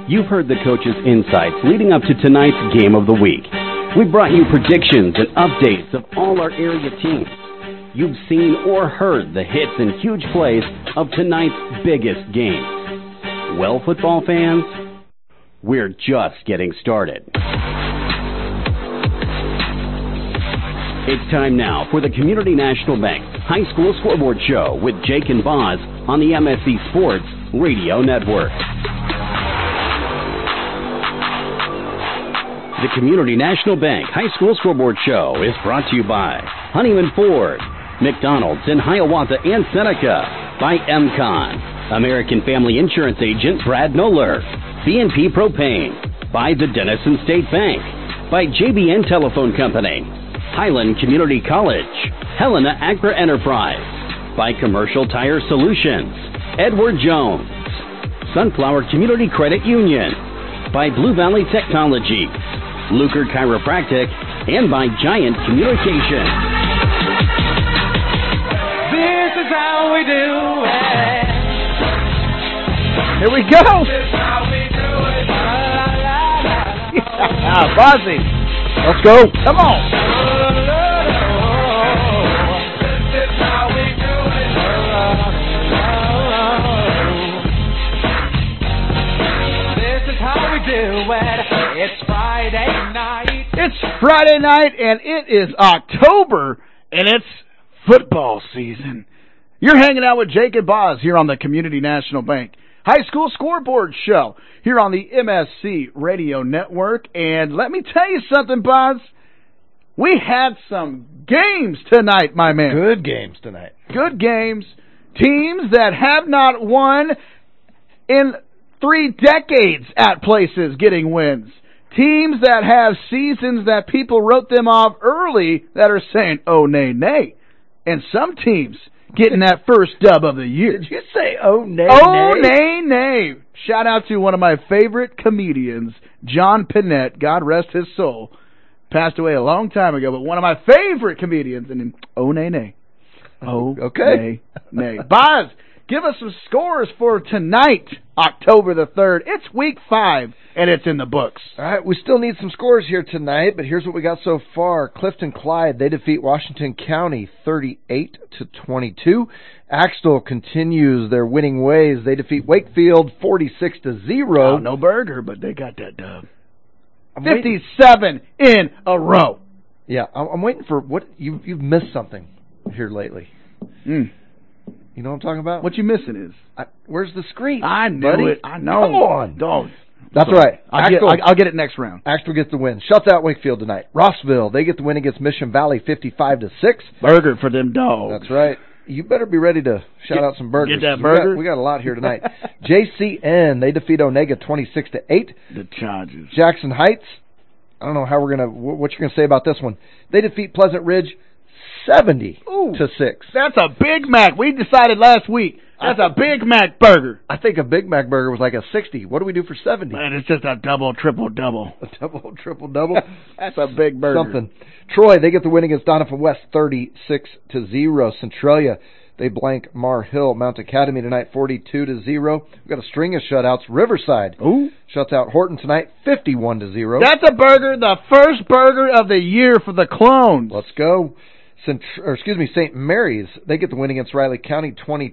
You've heard the coach's insights leading up to tonight's game of the week. We've brought you predictions and updates of all our area teams. You've seen or heard the hits and huge plays of tonight's biggest games. Well, football fans, we're just getting started. It's time now for the Community National Bank High School Scoreboard Show with Jake and Boz on the MSC Sports Radio Network. The Community National Bank High School Scoreboard Show is brought to you by Honeyman Ford, McDonald's in Hiawatha and Seneca, by MCON, American Family Insurance Agent Brad Noller, BNP Propane, by the Denison State Bank, by JBN Telephone Company, Highland Community College, Helena Agri Enterprise, by Commercial Tire Solutions, Edward Jones, Sunflower Community Credit Union, by Blue Valley Technology, Luker Chiropractic, and by Giant Communication. This is how we do it. Here we go. This is how we do it. Bozzy. Let's go. Come on. This is how we do it. This is how we do it. It's Friday night. It's Friday night, and it is October, and it's football season. You're hanging out with Jake and Boz here on the Community National Bank High School Scoreboard Show here on the MSC Radio Network. And let me tell you something, Boz. We had some games tonight, my man. Good games tonight. Good games. Teams that have not won in 3 decades at places getting wins. Teams that have seasons that people wrote them off early that are saying, oh, nay, nay. And some teams getting that first dub of the year. Did you say, oh, nay, oh, nay? nay, nay. Shout out to one of my favorite comedians, John Pinette, God rest his soul. Passed away a long time ago, but one of my favorite comedians. And oh, nay, nay. Oh, okay. Nay, nay. Boz, give us some scores for tonight, October the 3rd. It's week 5, and it's in the books. All right, we still need some scores here tonight, but here's what we got so far. Clifton Clyde, they defeat Washington County 38-22. Axtell continues their winning ways. They defeat Wakefield 46-0. Oh, no burger, but they got that dub. 57 in a row. Yeah, I'm waiting for what you've missed something here lately. Mm. You know what I'm talking about? What you missing is where's the screen? I knew buddy? it. I know. Come on, dog. That's right. I'll get it next round. Axtell gets the win. Shuts out Wakefield tonight. Rossville, they get the win against Mission Valley 55-6. Burger for them dogs. That's right. You better be ready to shout out some burgers. Get that burger. We got a lot here tonight. JCN, they defeat Onega 26-8. The Chargers. Jackson Heights, I don't know how what you're gonna say about this one. They defeat Pleasant Ridge 70-6. That's a Big Mac. We decided last week. That's a Big Mac burger. I think a Big Mac burger was like a 60. What do we do for 70? Man, it's just a double, triple, double. A double, triple, double. That's a big burger. Something. Troy, they get the win against Donovan West 36-0. Centralia, they blank Mar Hill. Mount Academy tonight 42-0. We've got a string of shutouts. Riverside shuts out Horton tonight 51-0. That's a burger, the first burger of the year for the Clones. Let's go. St. Mary's, they get the win against Riley County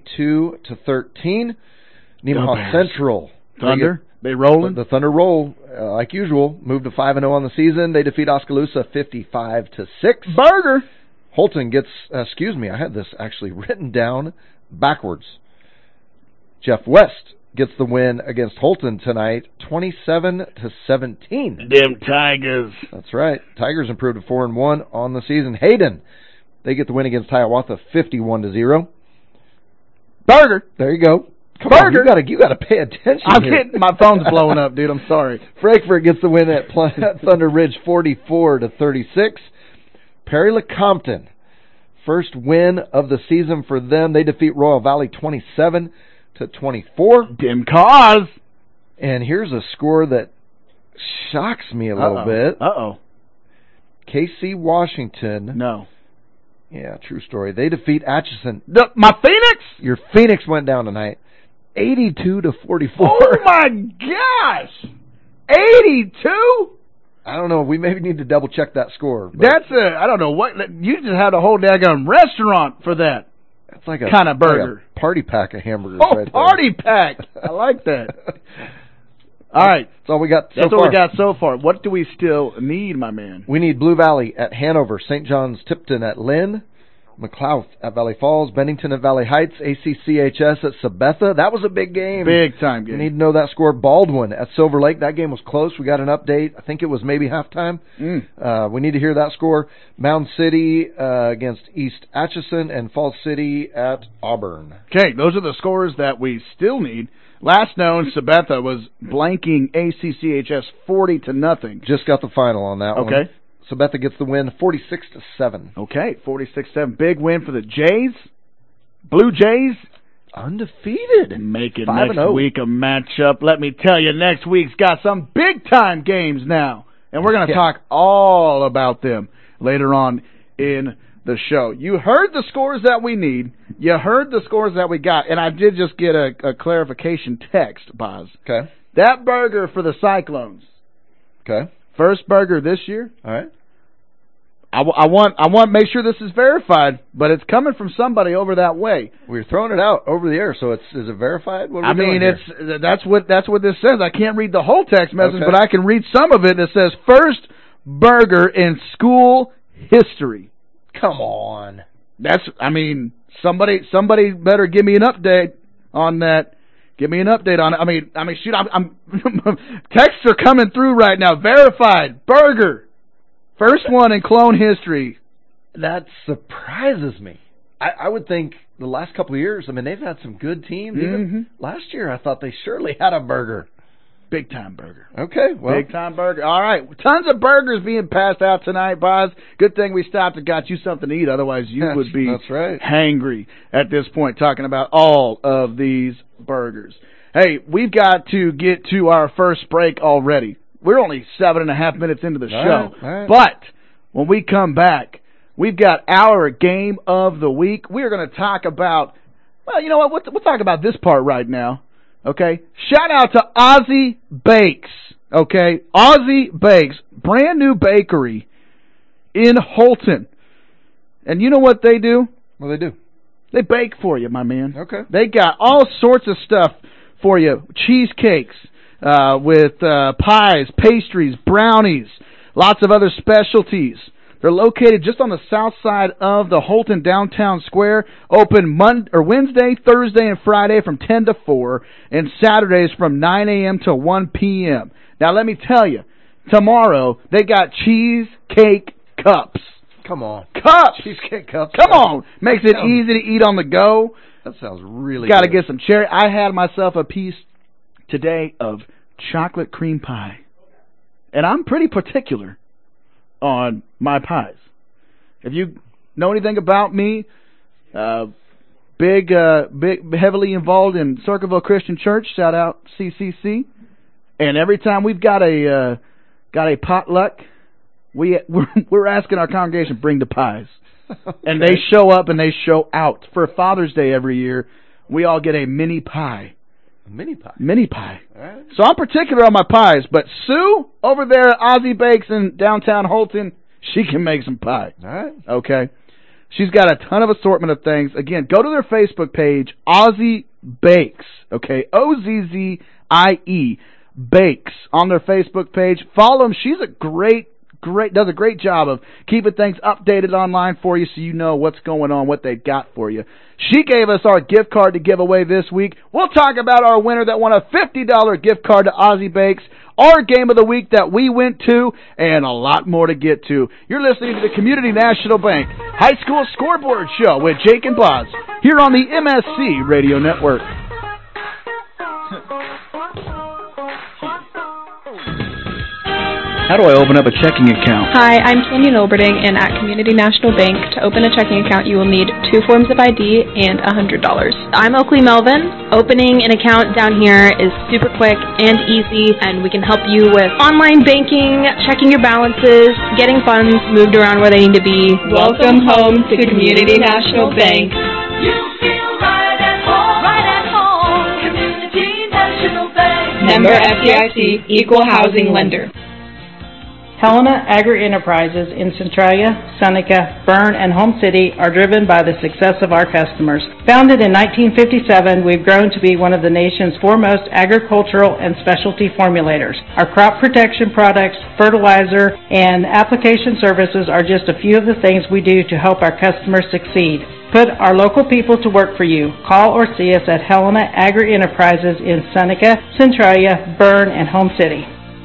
22-13. Nemaha Central. Thunder, they rolling? The Thunder roll, like usual. Moved to 5-0 on the season. They defeat Oskaloosa 55-6. Burger. Holton gets, I had this actually written down backwards. Jeff West gets the win against Holton tonight, 27-17. Them Tigers. That's right. Tigers improved to 4-1 on the season. Hayden, they get the win against Hiawatha 51-0. Burger. There you go. Come Burger. on, you gotta pay attention. I'm getting my phone's blowing up, dude. I'm sorry. Frankfort gets the win at Thunder Ridge 44-36. Perry Lecompton, first win of the season for them. They defeat Royal Valley 27-24. Dim cause. And here's a score that shocks me a little bit. KC Washington. No. Yeah, true story. They defeat Atchison. My Phoenix? Your Phoenix went down tonight. 82-44. Oh my gosh! 82? I don't know. We maybe need to double check that score. That's I don't know what, you just had a whole daggone restaurant for that. It's like a kind of burger. Like a party pack of hamburgers. Oh, right party pack! I like that. All right, that's all we got. That's what we got so far. What do we still need, my man? We need Blue Valley at Hanover, St. John's Tipton at Lynn, McLouth at Valley Falls, Bennington at Valley Heights, ACCHS at Sabetha. That was a big game. Big time game. We need to know that score. Baldwin at Silver Lake. That game was close. We got an update. I think it was maybe halftime. We need to hear that score. Mound City against East Atchison, and Falls City at Auburn. Okay, those are the scores that we still need. Last known, Sabetha was blanking ACCHS 40-0. Just got the final on that one. Okay. Sabetha gets the win 46-7. Okay, 46-7. Big win for the Jays. Blue Jays. Undefeated. Make it 5-0. next week a matchup. Let me tell you, next week's got some big-time games now. And we're going to talk all about them later on in the show. You heard the scores that we need. You heard the scores that we got. And I did just get a clarification text, Boz. Okay. That burger for the Cyclones. Okay. First burger this year. All right. I want to make sure this is verified, but it's coming from somebody over that way. We're throwing it out over the air, so is it verified? What are we doing here? That's what this says. I can't read the whole text message, Okay. but I can read some of it. It says first burger in school history. Come on. Somebody better give me an update on that. Give me an update on it. Shoot, I'm texts are coming through right now. Verified burger, first one in clone history. That surprises me. I would think the last couple of years, they've had some good teams. Even last year, I thought they surely had a burger. Big time burger. Okay, well. Big time burger. All right. Tons of burgers being passed out tonight, Boz. Good thing we stopped and got you something to eat. Otherwise, you would be that's right. hangry at this point talking about all of these burgers. Hey, we've got to get to our first break already. We're only 7.5 minutes into the show. All right. But when we come back, we've got our game of the week. We're going to talk about, well, you know what? We'll talk about this part right now. Okay, shout out to Ozzy Bakes. Okay, Ozzy Bakes, brand new bakery in Holton. And you know what they do? What do they do? They bake for you, my man. Okay. They got all sorts of stuff for you. Cheesecakes with pies, pastries, brownies, lots of other specialties. They're located just on the south side of the Holton Downtown Square. Open Wednesday, Thursday, and Friday from 10 to 4, and Saturdays from 9 a.m. to 1 p.m. Now, let me tell you, tomorrow they got cheesecake cups. Come on. Cups! Cheesecake cups. Come on! Makes it easy to eat on the go. That sounds really Got to good. get some cherry. I had myself a piece today of chocolate cream pie. And I'm pretty particular on my pies. If you know anything about me, big, heavily involved in Circleville Christian Church. Shout out CCC. And every time we've got a potluck, we're asking our congregation bring the pies, Okay. and they show up and they show out. For Father's Day every year, we all get a mini pie. A mini pie. Mini pie. All right. So I'm particular on my pies, but Sue over there at Ozzy Bakes in downtown Holton, she can make some pie. All right. Okay. She's got a ton of assortment of things. Again, go to their Facebook page, Ozzy Bakes. Okay, OZZIE Bakes on their Facebook page. Follow them. She's does a great job of keeping things updated online for you so you know what's going on, what they've got for you. She gave us our gift card to give away this week. We'll talk about our winner that won a $50 gift card to Ozzy Bakes, our game of the week that we went to, and a lot more to get to. You're listening to the Community National Bank High School Scoreboard Show with Jake and Boz here on the MSC Radio Network. How do I open up a checking account? Hi, I'm Canyon Oberding, and at Community National Bank, to open a checking account, you will need 2 forms of ID and $100. I'm Oakley Melvin. Opening an account down here is super quick and easy, and we can help you with online banking, checking your balances, getting funds moved around where they need to be. Welcome home to Community National Bank. You feel right at home. Right at home. Community Member FDIC, Equal Housing Lender. Helena Agri-Enterprises in Centralia, Seneca, Berne, and Home City are driven by the success of our customers. Founded in 1957, we've grown to be one of the nation's foremost agricultural and specialty formulators. Our crop protection products, fertilizer, and application services are just a few of the things we do to help our customers succeed. Put our local people to work for you. Call or see us at Helena Agri-Enterprises in Seneca, Centralia, Berne, and Home City.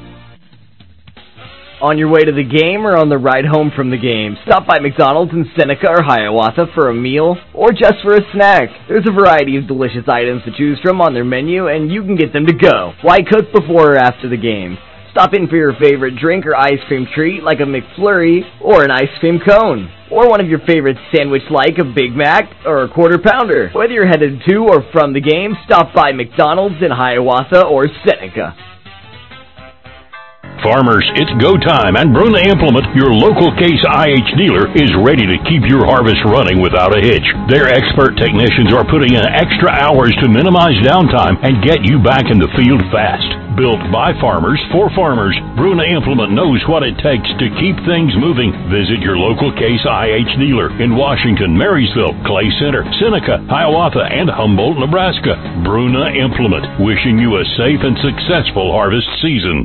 On your way to the game or on the ride home from the game, stop by McDonald's in Seneca or Hiawatha for a meal or just for a snack. There's a variety of delicious items to choose from on their menu, and you can get them to go. Why cook before or after the game? Stop in for your favorite drink or ice cream treat like a McFlurry or an ice cream cone. Or one of your favorite sandwich like a Big Mac or a Quarter Pounder. Whether you're headed to or from the game, stop by McDonald's in Hiawatha or Seneca. Farmers, it's go time, and Bruna Implement, your local Case IH dealer, is ready to keep your harvest running without a hitch. Their expert technicians are putting in extra hours to minimize downtime and get you back in the field fast. Built by farmers for farmers, Bruna Implement knows what it takes to keep things moving. Visit your local Case IH dealer in Washington, Marysville, Clay Center, Seneca, Hiawatha, and Humboldt, Nebraska. Bruna Implement, wishing you a safe and successful harvest season.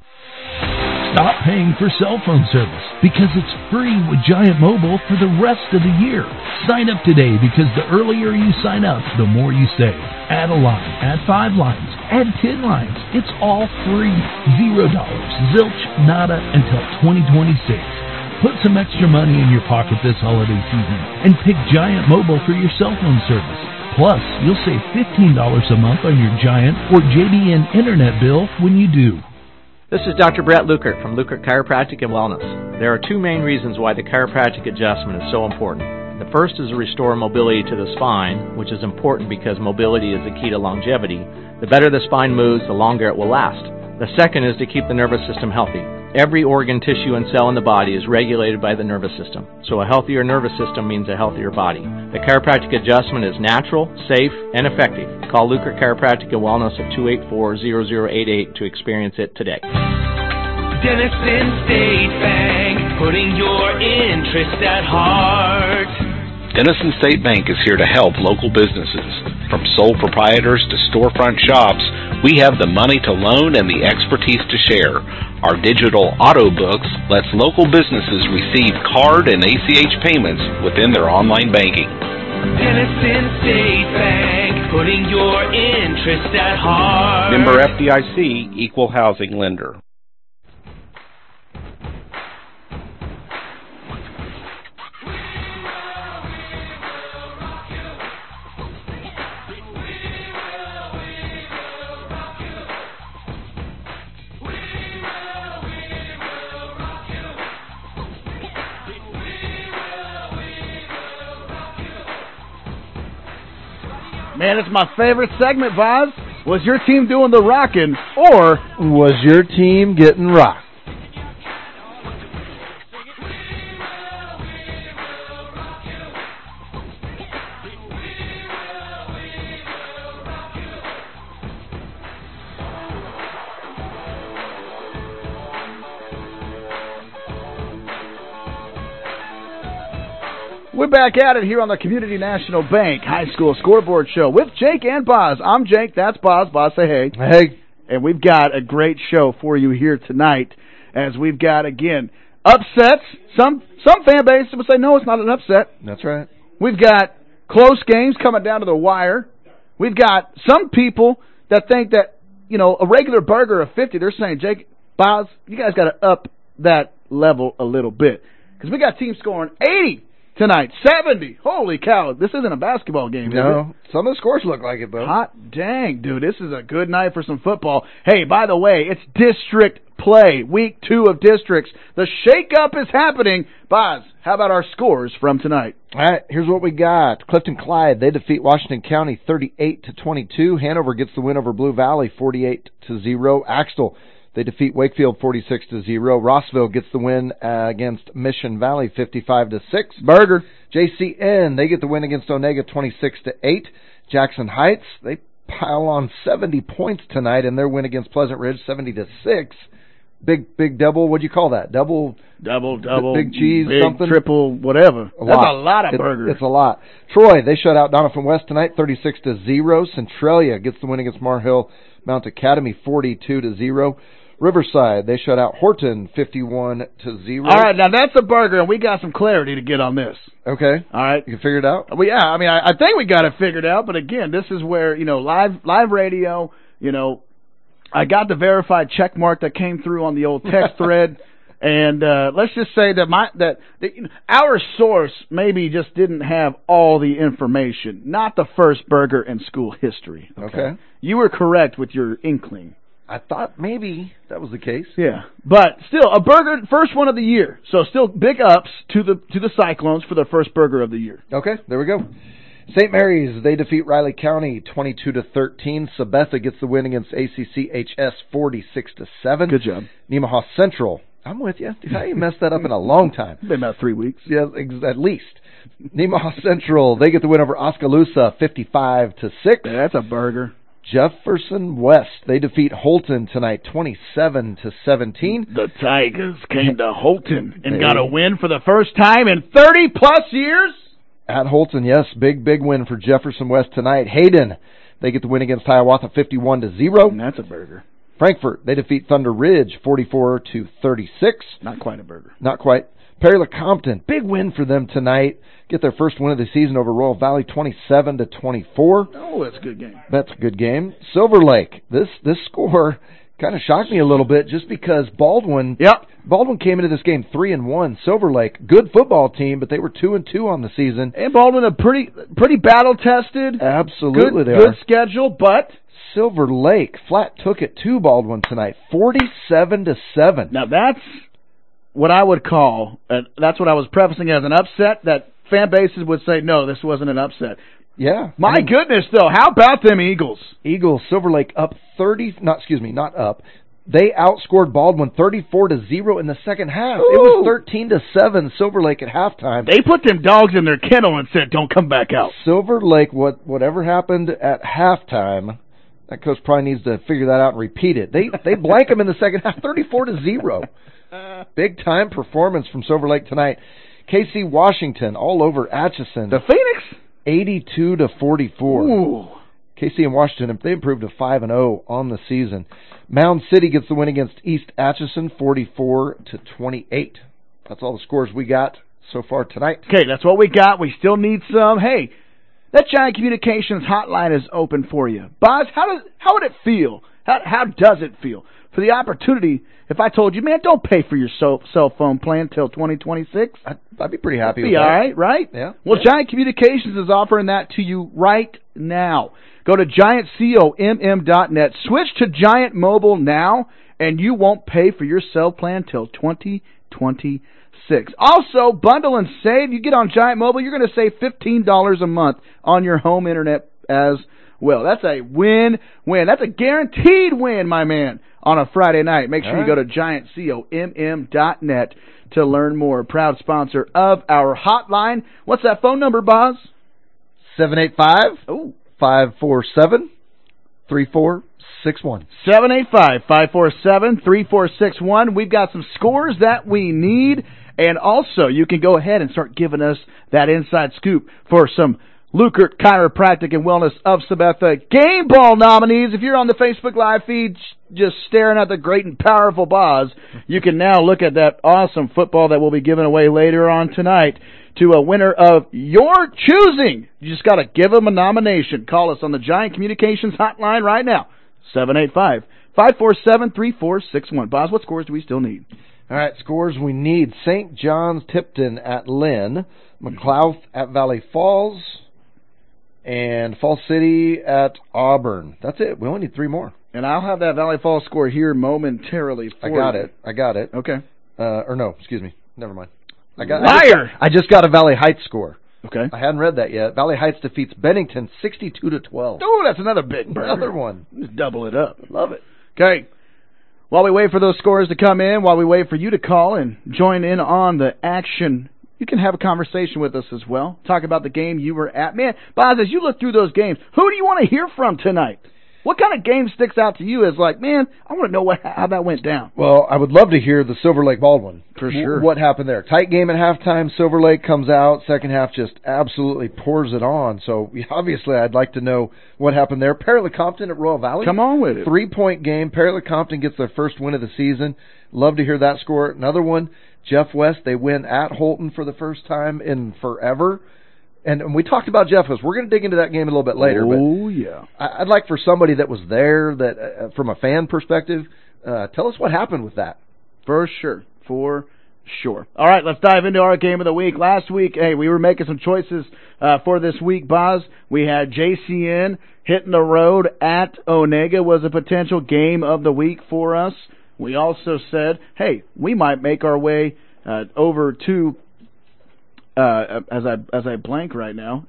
Stop paying for cell phone service because it's free with Giant Mobile for the rest of the year. Sign up today because the earlier you sign up, the more you save. Add a line, add 5 lines, add 10 lines. It's all free. $0, zilch, nada until 2026. Put some extra money in your pocket this holiday season and pick Giant Mobile for your cell phone service. Plus, you'll save $15 a month on your Giant or JBN internet bill when you do. This is Dr. Brett Lukert from Lukert Chiropractic and Wellness. There are 2 main reasons why the chiropractic adjustment is so important. The first is to restore mobility to the spine, which is important because mobility is the key to longevity. The better the spine moves, the longer it will last. The second is to keep the nervous system healthy. Every organ, tissue, and cell in the body is regulated by the nervous system. So a healthier nervous system means a healthier body. The chiropractic adjustment is natural, safe, and effective. Call Lukert Chiropractic and Wellness at 284-0088 to experience it today. Denison State Bank, putting your interest at heart. Denison State Bank is here to help local businesses. From sole proprietors to storefront shops, we have the money to loan and the expertise to share. Our digital auto books lets local businesses receive card and ACH payments within their online banking. Denison State Bank, putting your interest at heart. Member FDIC, Equal Housing Lender. Man, it's my favorite segment, Vaz. Was your team doing the rockin', or was your team getting rocked? We're back at it here on the Community National Bank High School Scoreboard Show with Jake and Boz. I'm Jake, that's Boz. Boz, say hey. Hey. And we've got a great show for you here tonight as we've got, again, upsets. Some fan base would say, no, it's not an upset. That's right. We've got close games coming down to the wire. We've got some people that think that, you know, a regular burger of 50, they're saying, Jake, Boz, you guys got to up that level a little bit. Because we got teams scoring 80 tonight, 70. Holy cow, this isn't a basketball game, is No, some of the scores look like it, Bo. Hot dang, dude, this is a good night for some football. Hey, by the way, it's district play, week 2 of districts. The shake-up is happening. Boz, how about our scores from tonight? All right, here's what we got. Clifton Clyde, they defeat Washington County 38-22. Hanover gets the win over Blue Valley 48-0. Axtell, they defeat Wakefield 46-0. Rossville gets the win against Mission Valley 55-6. Burger. JCN, they get the win against Onega 26-8. Jackson Heights, they pile on 70 points tonight in their win against Pleasant Ridge, 70-6. Big double. What do you call that? Double, big cheese, big something, triple, whatever. That's a lot of burgers. It's a lot. Troy, they shut out Doniphan West tonight, 36-0. Centralia gets the win against Mar-Hill Mount Academy, 42-0. Riverside, they shut out Horton, 51-0. All right, now that's a burger, and we got some clarity to get on this. Okay. All right. You can figure it out? Well, yeah, I mean, I think we got it figured out, but again, this is where, live radio, I got the verified check mark that came through on the old text thread, and let's just say that our source maybe just didn't have all the information, not the first burger in school history. Okay. You were correct with your inkling. I thought maybe that was the case. Yeah, but still, a burger, first one of the year. So still big ups to the Cyclones for their first burger of the year. Okay, there we go. St. Mary's, they defeat Riley County 22-13. Sabetha gets the win against ACCHS 46-7. Good job. Nemaha Central, I'm with you. Dude, I ain't messed that up in a long time. Been about 3 weeks. Yeah, at least. Nemaha Central, they get the win over Oskaloosa 55-6. That's a burger. Jefferson West, they defeat Holton tonight 27-17. The Tigers came to Holton and got a win for the first time in 30-plus years. At Holton, yes, big win for Jefferson West tonight. Hayden, they get the win against Hiawatha 51-0. That's a burger. Frankfort, they defeat Thunder Ridge 44-36. Not quite a burger. Not quite. Perry LeCompton, big win for them tonight. Get their first win of the season over Royal Valley 27-24. Oh, that's a good game. That's a good game. Silver Lake, this score kind of shocked me a little bit just because Baldwin came into this game 3-1. Silver Lake, good football team, but they were 2-2 on the season. And Baldwin, a pretty battle tested. Absolutely, good schedule, but Silver Lake flat took it to Baldwin tonight, 47-7. Now that's what I would call, that's what I was prefacing as an upset, that fan bases would say, no, this wasn't an upset. Yeah. My goodness, though, how about them Eagles? Eagles, Silver Lake up not up. They outscored Baldwin 34-0 in the second half. Ooh. It was 13-7 Silver Lake at halftime. They put them dogs in their kennel and said, don't come back out. Silver Lake, whatever happened at halftime, that coach probably needs to figure that out and repeat it. They blank them in the second half, 34-0. Big time performance from Silver Lake tonight. KC Washington all over Atchison. The Phoenix? 82-44. Ooh. KC and Washington, they improved to 5-0 on the season. Mound City gets the win against East Atchison, 44-28. That's all the scores we got so far tonight. Okay, that's what we got. We still need some. Hey, that Giant Communications hotline is open for you. Boz, how would it feel? How does it feel for the opportunity? If I told you, man, don't pay for your cell phone plan till 2026, I'd be pretty happy with that. Be all right, right? Yeah. Well, yeah. Giant Communications is offering that to you right now. Go to giantcomm.net, switch to Giant Mobile now, and you won't pay for your cell plan till 2026. Also, bundle and save. You get on Giant Mobile, you're going to save $15 a month on your home internet as well. That's a win-win. That's a guaranteed win, my man, on a Friday night. Make sure you go to giantcomm.net to learn more. Proud sponsor of our hotline. What's that phone number, Boz? 785-547-3461. 785-547-3461. We've got some scores that we need, and also you can go ahead and start giving us that inside scoop for some Lukert Chiropractic and Wellness of Sabetha game ball nominees. If you're on the Facebook Live feed just staring at the great and powerful Boz, you can now look at that awesome football that we'll be giving away later on tonight to a winner of your choosing. You just got to give them a nomination. Call us on the Giant Communications hotline right now, 785-547-3461. Boz, what scores do we still need? All right, scores we need. St. John's Tipton at Lynn, McLouth at Valley Falls, and Falls City at Auburn. That's it. We only need 3 more. And I'll have that Valley Falls score here momentarily for you. I got it. Okay. Or no, excuse me. Never mind. Liar! I just got a Valley Heights score. Okay. I hadn't read that yet. Valley Heights defeats Bennington 62-12. Oh, that's another big burger. Another one. Just double it up. Love it. Okay. While we wait for those scores to come in, while we wait for you to call and join in on the action, you can have a conversation with us as well. Talk about the game you were at. Man, Boz, as you look through those games, who do you want to hear from tonight? What kind of game sticks out to you as like, man, I want to know how that went down? Well, I would love to hear the Silver Lake Baldwin. For sure. What happened there? Tight game at halftime. Silver Lake comes out. Second half just absolutely pours it on. So, obviously, I'd like to know what happened there. Perry-Lecompton at Royal Valley. Come on with it. 3-point game. Perry-Lecompton gets their first win of the season. Love to hear that score. Another one, Jeff West. They win at Holton for the first time in forever. And we talked about Jeff West. We're going to dig into that game a little bit later. Oh, yeah. I'd like for somebody that was there, that from a fan perspective, tell us what happened with that. For sure. All right, let's dive into our game of the week. Last week, we were making some choices for this week, Boz. We had JCN hitting the road at Onega was a potential game of the week for us. We also said, hey, we might make our way over to as I blank right now,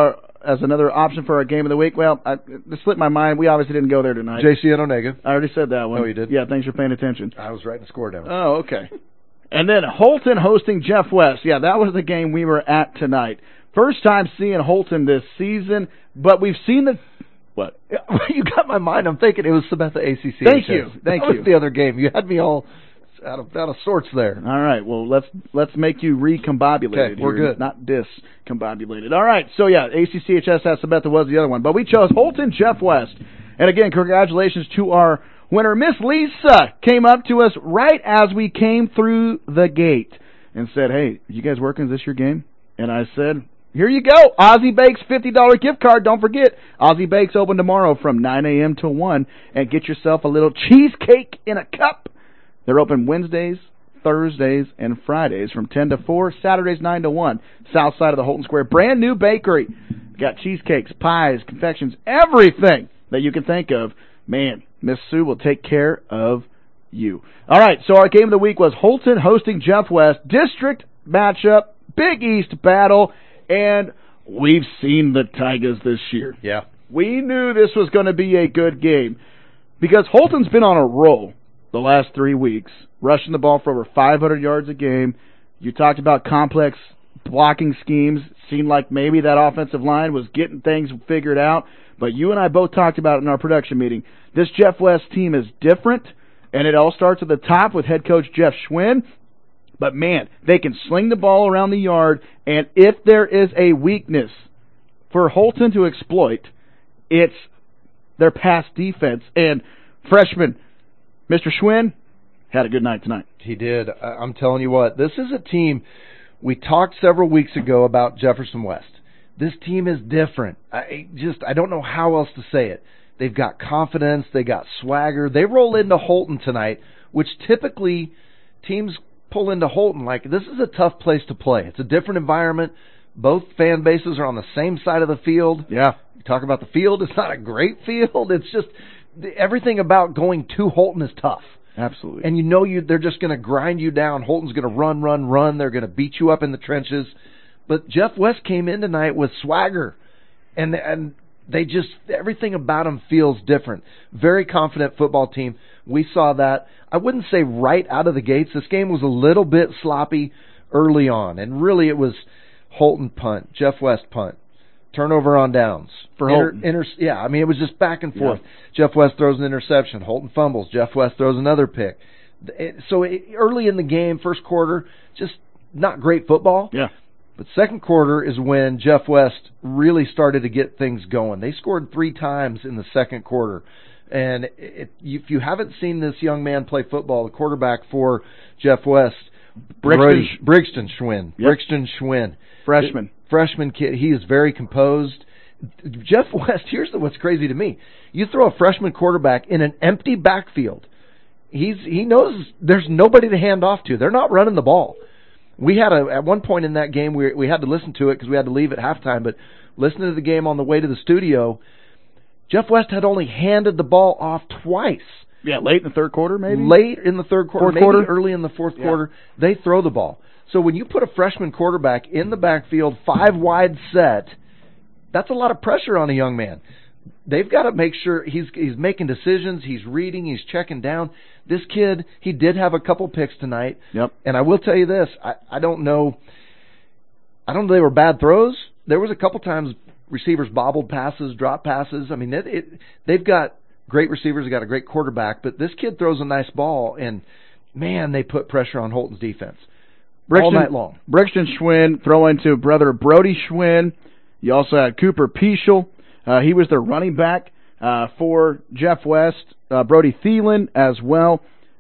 as another option for our game of the week. Well, it slipped my mind. We obviously didn't go there tonight. JC and Onega. I already said that one. Oh, you did? Yeah, thanks for paying attention. I was writing the score down. Oh, okay. And then Holton hosting Jeff West. Yeah, that was the game we were at tonight. First time seeing Holton this season, but we've seen the... What? You got my mind. I'm thinking it was Sabetha ACC. Thank you. That was the other game. You had me all... Out of sorts there. All right, well, let's make you recombobulated. Okay, we're here, good. Not discombobulated. All right, so yeah, ACCHS Sabetha was the other one. But we chose Holton Jeff West. And again, congratulations to our winner. Miss Lisa came up to us right as we came through the gate and said, hey, you guys working? Is this your game? And I said, here you go. Ozzie Bakes $50 gift card. Don't forget, Ozzie Bakes open tomorrow from 9 a.m. to 1. And get yourself a little cheesecake in a cup. They're open Wednesdays, Thursdays, and Fridays from 10 to 4, Saturdays 9 to 1, south side of the Holton Square. Brand new bakery. Got cheesecakes, pies, confections, everything that you can think of. Man, Miss Sue will take care of you. All right, so our game of the week was Holton hosting Jeff West, district matchup, Big East battle, and we've seen the Tigers this year. Yeah. We knew this was going to be a good game because Holton's been on a roll the last 3 weeks, rushing the ball for over 500 yards a game. You talked about complex blocking schemes. Seemed like maybe that offensive line was getting things figured out. But you and I both talked about it in our production meeting. This Jeff West team is different, and it all starts at the top with head coach Jeff Schwinn. But, man, they can sling the ball around the yard, and if there is a weakness for Holton to exploit, it's their pass defense. And freshman Mr. Schwinn had a good night tonight. He did. I'm telling you what, this is a team, we talked several weeks ago about Jefferson West. This team is different. I don't know how else to say it. They've got confidence. They got swagger. They roll into Holton tonight, which typically teams pull into Holton like this is a tough place to play. It's a different environment. Both fan bases are on the same side of the field. Yeah. You talk about the field. It's not a great field. It's just everything about going to Holton is tough. Absolutely. And they're just going to grind you down. Holton's going to run. They're going to beat you up in the trenches. But Jeff West came in tonight with swagger. And they just, everything about them feels different. Very confident football team. We saw that. I wouldn't say right out of the gates. This game was a little bit sloppy early on. And really it was Holton punt, Jeff West punt. Turnover on downs. For Holton. It was just back and forth. Yeah. Jeff West throws an interception. Holton fumbles. Jeff West throws another pick. So early in the game, first quarter, just not great football. Yeah. But second quarter is when Jeff West really started to get things going. They scored 3 times in the second quarter. And if you haven't seen this young man play football, the quarterback for Jeff West, Brixton Schwinn. Yep. Brixton Schwinn. Freshman kid. He is very composed. Jeff West, here's what's crazy to me. You throw a freshman quarterback in an empty backfield. He knows there's nobody to hand off to. They're not running the ball. We had at one point in that game, we had to listen to it because we had to leave at halftime, but listening to the game on the way to the studio, Jeff West had only handed the ball off twice. Yeah, late in the third quarter, maybe? Late in the third quarter, maybe quarter? Early in the fourth quarter, they throw the ball. So when you put a freshman quarterback in the backfield, 5 wide set, that's a lot of pressure on a young man. They've got to make sure he's making decisions, he's reading, he's checking down. This kid, he did have a couple picks tonight. Yep. And I will tell you this, I don't know, I don't know if they were bad throws. There was a couple times receivers bobbled passes, drop passes. I mean, they've got great receivers. They've got a great quarterback. But this kid throws a nice ball, and, man, they put pressure on Holton's defense all night long. Brixton Schwinn throwing to brother Brody Schwinn. You also had Cooper Peschel. He was their running back for Jeff West. Brody Thielen as well.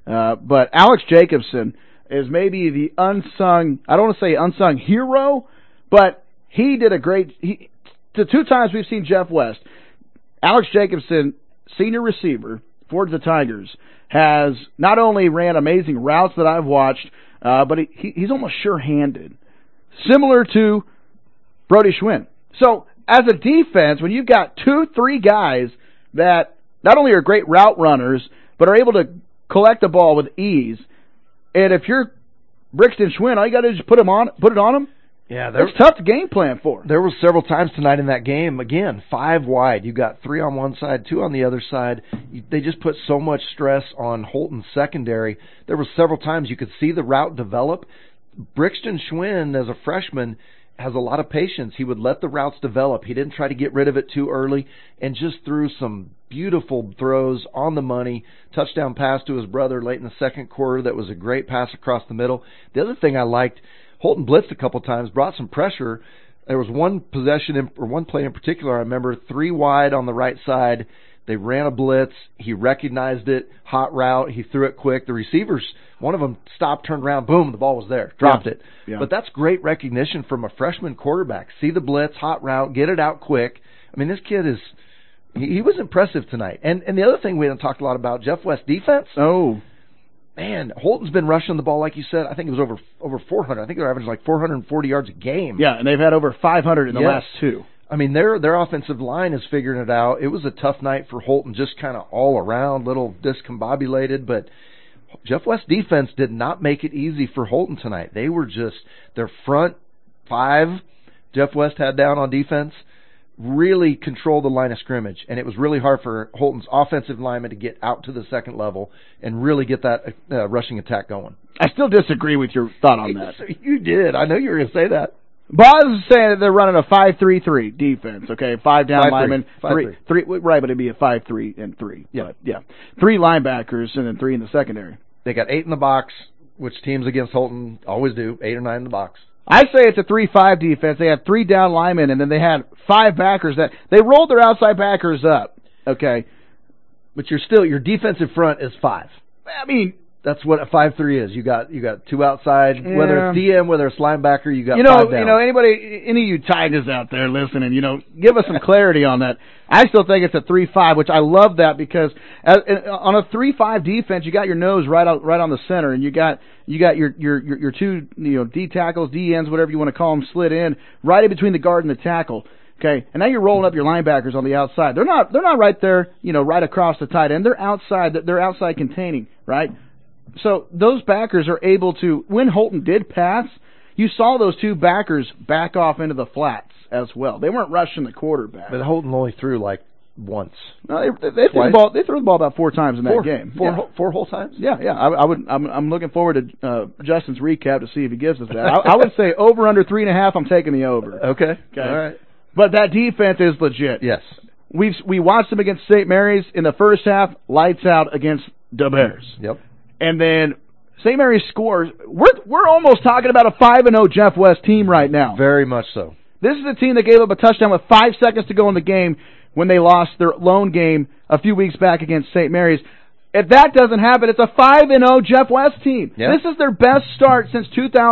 But Alex Jacobson is maybe the unsung, I don't want to say unsung hero, but he did a great, the 2 times we've seen Jeff West, Alex Jacobson, senior receiver for the Tigers, has not only ran amazing routes that I've watched, but he's almost sure-handed, similar to Brody Schwinn. So, as a defense, when you've got 2-3 guys that not only are great route runners, but are able to collect the ball with ease, and if you're Brixton Schwinn, all you got to do is put it on them. Yeah, that's tough to game plan for. There were several times tonight in that game, again, 5 wide. You got 3 on one side, 2 on the other side. They just put so much stress on Holton's secondary. There were several times you could see the route develop. Brixton Schwinn, as a freshman, has a lot of patience. He would let the routes develop. He didn't try to get rid of it too early, and just threw some beautiful throws on the money. Touchdown pass to his brother late in the second quarter that was a great pass across the middle. The other thing I liked, Holton blitzed a couple times, brought some pressure. There was one play in particular I remember, 3 wide on the right side. They ran a blitz. He recognized it, hot route. He threw it quick. The receivers, one of them stopped, turned around, boom, the ball was there, dropped it. Yeah. But that's great recognition from a freshman quarterback. See the blitz, hot route, get it out quick. I mean, this kid is, he was impressive tonight. And the other thing we haven't talked a lot about, Jeff West defense. Oh, man, Holton's been rushing the ball, like you said. I think it was over 400. I think they're averaging like 440 yards a game. Yeah, and they've had over 500 in the last 2. I mean, their offensive line is figuring it out. It was a tough night for Holton, just kind of all around, little discombobulated. But Jeff West defense did not make it easy for Holton tonight. They were just, their front 5, Jeff West had down on defense, really controlled the line of scrimmage. And it was really hard for Holton's offensive linemen to get out to the second level and really get that rushing attack going. I still disagree with your thought on that. You did. I know you were going to say that. Boz is saying that they're running a 5-3-3 defense, okay? 5 down linemen, 3, right, but it'd be a 5-3-3. Yeah. But, yeah. 3 linebackers and then 3 in the secondary. They got 8 in the box, which teams against Holton always do, 8 or 9 in the box. I say it's a 3-5 defense. They had 3 down linemen, and then they had 5 backers that they rolled their outside backers up, okay? But your defensive front is 5. I mean, that's what a 5-3 is. You got 2 outside, whether it's DM, whether it's linebacker, you got 5 down. Any of you Tigers out there listening, give us some clarity on that. I still think it's a 3-5, which I love that because on a 3-5 defense, you got your nose right on the center, and you got your 2 D tackles, D ends, whatever you want to call them, slid in right in between the guard and the tackle. Okay, and now you're rolling up your linebackers on the outside. They're not right there, right across the tight end. They're outside. They're outside containing, right? So those backers are able to, when Holton did pass, you saw those 2 backers back off into the flats as well. They weren't rushing the quarterback. But Holton only threw like once. No, they threw the ball. They threw the ball about 4 times in that game. 4 whole times. Yeah. I'm looking forward to Justin's recap to see if he gives us that. I would say over under 3.5. I'm taking the over. Okay. All right. But that defense is legit. Yes. We watched them against St. Mary's in the first half. Lights out against the Bears. Yep. And then St. Mary's scores. We're almost talking about a 5-0 Jeff West team right now. Very much so. This is the team that gave up a touchdown with 5 seconds to go in the game when they lost their lone game a few weeks back against St. Mary's. If that doesn't happen, it's a 5-0 Jeff West team. Yeah. This is their best start since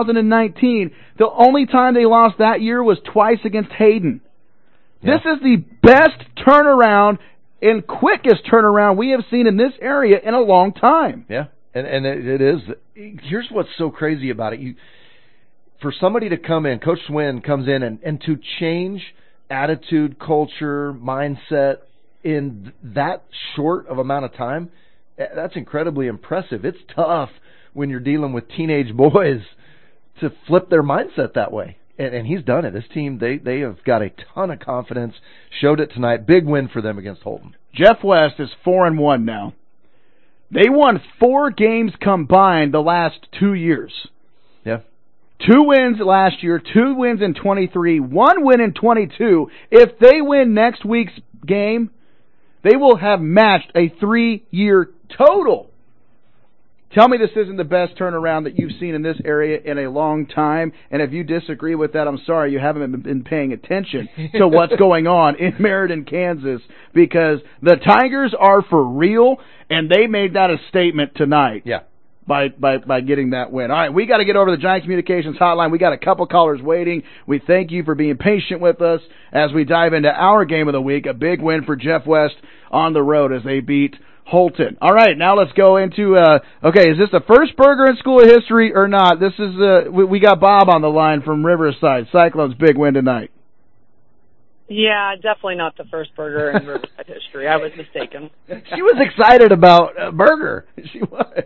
2019. The only time they lost that year was twice against Hayden. Yeah. This is the best turnaround and quickest turnaround we have seen in this area in a long time. Yeah. And it is. Here's what's so crazy about it. For somebody to come in, Coach Schwinn comes in and to change attitude, culture, mindset in that short of amount of time, that's incredibly impressive. It's tough when you're dealing with teenage boys to flip their mindset that way. And he's done it. This team, they have got a ton of confidence. Showed it tonight. Big win for them against Holton. Jeff West is 4-1 now. They won 4 games combined the last 2 years. Yeah. 2 wins last year, 2 wins in 23, 1 win in 22. If they win next week's game, they will have matched a 3-year total. Tell me this isn't the best turnaround that you've seen in this area in a long time, and if you disagree with that, I'm sorry, you haven't been paying attention to what's going on in Meriden, Kansas, because the Tigers are for real, and they made that a statement tonight. Yeah. By getting that win. All right, we got to get over to the Giant Communications hotline. We got a couple callers waiting. We thank you for being patient with us as we dive into our game of the week, a big win for Jeff West on the road as they beat Holton. All right, now let's go into, okay, is this the first burger in school history or not? This is, we got Bob on the line from Riverside. Cyclones big win tonight. Yeah, definitely not the first burger in Riverside history. I was mistaken. She was excited about a burger. She was.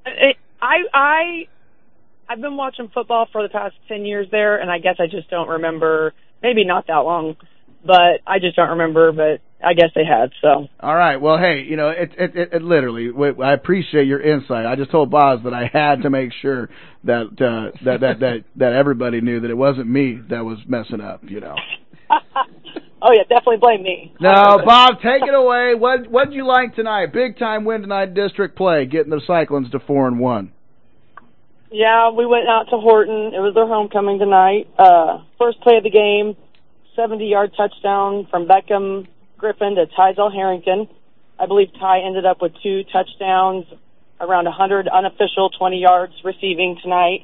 I've been watching football for the past 10 years there, and I guess I just don't remember, maybe not that long, but I just don't remember, but I guess they had, so. All right, well, hey, you know, it literally, I appreciate your insight. I just told Boz that I had to make sure that everybody knew that it wasn't me that was messing up, you know. Oh, yeah, definitely blame me. No, Bob, take it away. What'd you like tonight? Big time win tonight, district play, getting the Cyclones to 4-1. Yeah, we went out to Horton. It was their homecoming tonight. First play of the game, 70-yard touchdown from Beckham Griffin to Tyzel Harrington. I believe Ty ended up with 2 touchdowns, around 100 unofficial 20 yards receiving tonight.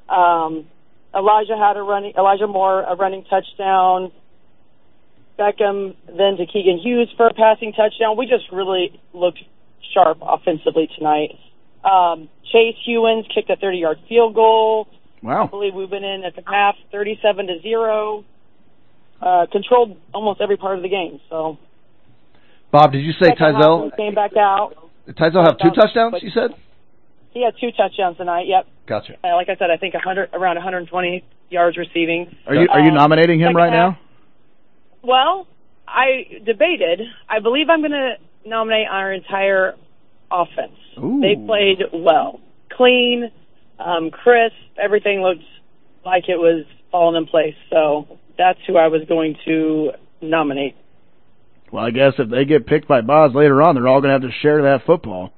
Elijah Moore, a running touchdown. Beckham then to Keegan Hughes for a passing touchdown. We just really looked sharp offensively tonight. Chase Hewins kicked a 30-yard field goal. Wow. I believe we went in at the half 37-0. Controlled almost every part of the game. So, Bob, did you say Tyzel came back out? Did Tyzel have 2 touchdowns, you said? He had 2 touchdowns tonight, yep. Gotcha. Like I said, I think around 120 yards receiving. Are you nominating him right now? Well, I debated. I believe I'm going to nominate our entire offense. Ooh. They played well. Clean, crisp, everything looked like it was falling in place. So that's who I was going to nominate. Well, I guess if they get picked by Boz later on, they're all going to have to share that football.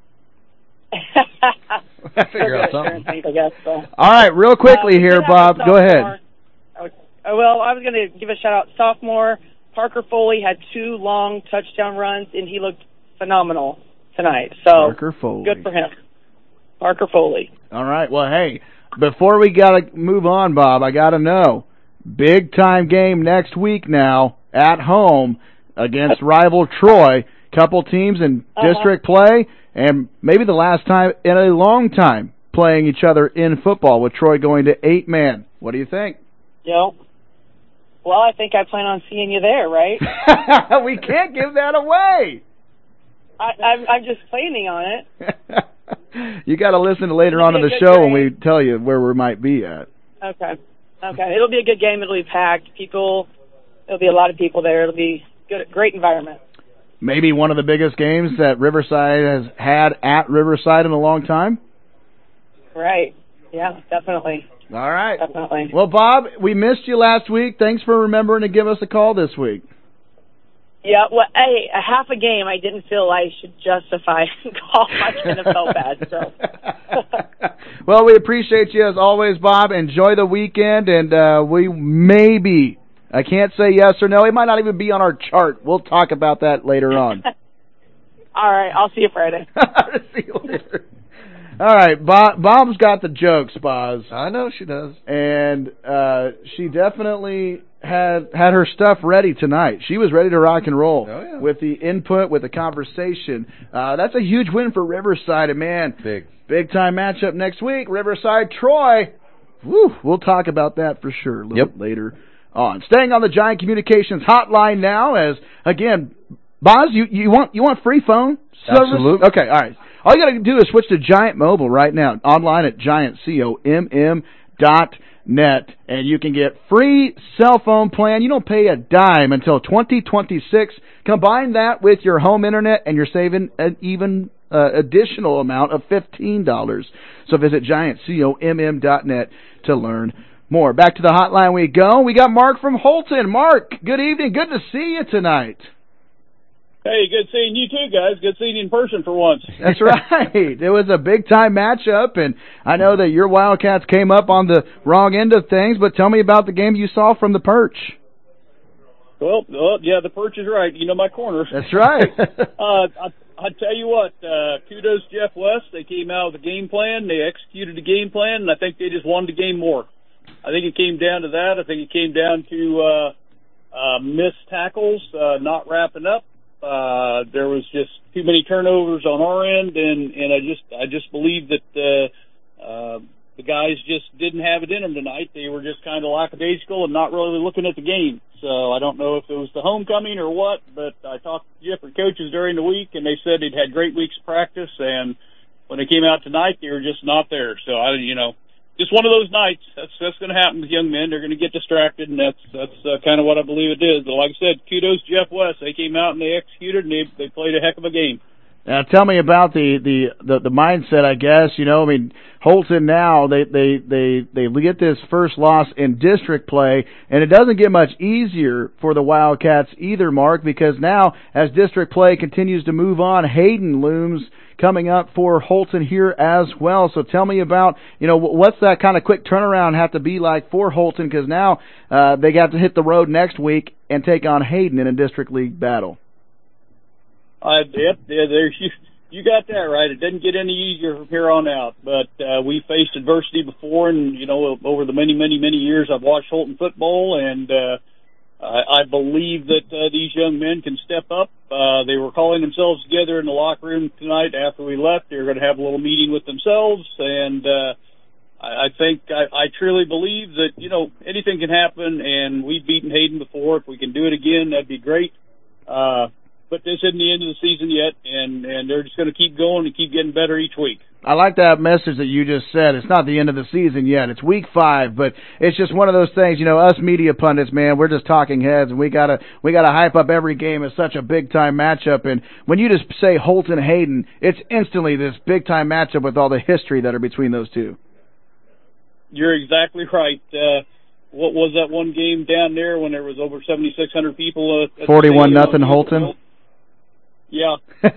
Figure out something. I guess, so. All right, real quickly here, Bob. Go ahead. Well, I was going to give a shout-out. Sophomore Parker Foley had 2 long touchdown runs, and he looked phenomenal tonight. So Parker Foley. Good for him. Parker Foley. All right. Well, hey, before we got to move on, Bob, I got to know, big-time game next week now at home against rival Troy. Couple teams in district play, and maybe the last time in a long time playing each other in football with Troy going to 8-man. What do you think? Yep. Well, I think I plan on seeing you there, right? We can't give that away. I'm just planning on it. You got to listen later on in the show when we tell you where we might be at. Okay. It'll be a good game. It'll be packed. There'll be a lot of people there. It'll be good, great environment. Maybe one of the biggest games that Riverside has had at Riverside in a long time? Right. Yeah, definitely. All right. Definitely. Well, Bob, we missed you last week. Thanks for remembering to give us a call this week. Yeah, well, hey, a half a game, I didn't feel I should justify call. I kind of felt bad. So. Well, we appreciate you as always, Bob. Enjoy the weekend, and we maybe, I can't say yes or no. It might not even be on our chart. We'll talk about that later on. All right, I'll see you Friday. See you later. All right, Bob's got the jokes, Boz. I know she does. And she definitely had her stuff ready tonight. She was ready to rock and roll with the input, with the conversation. That's a huge win for Riverside, and man, big time matchup next week. Riverside Troy. Woo, we'll talk about that for sure a little bit later on. Staying on the Giant Communications hotline now, as again, Boz, you want free phone service? Absolutely. Okay, all right. All you got to do is switch to Giant Mobile right now, online at giantcomm.net, and you can get free cell phone plan. You don't pay a dime until 2026. Combine that with your home internet, and you're saving an even additional amount of $15. So visit giantcomm.net to learn more. Back to the hotline we go. We got Mark from Holton. Mark, good evening. Good to see you tonight. Hey, good seeing you too, guys. Good seeing you in person for once. That's right. It was a big-time matchup, and I know that your Wildcats came up on the wrong end of things, but tell me about the game you saw from the Perch. Well, yeah, the Perch is right. You know my corner. That's right. I tell you what, kudos Jeff West. They came out with a game plan. They executed the game plan, and I think they just wanted the game more. I think it came down to that. I think it came down to missed tackles, not wrapping up. There was just too many turnovers on our end, and I just believe that the guys just didn't have it in them tonight. They were just kind of lackadaisical and not really looking at the game. So I don't know if it was the homecoming or what, but I talked to different coaches during the week, and they said they'd had great weeks of practice, and when they came out tonight, they were just not there. So just one of those nights. That's going to happen with young men. They're going to get distracted, and that's kind of what I believe it is. But like I said, kudos Jeff West. They came out and they executed, and they played a heck of a game. Now, tell me about the mindset. I guess Holton now they get this first loss in district play, and it doesn't get much easier for the Wildcats either, Mark, because now as district play continues to move on, Hayden looms coming up for Holton here as well. So tell me about, what's that kind of quick turnaround have to be like for Holton, because now they got to hit the road next week and take on Hayden in a district league battle. Yep, you got that right. It didn't get any easier from here on out, but we faced adversity before, and over the many years I've watched Holton football, and I believe that these young men can step up. They were calling themselves together in the locker room tonight after we left. They were going to have a little meeting with themselves, and I think I truly believe that anything can happen, and we've beaten Hayden before. If we can do it again, that'd be great. But this isn't the end of the season yet, and they're just going to keep going and keep getting better each week. I like that message that you just said. It's not the end of the season yet. It's week 5, but it's just one of those things. Us media pundits, man, we're just talking heads, and we gotta hype up every game as such a big time matchup. And when you just say Holton Hayden, it's instantly this big time matchup with all the history that are between those two. You're exactly right. What was that one game down there when there was over 7,600 people? 41-0 Holton. Yeah.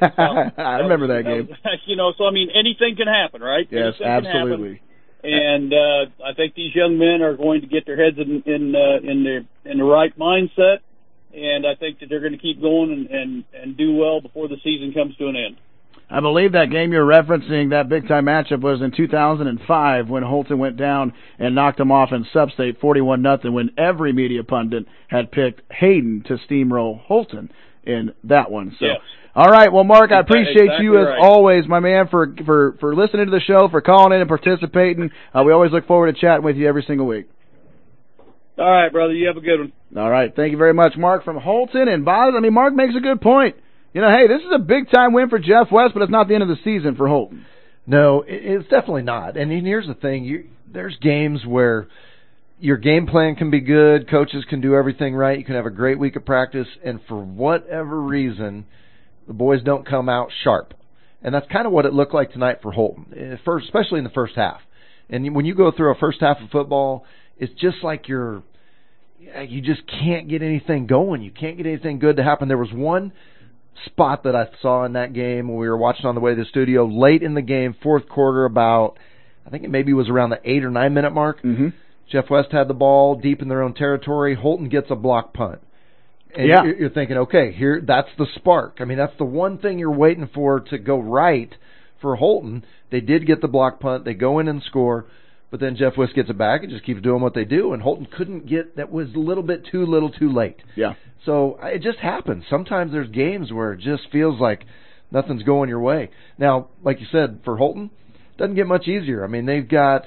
I remember that game. So anything can happen, right? Yes, absolutely. And I think these young men are going to get their heads in the right mindset, and I think that they're going to keep going and do well before the season comes to an end. I believe that game you're referencing, that big-time matchup, was in 2005 when Holton went down and knocked them off in Sub-State 41-0, when every media pundit had picked Hayden to steamroll Holton in that one. So, yes. All right, well, Mark, I appreciate you as always, my man, for listening to the show, for calling in and participating. We always look forward to chatting with you every single week. All right, brother, you have a good one. All right, thank you very much, Mark from Holton. And Mark makes a good point. Hey, this is a big-time win for Jeff West, but it's not the end of the season for Holton. No, it's definitely not. And here's the thing. There's games where your game plan can be good, coaches can do everything right, you can have a great week of practice, and for whatever reason, the boys don't come out sharp. And that's kind of what it looked like tonight for Holton, especially in the first half. And when you go through a first half of football, it's just like you just can't get anything going. You can't get anything good to happen. There was one spot that I saw in that game when we were watching on the way to the studio late in the game, fourth quarter, about I think it maybe was around the 8 or 9 minute mark. Mm-hmm. Jeff West had the ball deep in their own territory. Holton gets a block punt. And you're thinking, okay, here, that's the spark. That's the one thing you're waiting for to go right for Holton. They did get the block punt. They go in and score. But then Jeff West gets it back and just keeps doing what they do. And Holton couldn't get, that was a little bit too little too late. Yeah. So it just happens. Sometimes there's games where it just feels like nothing's going your way. Now, like you said, for Holton, it doesn't get much easier. They've got,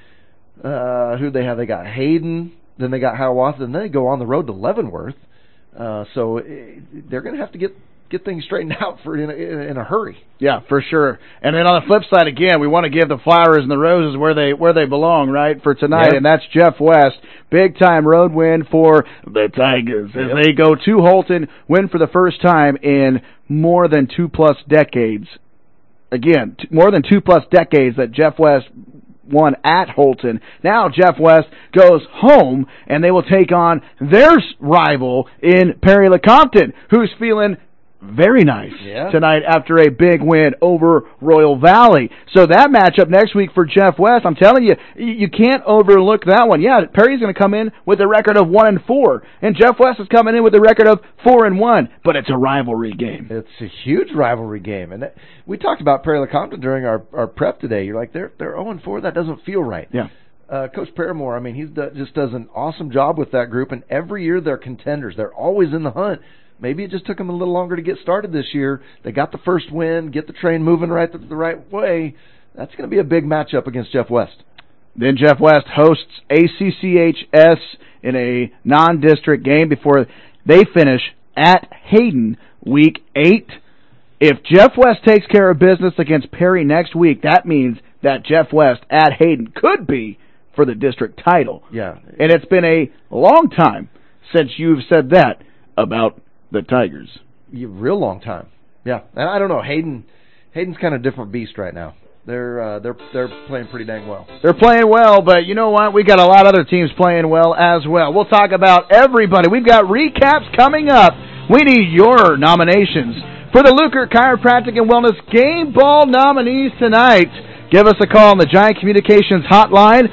who they have? They got Hayden, then they got Hiawatha, and then they go on the road to Leavenworth. So they're going to have to get things straightened out in a hurry. Yeah, for sure. And then on the flip side, again, we want to give the flowers and the roses where they belong, right, for tonight, and that's Jeff West. Big-time road win for the Tigers as they go to Holton, win for the first time in more than 2+ decades. Again, more than 2+ decades that Jeff West won at Holton. Now Jeff West goes home, and they will take on their rival in Perry Lecompton, who's feeling very nice tonight after a big win over Royal Valley. So that matchup next week for Jeff West, I'm telling you, you can't overlook that one. Yeah, Perry's going to come in with a record of 1-4, and Jeff West is coming in with a record of 4-1. But it's a rivalry game. It's a huge rivalry game, and we talked about Perry Lecompton during our prep today. You're like, they're 0-4. That doesn't feel right. Yeah. Coach Paramore, I mean, he just does an awesome job with that group, and every year they're contenders. They're always in the hunt. Maybe it just took them a little longer to get started this year. They got the first win, get the train moving the right way. That's going to be a big matchup against Jeff West. Then Jeff West hosts ACCHS in a non-district game before they finish at Hayden Week 8. If Jeff West takes care of business against Perry next week, that means that Jeff West at Hayden could be for the district title. Yeah. And it's been a long time since you've said that about the Tigers. Real long time. Yeah. And I don't know, Hayden's kind of a different beast right now. They're playing pretty dang well. They're playing well, but you know what? We got a lot of other teams playing well as well. We'll talk about everybody. We've got recaps coming up. We need your nominations for the Lukert Chiropractic and Wellness Game Ball nominees tonight. Give us a call on the Giant Communications hotline,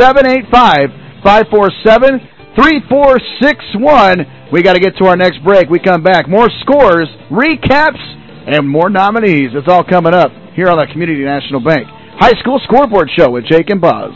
785-547-3461. We got to get to our next break. We come back. More scores, recaps, and more nominees. It's all coming up here on the Community National Bank High School Scoreboard Show with Jake and Buzz.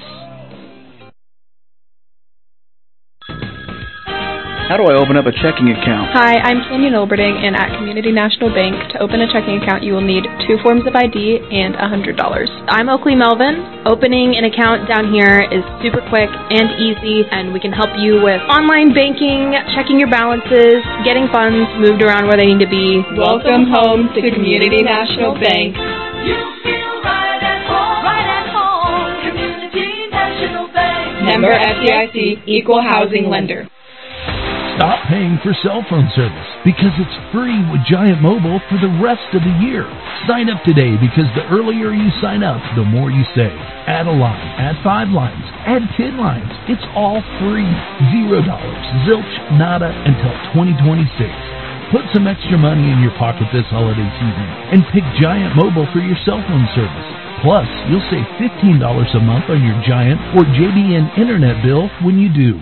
How do I open up a checking account? Hi, I'm Canyon Olberding, and at Community National Bank, to open a checking account, you will need 2 forms of ID and $100. I'm Oakley Melvin. Opening an account down here is super quick and easy, and we can help you with online banking, checking your balances, getting funds moved around where they need to be. Welcome home to Community National Bank. You feel right at home, Community National Bank. Member FDIC, Equal Housing Lender. Stop paying for cell phone service because it's free with Giant Mobile for the rest of the year. Sign up today because the earlier you sign up, the more you save. Add a line, add 5 lines, add 10 lines. It's all free. $0, zilch, nada until 2026. Put some extra money in your pocket this holiday season and pick Giant Mobile for your cell phone service. Plus, you'll save $15 a month on your Giant or JBN internet bill when you do.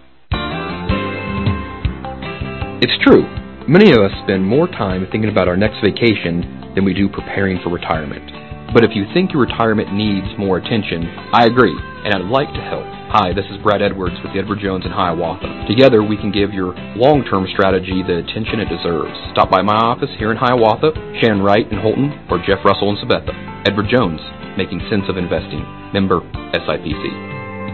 It's true. Many of us spend more time thinking about our next vacation than we do preparing for retirement. But if you think your retirement needs more attention, I agree, and I'd like to help. Hi, this is Brad Edwards with Edward Jones in Hiawatha. Together, we can give your long-term strategy the attention it deserves. Stop by my office here in Hiawatha, Shannon Wright in Holton, or Jeff Russell in Sabetha. Edward Jones, making sense of investing. Member SIPC.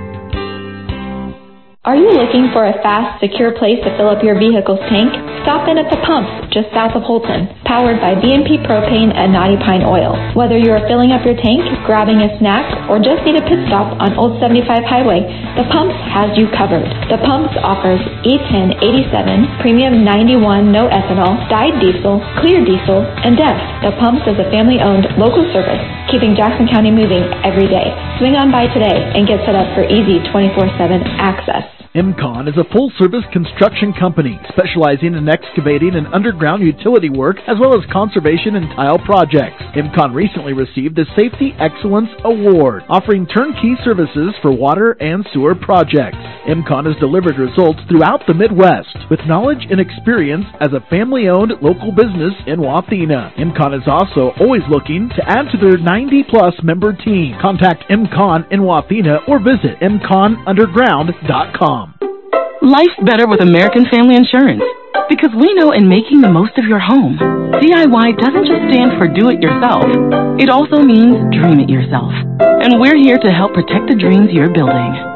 Are you looking for a fast, secure place to fill up your vehicle's tank? Stop in at the pumps just south of Holton, powered by BNP Propane and Knotty Pine Oil. Whether you are filling up your tank, grabbing a snack, or just need a pit stop on Old 75 Highway, the Pumps has you covered. The Pumps offers E10 87, Premium 91 no ethanol, dyed diesel, clear diesel, and DEF. The Pumps is a family-owned local service, keeping Jackson County moving every day. Swing on by today and get set up for easy 24/7 access. MCON is a full-service construction company specializing in excavating and underground utility work as well as conservation and tile projects. MCON recently received the Safety Excellence Award, offering turnkey services for water and sewer projects. MCON has delivered results throughout the Midwest with knowledge and experience as a family-owned local business in Wathena. MCON is also always looking to add to their 90-plus member team. Contact MCON in Wathena or visit mconunderground.com. Life's better with American Family Insurance because we know in making the most of your home, DIY doesn't just stand for do it yourself. It also means dream it yourself. And we're here to help protect the dreams you're building.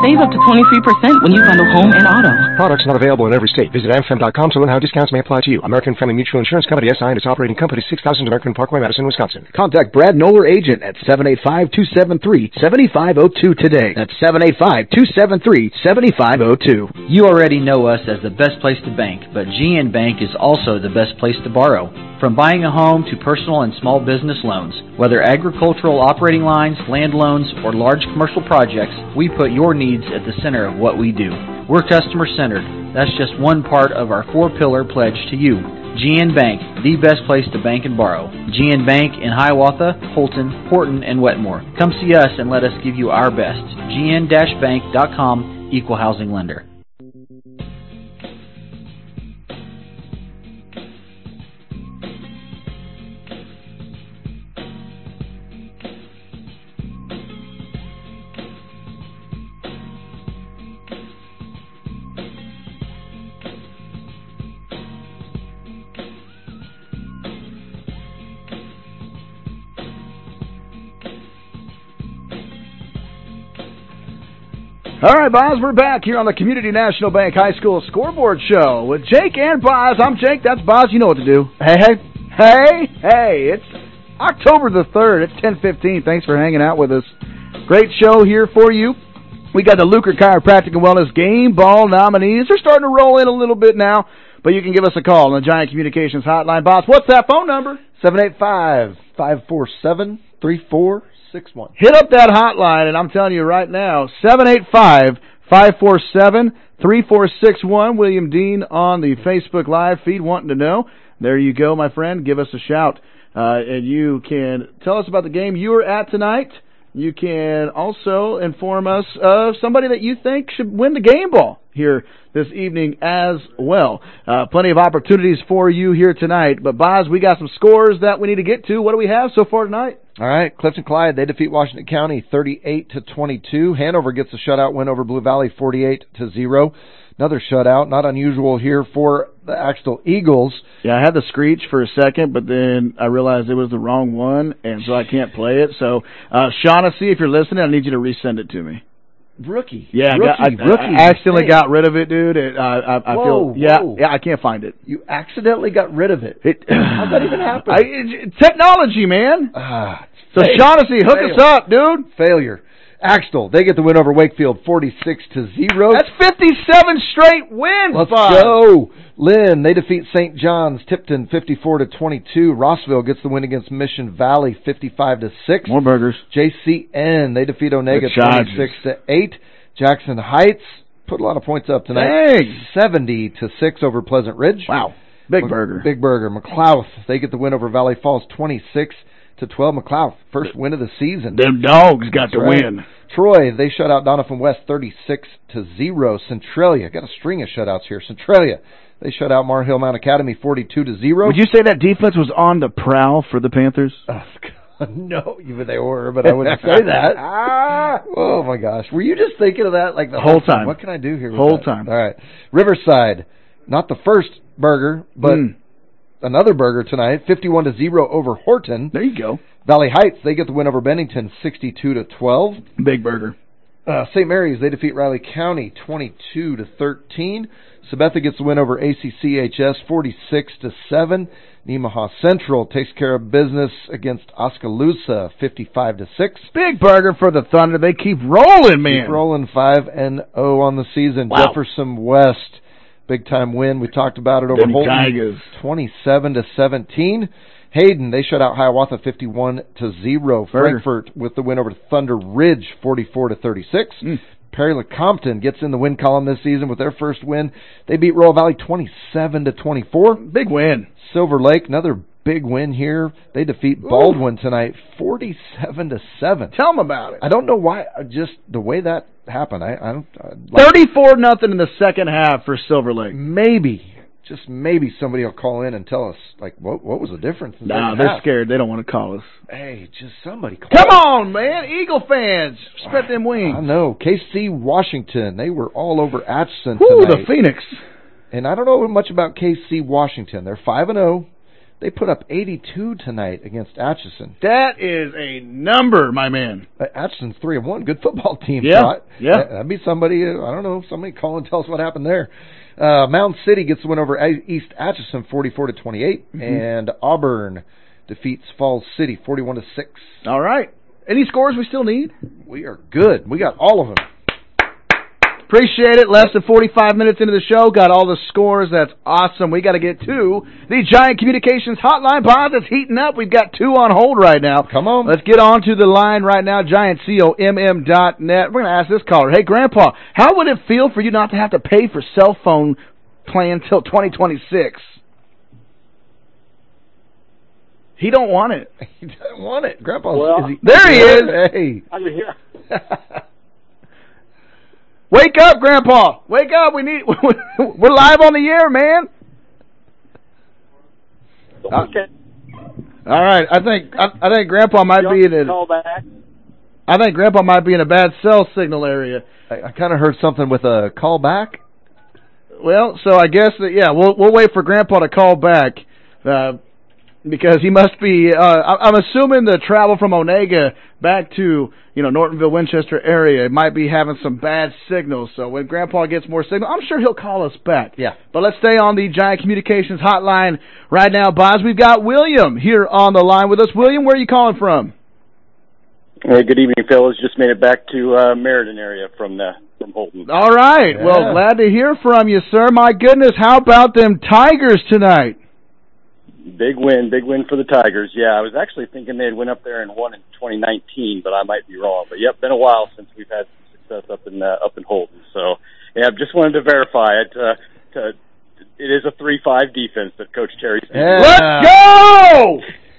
Save up to 23% when you bundle home and auto. Products not available in every state. Visit amfam.com to learn how discounts may apply to you. American Family Mutual Insurance Company, SI, and its operating company, 6000 American Parkway, Madison, Wisconsin. Contact Brad Noller, agent at 785-273-7502 today. That's 785-273-7502. You already know us as the best place to bank, but GN Bank is also the best place to borrow. From buying a home to personal and small business loans, whether agricultural operating lines, land loans, or large commercial projects, we put your needs at the center of what we do. We're customer-centered. That's just one part of our 4-pillar pledge to you. GN Bank, the best place to bank and borrow. GN Bank in Hiawatha, Holton, Horton, and Wetmore. Come see us and let us give you our best. GN-Bank.com, Equal Housing Lender. All right, Boz, we're back here on the Community National Bank High School Scoreboard Show with Jake and Boz. I'm Jake. That's Boz. You know what to do. Hey, it's October the 3rd. It's 10:15. Thanks for hanging out with us. Great show here for you. We got the Luker Chiropractic and Wellness Game Ball nominees. They're starting to roll in a little bit now, but you can give us a call on the Giant Communications Hotline. Boz, what's that phone number? 785-547-3461. Hit up that hotline, and I'm telling you right now, 785-547-3461. William Dean on the Facebook Live feed wanting to know. There you go, my friend. Give us a shout. And you can tell us about the game you were at tonight. You can also inform us of somebody that you think should win the game ball here this evening as well. Plenty of opportunities for you here tonight. But, Boz, we got some scores that we need to get to. What do we have so far tonight? All right, Clifton Clyde, they defeat Washington County 38-22. Hanover gets a shutout win over Blue Valley 48-0. Another shutout, not unusual here for the Axtell Eagles. Yeah, I had the screech for a second, but then I realized it was the wrong one, and so I can't play it. So, Shaughnessy, if you're listening, I need you to resend it to me. Rookie. Yeah, I accidentally got rid of it, dude. I can't find it. You accidentally got rid of it. How'd that even happen? Technology, man. So Shaughnessy, hook us up, dude. Failure. Axtell, they get the win over Wakefield 46-0. That's 57 straight wins. Let's go. Lynn, they defeat St. John's Tipton 54-22. Rossville gets the win against Mission Valley 55-6. More burgers. JCN, they defeat Onega 26-8. Jackson Heights put a lot of points up tonight. 70-6 over Pleasant Ridge. Wow. Big burger. McLouth, they get the win over Valley Falls 26-12. McLouth, first win of the season. Them dogs got the win. Troy, they shut out Doniphan West 36-0. Centralia, got a string of shutouts here. Centralia, they shut out Mar Hill Mount Academy 42-0. Would you say that defense was on the prowl for the Panthers? No, even they were, but I wouldn't say that. Oh my gosh, were you just thinking of that like the whole time? What can I do here? Whole time. All right, Riverside, not the first burger, but another burger tonight, 51-0 over Horton. There you go. Valley Heights, they get the win over Bennington, 62-12. Big burger. St. Mary's, they defeat Riley County, 22-13. Sabetha gets the win over ACCHS, 46-7. Nemaha Central takes care of business against Oskaloosa, 55-6. Big burger for the Thunder. They keep rolling, man. Keep rolling, 5-0 on the season. Wow. Jefferson West, big time win. We talked about it over Them Holton, Tigers. 27-17. Hayden, they shut out Hiawatha 51-0. Frankfort with the win over Thunder Ridge, 44-36. Perry LeCompton gets in the win column this season with their first win. They beat Royal Valley 27-24. Big win. Silver Lake, another big win here. They defeat Baldwin tonight, 47-7. Tell them about it. I don't know why, just the way that happened. 34-0 in the second half for Silver Lake. Maybe somebody will call in and tell us, like, what was the difference? No, they're scared. They don't want to call us. Hey, just somebody call Come us. on, man. Eagle fans. Spread them wings. I know. KC Washington, they were all over Atchison tonight. the Phoenix. And I don't know much about KC Washington. They're 5-0. They put up 82 tonight against Atchison. That is a number, my man. Atchison's 3-1. Good football team. Yeah, Scott. yeah. That'd be somebody, I don't know, somebody call and tell us what happened there. Mound City gets the win over East Atchison 44-28, and Auburn defeats Falls City 41-6. All right. Any scores we still need? We are good. We got all of them. Appreciate it. Less than 45 minutes into the show. Got all the scores. That's awesome. We got to get to the Giant Communications hotline. Bob, it's heating up. We've got 2 on hold right now. Come on. Let's get on to the line right now. GiantComm.net. We're going to ask this caller. Hey, Grandpa, how would it feel for you not to have to pay for cell phone plan till 2026? He don't want it. He doesn't want it. Grandpa. Well, there he is. Hey. I'm here. Wake up, Grandpa! Wake up! We're live on the air, man. Okay. All right. I think Grandpa might be in a. Call back. I think Grandpa might be in a bad cell signal area. I kind of heard something with a call back. Well, so I guess that we'll wait for Grandpa to call back because he must be. I'm assuming the travel from Onega back to Nortonville, Winchester area, it might be having some bad signals. So when Grandpa gets more signal, I'm sure he'll call us back. Yeah. But let's stay on the Giant Communications hotline right now, Boz. We've got William here on the line with us. William, where are you calling from? Hey, good evening, fellas. Just made it back to Meriden area from Holton. All right. Yeah. Well, glad to hear from you, sir. My goodness, how about them Tigers tonight? Big win for the Tigers. Yeah, I was actually thinking they had went up there and won in 2019, but I might be wrong. But yep, been a while since we've had some success up in Holton. So yeah, just wanted to verify it. It is a 3-5 defense that Coach Terry. Yeah. Let's go!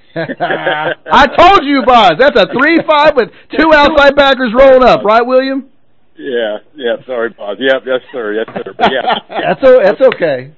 I told you, Boz. That's a 3-5 with 2 outside backers rolled up, right, William? Yeah. Sorry, Boz. Yes, sir. But yeah, that's okay.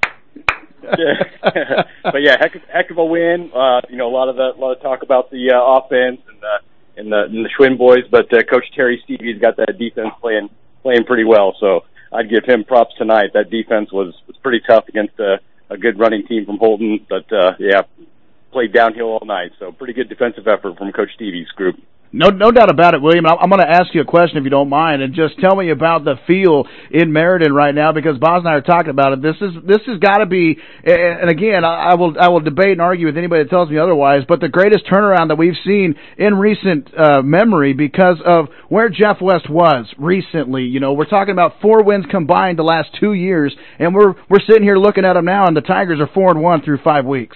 Yeah. But yeah, heck of a win. A lot of talk about the offense and the Schwinn boys, but Coach Terry Stevie's got that defense playing pretty well. So I'd give him props tonight. That defense was pretty tough against a good running team from Holton, but yeah, played downhill all night. So pretty good defensive effort from Coach Stevie's group. No doubt about it, William. I'm going to ask you a question if you don't mind, and just tell me about the feel in Meriden right now, because Boz and I are talking about it. This has got to be, and again, I will debate and argue with anybody that tells me otherwise, but the greatest turnaround that we've seen in recent memory because of where Jeff West was recently. We're talking about 4 wins combined the last 2 years, and we're sitting here looking at them now, and the Tigers are 4-1 through 5 weeks.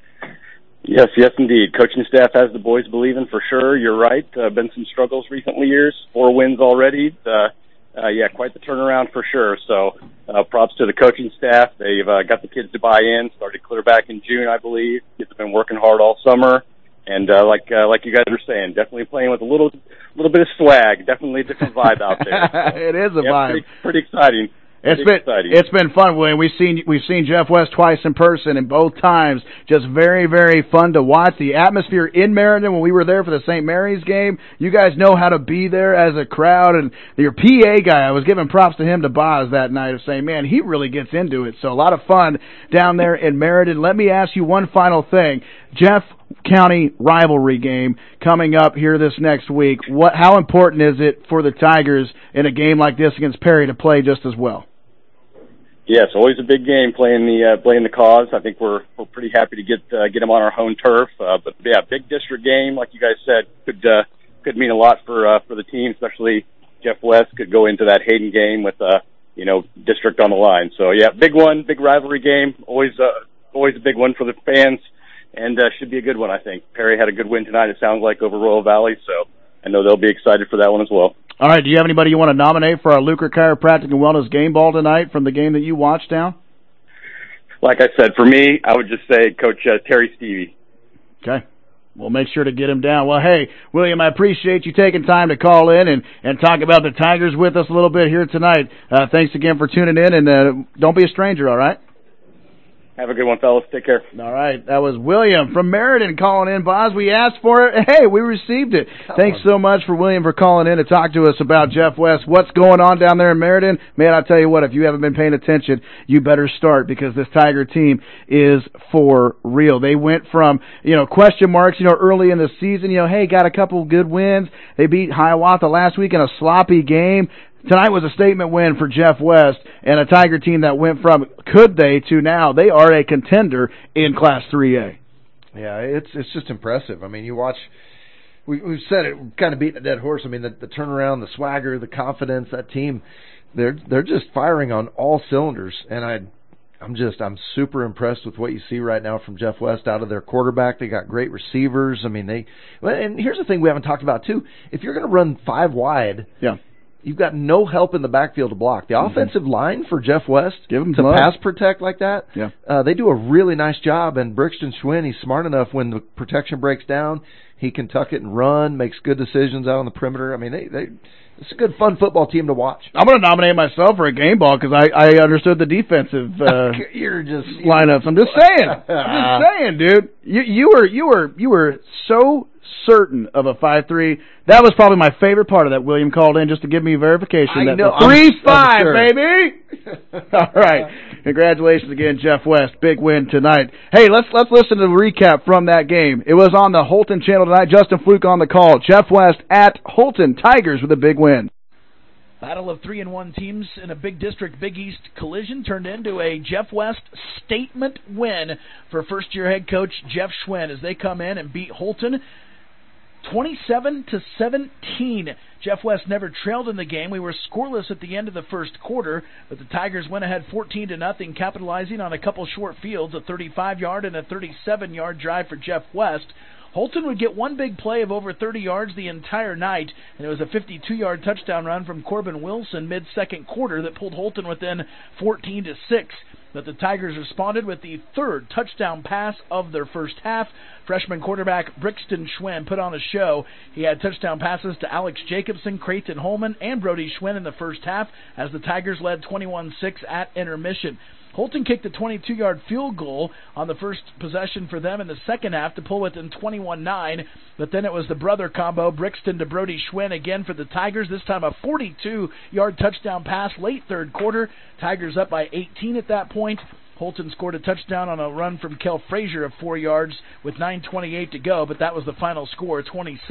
Yes, indeed. Coaching staff has the boys believing for sure. You're right. Been some struggles recently years. 4 wins already. Yeah, quite the turnaround for sure. So props to the coaching staff. They've got the kids to buy in. Started clear back in June, I believe. Kids have been working hard all summer. And like you guys were saying, definitely playing with a little bit of swag. Definitely a different vibe out there. It is a vibe. Pretty exciting. It's been fun, William. We've seen Jeff West twice in person, and both times just very, very fun to watch. The atmosphere in Meriden when we were there for the St. Mary's game, you guys know how to be there as a crowd. And your PA guy, I was giving props to him to Boz that night of saying, man, he really gets into it. So a lot of fun down there in Meriden. Let me ask you one final thing. Jeff County rivalry game coming up here this next week. How important is it for the Tigers in a game like this against Perry to play just as well? Yes, always a big game playing the cause. I think we're pretty happy to get them on our home turf. But yeah, big district game, like you guys said, could mean a lot for the team, especially Jeff West could go into that Hayden game with district on the line. So yeah, big one, big rivalry game. Always a big one for the fans, and should be a good one. I think Perry had a good win tonight. It sounds like over Royal Valley, so I know they'll be excited for that one as well. All right, do you have anybody you want to nominate for our Lucre Chiropractic and Wellness game ball tonight from the game that you watched down? Like I said, for me, I would just say Coach Terry Stevie. Okay. We'll make sure to get him down. Well, hey, William, I appreciate you taking time to call in and talk about the Tigers with us a little bit here tonight. Thanks again for tuning in, and don't be a stranger, all right? Have a good one, fellas. Take care. All right. That was William from Meriden calling in, Boz. We asked for it. Hey, we received it. Thanks so much for William for calling in to talk to us about Jeff West. What's going on down there in Meriden? Man, I'll tell you what, if you haven't been paying attention, you better start because this Tiger team is for real. They went from, question marks, early in the season, hey, got a couple good wins. They beat Hiawatha last week in a sloppy game. Tonight was a statement win for Jeff West and a Tiger team that went from could they to now they are a contender in Class 3A. Yeah, it's just impressive. I mean, you watch, we've said it, we're kind of beating a dead horse. I mean, the turnaround, the swagger, the confidence, that team, they're just firing on all cylinders. And I'm super impressed with what you see right now from Jeff West out of their quarterback. They got great receivers. I mean, and here's the thing we haven't talked about too. If you're going to run 5 wide, yeah, you've got no help in the backfield to block. The offensive line for Jeff West to pass protect like that, yeah. They do a really nice job. And Brixton Schwinn, he's smart enough when the protection breaks down, he can tuck it and run, makes good decisions out on the perimeter. I mean, it's a good, fun football team to watch. I'm going to nominate myself for a game ball because I understood the defensive lineups. I'm just saying, dude. You were so certain of a 5-3. That was probably my favorite part of that. William called in just to give me verification. I that know. 3-5, sure. baby. All right. Congratulations again, Jeff West. Big win tonight. Hey, let's listen to the recap from that game. It was on the Holton channel tonight. Justin Fluke on the call. Jeff West at Holton Tigers with a big win. Battle of 3-1 teams in a big district Big East collision turned into a Jeff West statement win for first-year head coach Jeff Schwinn as they come in and beat Holton 27-17. Jeff West never trailed in the game. We were scoreless at the end of the first quarter, but the Tigers went ahead 14-0, capitalizing on a couple short fields, a 35-yard and a 37-yard drive for Jeff West. Holton would get one big play of over 30 yards the entire night, and it was a 52-yard touchdown run from Corbin Wilson mid-second quarter that pulled Holton within 14-6. But the Tigers responded with the third touchdown pass of their first half. Freshman quarterback Brixton Schwinn put on a show. He had touchdown passes to Alex Jacobson, Creighton Holman, and Brody Schwinn in the first half as the Tigers led 21-6 at intermission. Holton kicked a 22-yard field goal on the first possession for them in the second half to pull within 21-9, but then it was the brother combo, Brixton to Brody Schwinn again for the Tigers, this time a 42-yard touchdown pass late third quarter. Tigers up by 18 at that point. Holton scored a touchdown on a run from Kel Frazier of 4 yards with 9:28 to go, but that was the final score,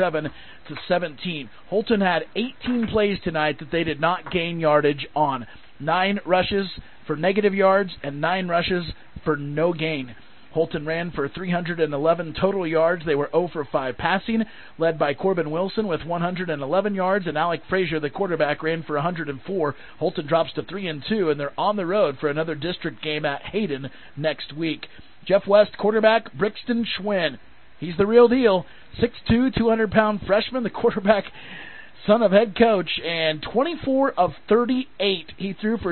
27-17. Holton had 18 plays tonight that they did not gain yardage on. 9 rushes for negative yards and 9 rushes for no gain. Holton ran for 311 total yards. They were 0 for 5 passing, led by Corbin Wilson with 111 yards, and Alec Frazier, the quarterback, ran for 104. Holton drops to 3-2, and they're on the road for another district game at Hayden next week. Jeff West, quarterback, Brixton Schwinn. He's the real deal. 6'2", 200-pound freshman, the quarterback, son of head coach, and 24 of 38. He threw for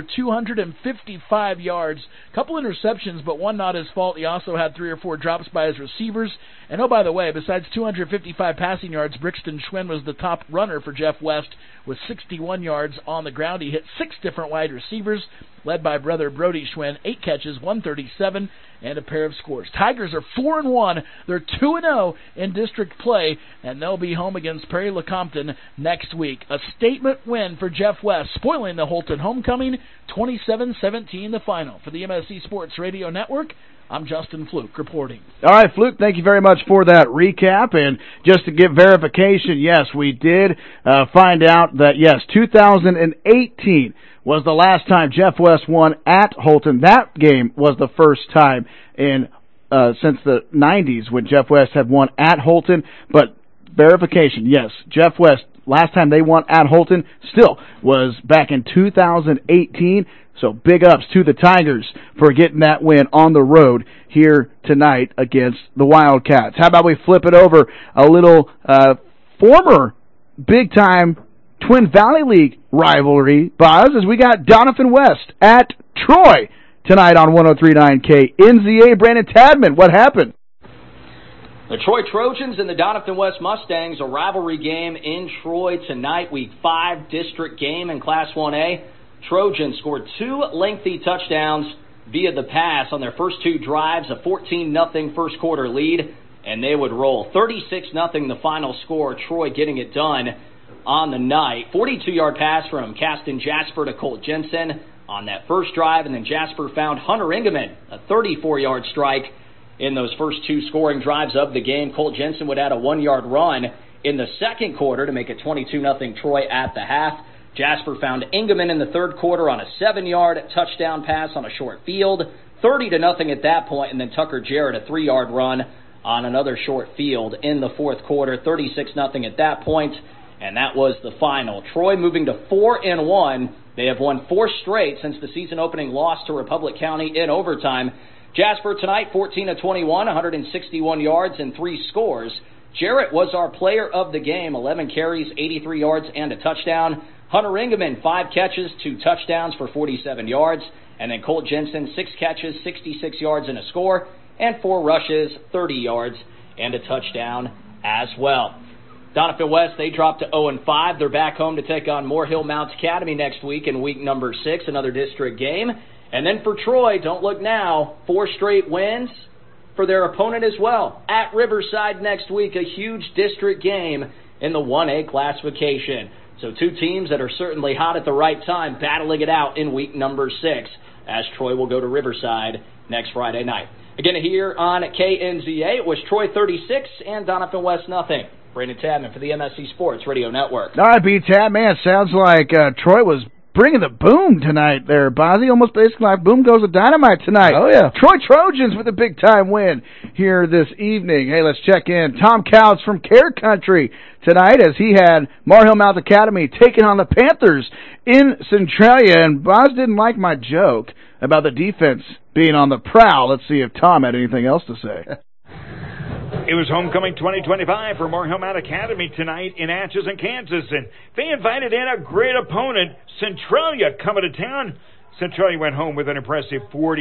255 yards. A couple interceptions, but one not his fault. He also had 3 or 4 drops by his receivers. And oh, by the way, besides 255 passing yards, Brixton Schwinn was the top runner for Jeff West with 61 yards on the ground. He hit 6 different wide receivers, led by brother Brody Schwinn, 8 catches, 137, and a pair of scores. Tigers are 4-1. They're 2-0 in district play, and they'll be home against Perry Lecompton next week. A statement win for Jeff West, spoiling the Holton homecoming, 27-17 the final. For the MSC Sports Radio Network, I'm Justin Fluke reporting. All right, Fluke, thank you very much for that recap. And just to get verification, yes, we did find out that, yes, 2018 was the last time Jeff West won at Holton. That game was the first time in since the 90s when Jeff West had won at Holton. But verification, yes, Jeff West, last time they won at Holton still was back in 2018. So big ups to the Tigers for getting that win on the road here tonight against the Wildcats. How about we flip it over a little former big-time Twin Valley League rivalry, Boz, as we got Doniphan West at Troy tonight on 103.9 KNZA. Brandon Tadman, what happened? The Troy Trojans and the Doniphan West Mustangs, a rivalry game in Troy tonight, Week 5 district game in Class 1A. Trojans scored 2 lengthy touchdowns via the pass on their first 2 drives, a 14-0 first quarter lead, and they would roll. 36-0 the final score, Troy getting it done on the night. 42-yard pass from Caston Jasper to Colt Jensen on that first drive, and then Jasper found Hunter Engemann, a 34-yard strike in those first 2 scoring drives of the game. Colt Jensen would add a 1-yard run in the second quarter to make it 22-0 Troy at the half. Jasper found Engemann in the third quarter on a 7-yard touchdown pass on a short field, 30-0 at that point, and then Tucker Jarrett, a 3-yard run on another short field in the fourth quarter, 36-0 at that point, and that was the final. Troy moving to 4-1. They have won 4 straight since the season opening loss to Republic County in overtime. Jasper tonight, 14 of 21, 161 yards and 3 scores. Jarrett was our player of the game, 11 carries, 83 yards and a touchdown. Hunter Engemann, 5 catches, 2 touchdowns for 47 yards. And then Colt Jensen, 6 catches, 66 yards and a score. And 4 rushes, 30 yards and a touchdown as well. Donovan West, they dropped to 0-5. They're back home to take on Moore Hill Mounts Academy next week in week number 6, another district game. And then for Troy, don't look now, 4 straight wins for their opponent as well. At Riverside next week, a huge district game in the 1A classification. So 2 teams that are certainly hot at the right time, battling it out in week number 6, as Troy will go to Riverside next Friday night. Again, here on KNZA, it was Troy 36 and Donovan West nothing. Brandon Tadman for the MSC Sports Radio Network. All right, B-Tad, man, sounds like Troy was bringing the boom tonight there, Bozzy. Almost basically like boom goes the dynamite tonight. Oh, yeah. Troy Trojans with a big-time win here this evening. Hey, let's check in. Tom Couch from Care Country tonight as he had Moore Hill Mounts Academy taking on the Panthers in Centralia. And Boz didn't like my joke about the defense being on the prowl. Let's see if Tom had anything else to say. It was homecoming 2025 for Moore Hill Mounts Academy tonight in Atchison, Kansas, and they invited in a great opponent, Centralia, coming to town. Centralia went home with an impressive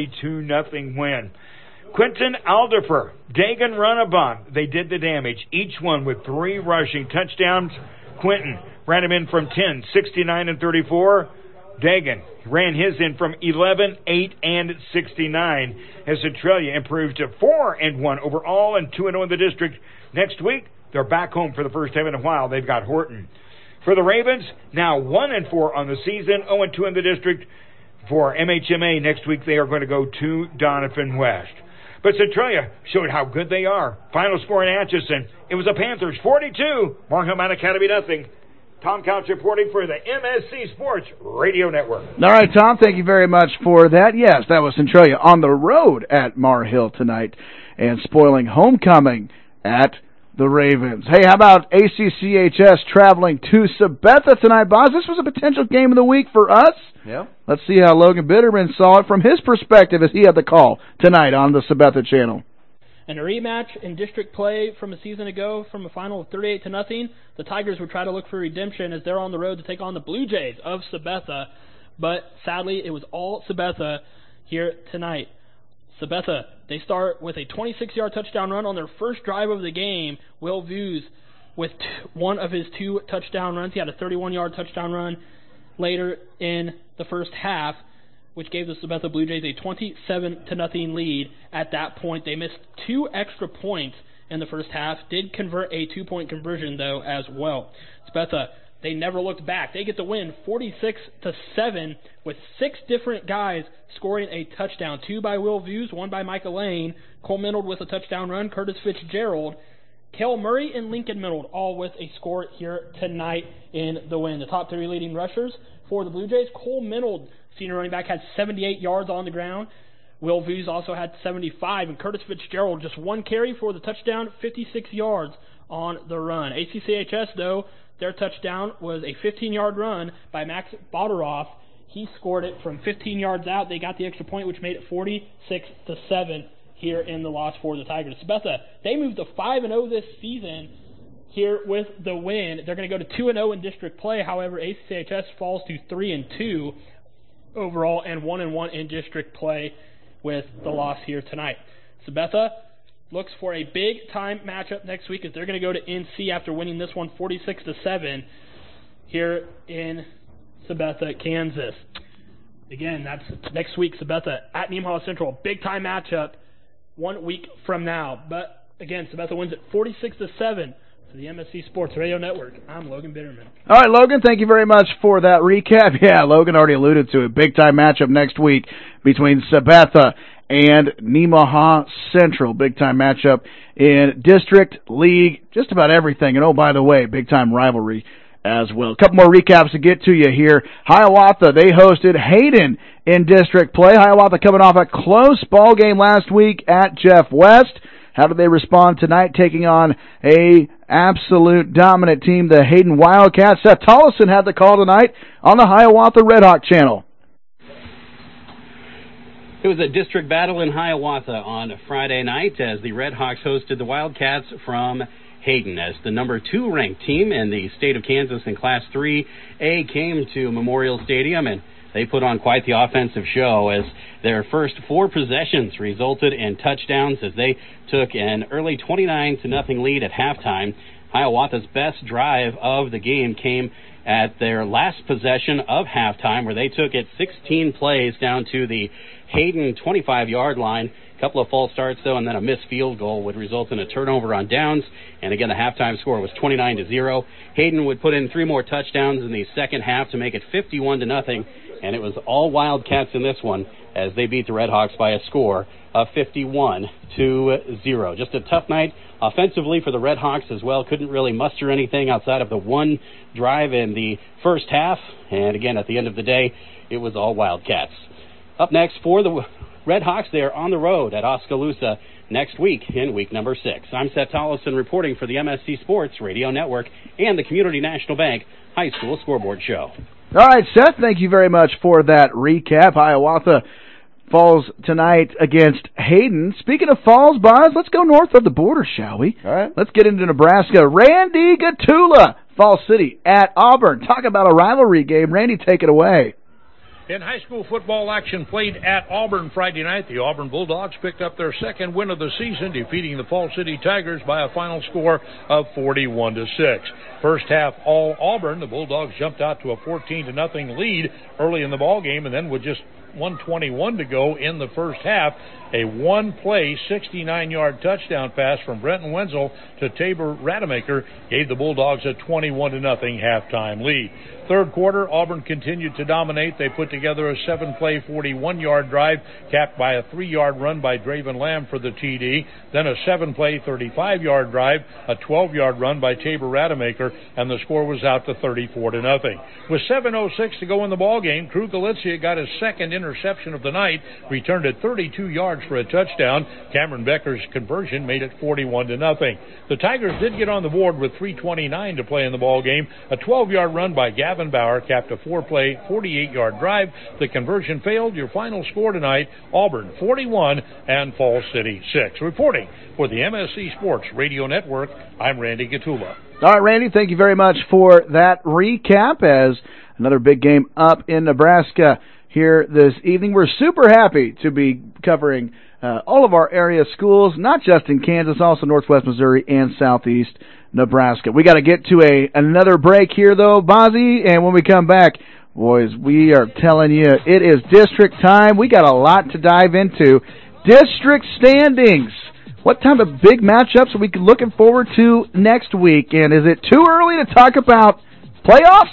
42-0 win. Quentin Alderfer, Dagan Runabout, they did the damage, each one with 3 rushing touchdowns. Quentin ran him in from 10, 69 and 34. Dagan ran his in from 11, 8, and 69 as Centralia improved to 4-1 overall and 2-0 in the district. Next week, they're back home for the first time in a while. They've got Horton. For the Ravens, now 1-4 on the season, 0-2 in the district. For MHMA, next week they are going to go to Donovan West. But Centralia showed how good they are. Final score in Atchison, it was the Panthers 42, Moore Hill Mounts Academy nothing. Tom Couch reporting for the MSC Sports Radio Network. All right, Tom, thank you very much for that. Yes, that was Centralia on the road at Moore Hill tonight and spoiling homecoming at the Ravens. Hey, how about ACCHS traveling to Sabetha tonight, Boz? This was a potential game of the week for us. Yeah. Let's see how Logan Bitterman saw it from his perspective as he had the call tonight on the Sabetha channel. In a rematch in district play from a season ago from a final of 38-0, the Tigers would try to look for redemption as they're on the road to take on the Blue Jays of Sabetha. But sadly, it was all Sabetha here tonight. Sabetha, they start with a 26-yard touchdown run on their first drive of the game. Will Vuse with one of his 2 touchdown runs. He had a 31-yard touchdown run later in the first half, which gave the Sabetha Blue Jays a 27-0 lead. At that point, they missed 2 extra points in the first half. Did convert a 2-point conversion, though, as well. Sabetha, they never looked back. They get the win 46-7 with 6 different guys scoring a touchdown. 2 by Will Vuse, 1 by Micah Lane. Cole Minold with a touchdown run. Curtis Fitzgerald. Kel Murray and Lincoln Minold all with a score here tonight in the win. The top 3 leading rushers for the Blue Jays. Cole Minold, senior running back, had 78 yards on the ground. Will Vuse also had 75, and Curtis Fitzgerald just 1 carry for the touchdown, 56 yards on the run. ACCHS, though, their touchdown was a 15-yard run by Max Boderoff. He scored it from 15 yards out. They got the extra point, which made it 46-7 here in the loss for the Tigers. Sabetha, they moved to 5-0 this season here with the win. They're going to go to 2-0 in district play. However, ACCHS falls to 3-2 overall and 1-1 in district play with the loss here tonight. Sabetha looks for a big-time matchup next week as they're going to go to NC after winning this one 46-7 here in Sabetha, Kansas. Again, that's next week, Sabetha at Nemaha Central. Big-time matchup 1 week from now. But, again, Sabetha wins it 46-7 for the MSC Sports Radio Network. I'm Logan Bitterman. All right, Logan, thank you very much for that recap. Yeah, Logan already alluded to it. Big-time matchup next week between Sabetha and Nemaha Central. Big-time matchup in district, league, just about everything. And, oh, by the way, big-time rivalry as well. A couple more recaps to get to you here. Hiawatha, they hosted Hayden in district play. Hiawatha coming off a close ball game last week at Jeff West. How did they respond tonight, taking on a absolute dominant team, the Hayden Wildcats? Seth Tollison had the call tonight on the Hiawatha Redhawk channel. It was a district battle in Hiawatha on Friday night as the Redhawks hosted the Wildcats from Hayden, as the number 2 ranked team in the state of Kansas in Class 3A came to Memorial Stadium, and they put on quite the offensive show as their first 4 possessions resulted in touchdowns as they took an early 29-0 lead at halftime. Hiawatha's best drive of the game came at their last possession of halftime, where they took it 16 plays down to the Hayden 25-yard line. A couple of false starts, though, and then a missed field goal would result in a turnover on downs. And again, the halftime score was 29-0. Hayden would put in 3 more touchdowns in the second half to make it 51-0. And it was all Wildcats in this one as they beat the Redhawks by a score of 51-0. Just a tough night offensively for the Redhawks as well. Couldn't really muster anything outside of the one drive in the first half. And again, at the end of the day, it was all Wildcats. Up next for the Redhawks, they are on the road at Oskaloosa next week in week number 6. I'm Seth Tollison reporting for the MSC Sports Radio Network and the Community National Bank High School Scoreboard Show. All right, Seth, thank you very much for that recap. Hiawatha falls tonight against Hayden. Speaking of falls, Boz, let's go north of the border, shall we? All right. Let's get into Nebraska. Randy Gatula, Falls City at Auburn. Talk about a rivalry game. Randy, take it away. In high school football action played at Auburn Friday night, the Auburn Bulldogs picked up their second win of the season, defeating the Falls City Tigers by a final score of 41-6. First half, all Auburn. The Bulldogs jumped out to a 14-0 lead early in the ball game, and then with just 1:21 to go in the first half, a one-play, 69-yard touchdown pass from Brenton Wenzel to Tabor Rademacher gave the Bulldogs a 21-0 halftime lead. Third quarter, Auburn continued to dominate. They put together a 7-play, 41-yard drive, capped by a 3-yard run by Draven Lamb for the TD. Then a 7-play, 35-yard drive, a 12-yard run by Tabor Rademacher, and the score was out to 34-0. With 7:06 to go in the ballgame, Crew Galicia got his second interception of the night, returned it 32 yards for a touchdown. Cameron Becker's conversion made it 41-0. The Tigers did get on the board with 3:29 to play in the ballgame. A 12-yard run by Gavin Bauer capped a 4-play, 48-yard drive. The conversion failed. Your final score tonight, Auburn 41 and Falls City 6. Reporting for the MSC Sports Radio Network, I'm Randy Gatula. All right, Randy, thank you very much for that recap as another big game up in Nebraska here this evening. We're super happy to be covering all of our area schools, not just in Kansas, also Northwest Missouri and Southeast Nebraska. We got to get to another break here, though, Bozzy, and when we come back, boys, we are telling you it is district time. We got a lot to dive into. District standings. What type of big matchups are we looking forward to next week? And is it too early to talk about playoffs?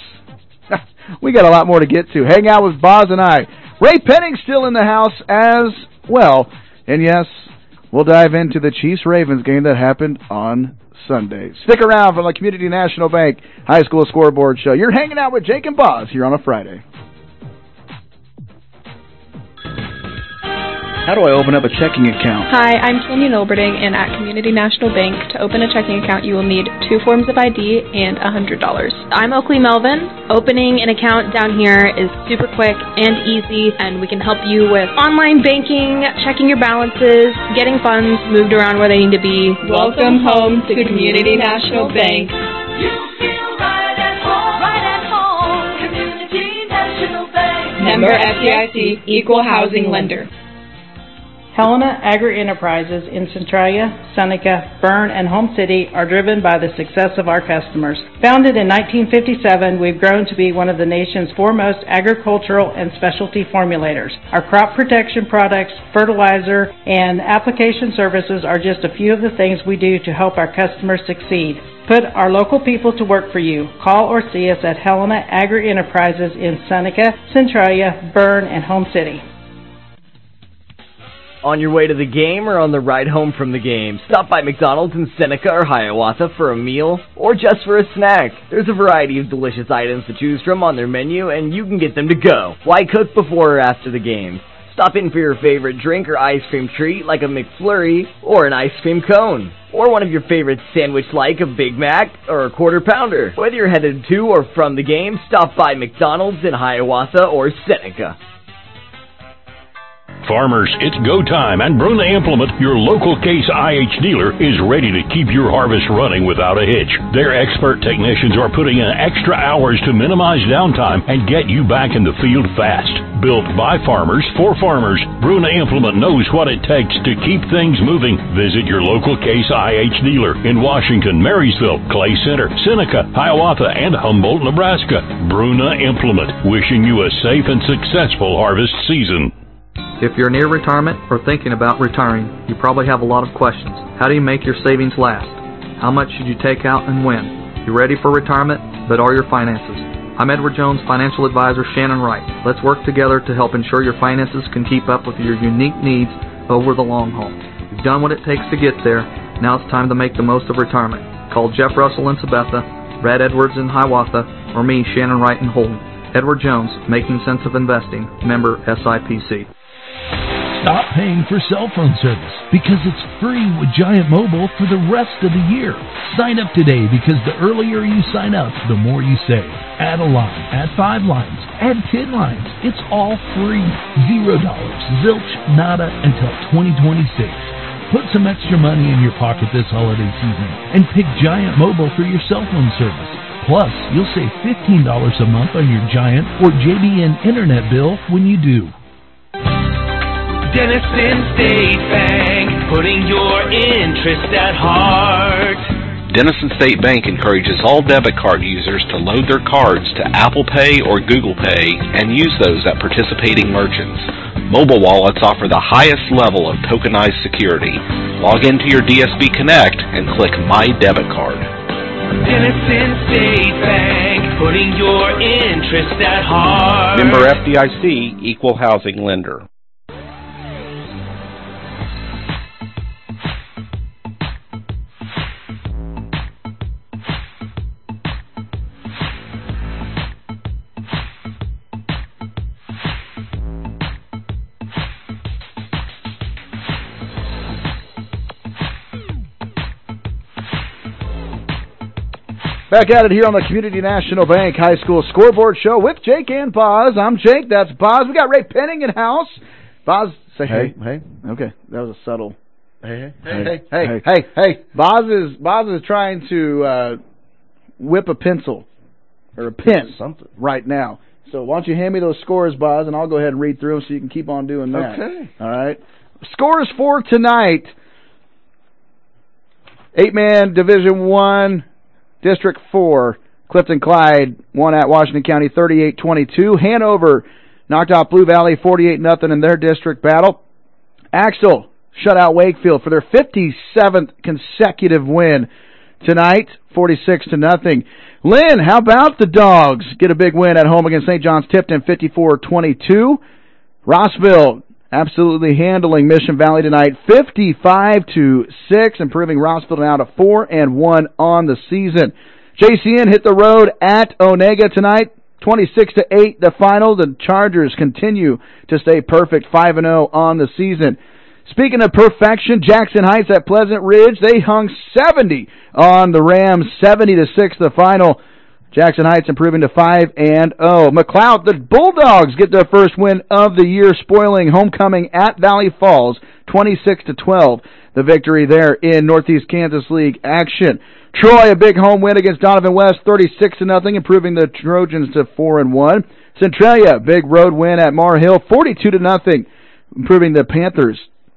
We got a lot more to get to. Hang out with Boz and I. Ray Penning's still in the house as well. And yes, we'll dive into the Chiefs-Ravens game that happened on Sunday. Stick around for the Community National Bank High School Scoreboard Show. You're hanging out with Jake and Boz here on a Friday. How do I open up a checking account? Hi, I'm Canyon Olberding, and at Community National Bank, to open a checking account, you will need 2 forms of ID and $100. I'm Oakley Melvin. Opening an account down here is super quick and easy, and we can help you with online banking, checking your balances, getting funds moved around where they need to be. Welcome home to Community National Bank. Member FDIC, Equal Housing Lender. Helena Agri-Enterprises in Centralia, Seneca, Berne, and Home City are driven by the success of our customers. Founded in 1957, we've grown to be one of the nation's foremost agricultural and specialty formulators. Our crop protection products, fertilizer, and application services are just a few of the things we do to help our customers succeed. Put our local people to work for you. Call or see us at Helena Agri-Enterprises in Seneca, Centralia, Berne, and Home City. On your way to the game or on the ride home from the game, stop by McDonald's in Seneca or Hiawatha for a meal or just for a snack. There's a variety of delicious items to choose from on their menu, and you can get them to go. Why cook before or after the game? Stop in for your favorite drink or ice cream treat like a McFlurry or an ice cream cone. Or one of your favorite sandwich like a Big Mac or a Quarter Pounder. Whether you're headed to or from the game, stop by McDonald's in Hiawatha or Seneca. Farmers, it's go time, and Bruna Implement, your local Case IH dealer, is ready to keep your harvest running without a hitch. Their expert technicians are putting in extra hours to minimize downtime and get you back in the field fast. Built by farmers for farmers, Bruna Implement knows what it takes to keep things moving. Visit your local Case IH dealer in Washington, Marysville, Clay Center, Seneca, Hiawatha, and Humboldt, Nebraska. Bruna Implement, wishing you a safe and successful harvest season. If you're near retirement or thinking about retiring, you probably have a lot of questions. How do you make your savings last? How much should you take out and when? You're ready for retirement, but are your finances? I'm Edward Jones financial advisor Shannon Wright. Let's work together to help ensure your finances can keep up with your unique needs over the long haul. You've done what it takes to get there. Now it's time to make the most of retirement. Call Jeff Russell in Sabetha, Brad Edwards in Hiawatha, or me, Shannon Wright in Holden. Edward Jones, Making Sense of Investing, member SIPC. Stop paying for cell phone service because it's free with Giant Mobile for the rest of the year. Sign up today because the earlier you sign up, the more you save. Add a line, add 5 lines, add 10 lines. It's all free. $0, zilch, nada until 2026. Put some extra money in your pocket this holiday season and pick Giant Mobile for your cell phone service. Plus, you'll save $15 a month on your Giant or JBN internet bill when you do. Denison State Bank, putting your interest at heart. Denison State Bank encourages all debit card users to load their cards to Apple Pay or Google Pay and use those at participating merchants. Mobile wallets offer the highest level of tokenized security. Log into your DSB Connect and click My Debit Card. Denison State Bank, putting your interest at heart. Member FDIC, Equal Housing Lender. Back at it here on the Community National Bank High School Scoreboard Show with Jake and Boz. I'm Jake. That's Boz. We got Ray Penning in house. Boz, say hey. Hey. Okay, that was a subtle. Hey. Boz is trying to whip a pencil or a pen something right now. So why don't you hand me those scores, Boz, and I'll go ahead and read through them so you can keep on doing that. Okay. All right. Scores for tonight. 8-man Division I. District 4, Clifton Clyde won at Washington County 38-22. Hanover knocked out Blue Valley 48-0 in their district battle. Axtell shut out Wakefield for their 57th consecutive win tonight, 46-0. Lynn, how about the Dogs? Get a big win at home against St. John's Tipton 54-22. Rossville absolutely handling Mission Valley tonight, 55-6, improving Rossville now to 4-1 on the season. JCN hit the road at Onega tonight, 26-8 the final. The Chargers continue to stay perfect, 5-0 on the season. Speaking of perfection, Jackson Heights at Pleasant Ridge, they hung 70 on the Rams, 70-6 the final. Jackson Heights improving to 5-0. McLeod, the Bulldogs get their first win of the year, spoiling homecoming at Valley Falls, 26-12. The victory there in Northeast Kansas League action. Troy, a big home win against Donovan West, 36-0, improving the Trojans to 4-1. Centralia, big road win at Mar Hill, 42-0, improving the Panthers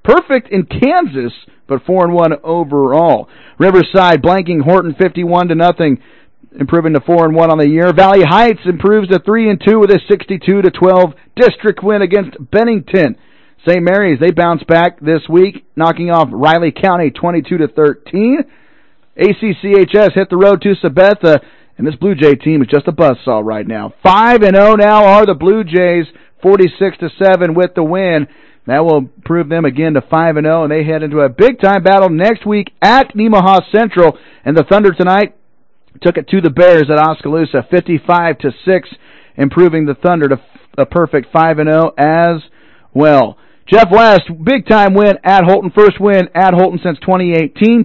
perfect in Kansas, but 4-1 overall. Riverside blanking Horton 51-0, improving to 4-1 on the year. Valley Heights improves to 3-2 with a 62-12 district win against Bennington. St. Mary's, they bounce back this week, knocking off Riley County 22-13. ACCHS hit the road to Sabetha, and this Blue Jay team is just a buzzsaw right now. 5-0 now are the Blue Jays, 46-7 with the win. That will prove them again to 5-0, and they head into a big-time battle next week at Nemaha Central. And the Thunder tonight took it to the Bears at Oskaloosa, 55-6, improving the Thunder to a perfect 5-0 as well. Jeff West, big-time win at Holton. First win at Holton since 2018,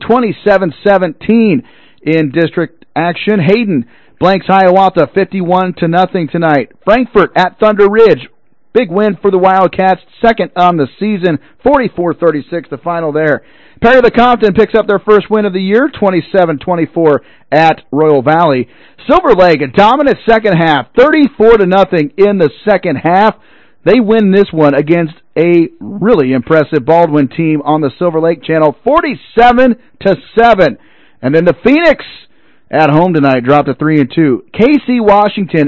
27-17 in district action. Hayden blanks Hiawatha 51-0 tonight. Frankfort at Thunder Ridge, big win for the Wildcats, second on the season, 44-36 the final there. Perry the Compton picks up their first win of the year, 27-24 at Royal Valley. Silver Lake, a dominant second half, 34-0 in the second half. They win this one against a really impressive Baldwin team on the Silver Lake Channel, 47-7. And then the Phoenix at home tonight dropped to 3-2. KC Washington,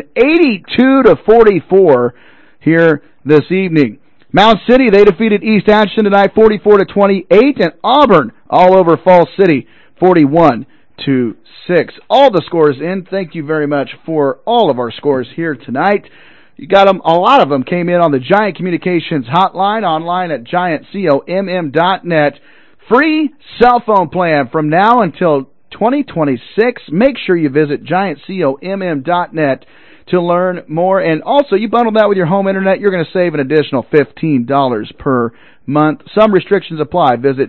82-44 here this evening. Mound City, they defeated East Atchison tonight, 44-28, and Auburn all over Falls City, 41-6. All the scores in. Thank you very much for all of our scores here tonight. You got them. A lot of them came in on the Giant Communications hotline, online at giantcomm.net. Free cell phone plan from now until 2026. Make sure you visit giantcomm.net to learn more. And also, you bundle that with your home internet, you're going to save an additional $15 per month. Some restrictions apply. Visit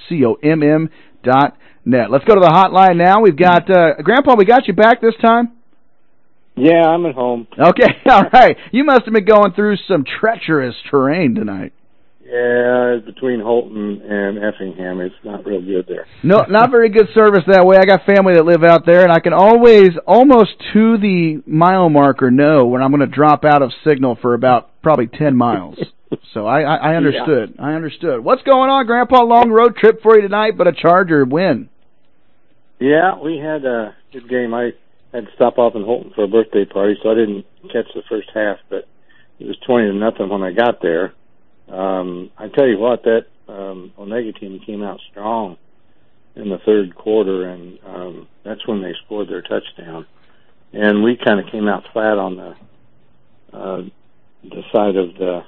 giantcomm.net. Let's go to the hotline now. We've got, Grandpa, we got you back this time? Yeah, I'm at home. Okay, all right. You must have been going through some treacherous terrain tonight. Yeah, between Holton and Effingham, it's not real good there. No, not very good service that way. I got family that live out there, and I can always, almost to the mile marker, know when I'm going to drop out of signal for about probably 10 miles. So I understood. Yeah. I understood. What's going on, Grandpa? Long road trip for you tonight, but a Charger win. Yeah, we had a good game. I had to stop off in Holton for a birthday party, so I didn't catch the first half, but it was 20-0 when I got there. I tell you what, that Onega team came out strong in the third quarter, and that's when they scored their touchdown. And we kind of came out flat on the side of the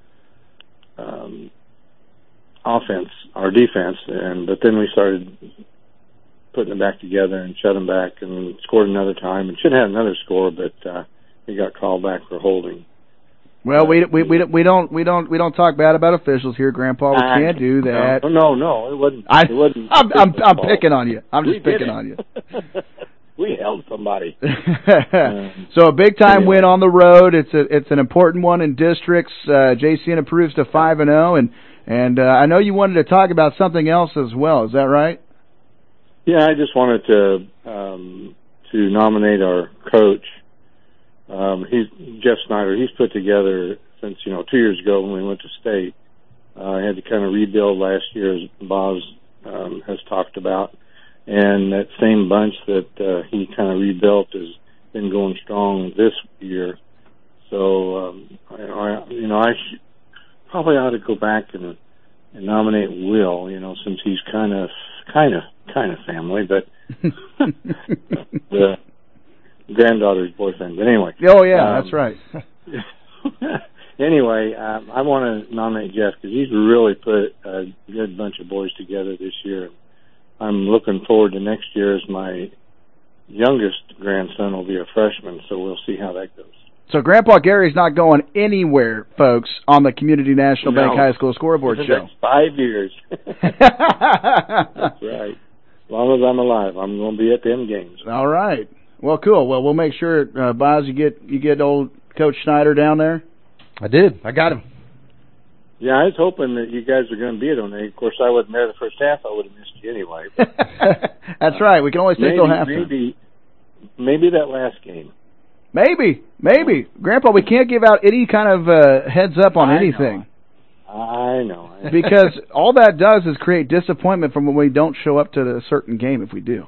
offense, our defense, but then we started putting it back together and shut them back and scored another time. And should have another score, but we got called back for holding. Well, we don't talk bad about officials here, Grandpa. We can't do that. No, it wasn't. I'm picking on you. I'm just picking on you. We held somebody. So a big time win on the road. It's an important one in districts. JCN improves to 5-0, and I know you wanted to talk about something else as well. Is that right? Yeah, I just wanted to nominate our coach. He's Jeff Snyder. He's put together since 2 years ago when we went to state. I had to kind of rebuild last year, as Boz has talked about, and that same bunch that he kind of rebuilt has been going strong this year. So I probably ought to go back and nominate Will. Since he's kind of family, but the granddaughter's boyfriend. But anyway. Oh yeah, that's right. Anyway, I want to nominate Jeff because he's really put a good bunch of boys together this year. I'm looking forward to next year as my youngest grandson will be a freshman, so we'll see how that goes. So Grandpa Gary's not going anywhere, folks, on the Community National Bank High School Scoreboard Show. That's 5 years. That's right. As long as I'm alive, I'm going to be at them games. All right. Well, cool. Well, we'll make sure, Boz, you get old Coach Snyder down there. I did. I got him. Yeah, I was hoping that you guys were going to be at Onega. Of course, I wasn't there the first half. I would have missed you anyway. That's right. We can only stay till halftime. Maybe that last game. Maybe. Grandpa, we can't give out any kind of heads up on anything. I know. Because all that does is create disappointment from when we don't show up to a certain game if we do.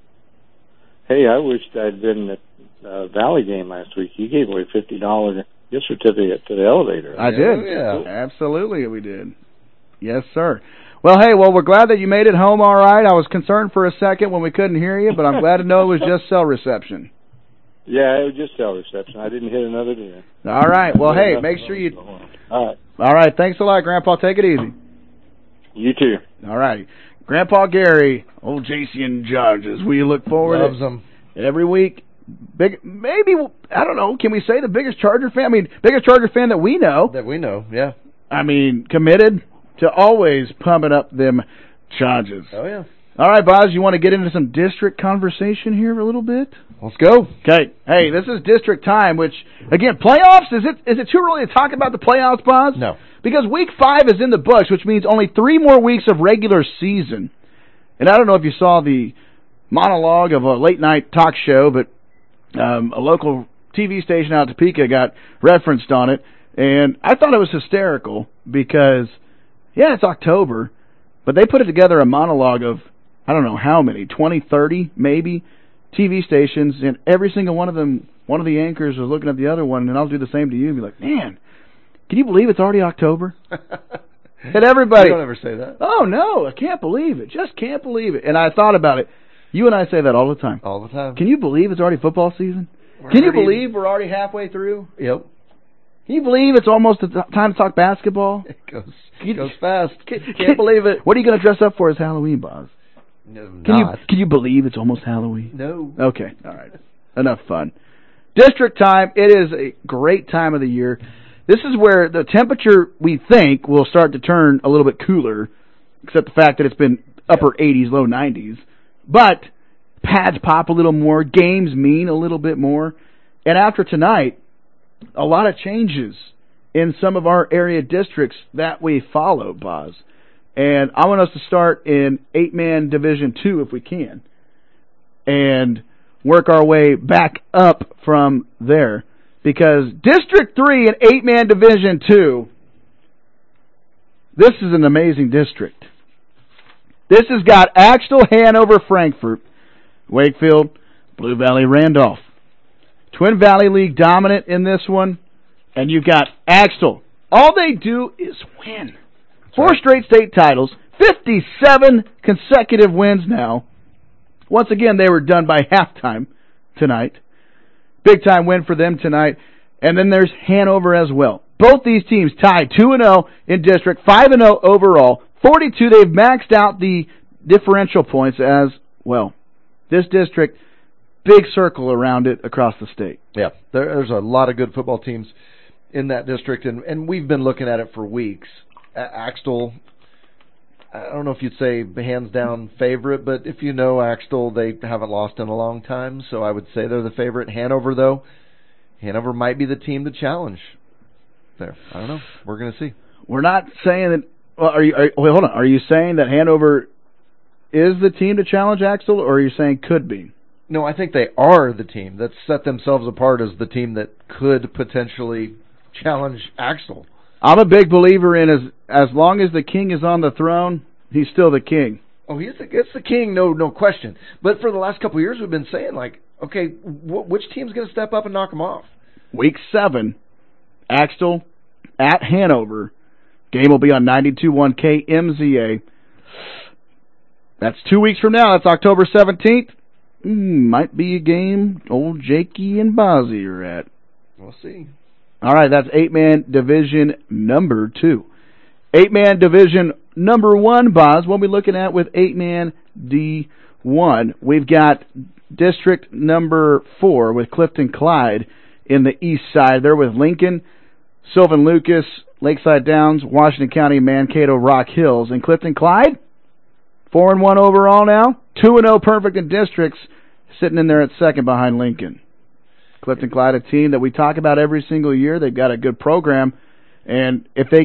Hey, I wished I'd been at the Valley game last week. You gave away $50 gift certificate to the elevator. I did. Yeah. Absolutely we did. Yes, sir. Well, hey, we're glad that you made it home all right. I was concerned for a second when we couldn't hear you, but I'm glad to know it was just cell reception. Yeah, it was just cell reception. I didn't hit another today. All right. Well, hey, make sure you... All right. All right. Thanks a lot, Grandpa. Take it easy. You too. All right. Grandpa Gary, old JC and Judges. We look forward Loves them. Every week. Maybe, I don't know, can we say the biggest Charger fan? I mean, biggest Charger fan that we know. That we know, yeah. I mean, committed to always pumping up them Chargers. Oh, yeah. All right, Boz, you want to get into some district conversation here a little bit? Let's go. Okay. Hey, this is district time, which, again, playoffs, is it too early to talk about the playoffs, Boz? No. Because week 5 is in the books, which means only 3 more weeks of regular season. And I don't know if you saw the monologue of a late-night talk show, but a local TV station out in Topeka got referenced on it, and I thought it was hysterical because, yeah, it's October, but they put it together a monologue of, I don't know how many, 20, 30 maybe, TV stations, and every single one of them, one of the anchors was looking at the other one, and I'll do the same to you and be like, man, can you believe it's already October? And everybody... You don't ever say that. Oh, no, I can't believe it. Just can't believe it. And I thought about it. You and I say that all the time. All the time. Can you believe it's already football season? Can you believe we're already halfway through? Yep. Can you believe it's almost time to talk basketball? It goes fast. Can't believe it. What are you going to dress up for as Halloween, Boz? No, Can you believe it's almost Halloween? No. Okay, all right. Enough fun. District time. It is a great time of the year. This is where the temperature, we think, will start to turn a little bit cooler, except the fact that it's been upper 80s, low 90s. But pads pop a little more, games mean a little bit more. And after tonight, a lot of changes in some of our area districts that we follow, Boz. And I want us to start in 8-man Division 2 if we can, and work our way back up from there. Because District 3 in 8-man Division 2, this is an amazing district. This has got Axtell, Hanover, Frankfort, Wakefield, Blue Valley, Randolph. Twin Valley League dominant in this one, and you've got Axtell. All they do is win. 4 straight state titles, 57 consecutive wins now. Once again, they were done by halftime tonight. Big time win for them tonight. And then there's Hanover as well. Both these teams tied 2-0 in district, 5-0 overall. 42, they've maxed out the differential points as well. This district, big circle around it across the state. Yeah, there's a lot of good football teams in that district, and we've been looking at it for weeks. Axtell, I don't know if you'd say hands down favorite, but if you know Axtell, they haven't lost in a long time, so I would say they're the favorite. Hanover, though, Hanover might be the team to challenge there. I don't know. We're going to see. We're not saying that. Well, hold on. Are you saying that Hanover is the team to challenge Axtell, or are you saying could be? No, I think they are the team that set themselves apart as the team that could potentially challenge Axtell. I'm a big believer in as long as the king is on the throne, he's still the king. Oh, it's the king, no question. But for the last couple of years, we've been saying, like, okay, which team's going to step up and knock them off? Week 7, Axtell at Hanover. Game will be on 92.1 KMZA. That's 2 weeks from now. That's October 17th. Might be a game old Jakey and Bozzy are at. We'll see. All right, that's 8-man Division number 2. 8-man Division number 1, Boz, what are we looking at with 8-man D1? We've got District number 4 with Clifton Clyde in the east side. They're with Lincoln, Sylvan Lucas, Lakeside Downs, Washington County, Mankato, Rock Hills. And Clifton Clyde, 4-1 overall now, 2-0 perfect in districts, sitting in there at second behind Lincoln. Clifton Clyde, a team that we talk about every single year. They've got a good program, and if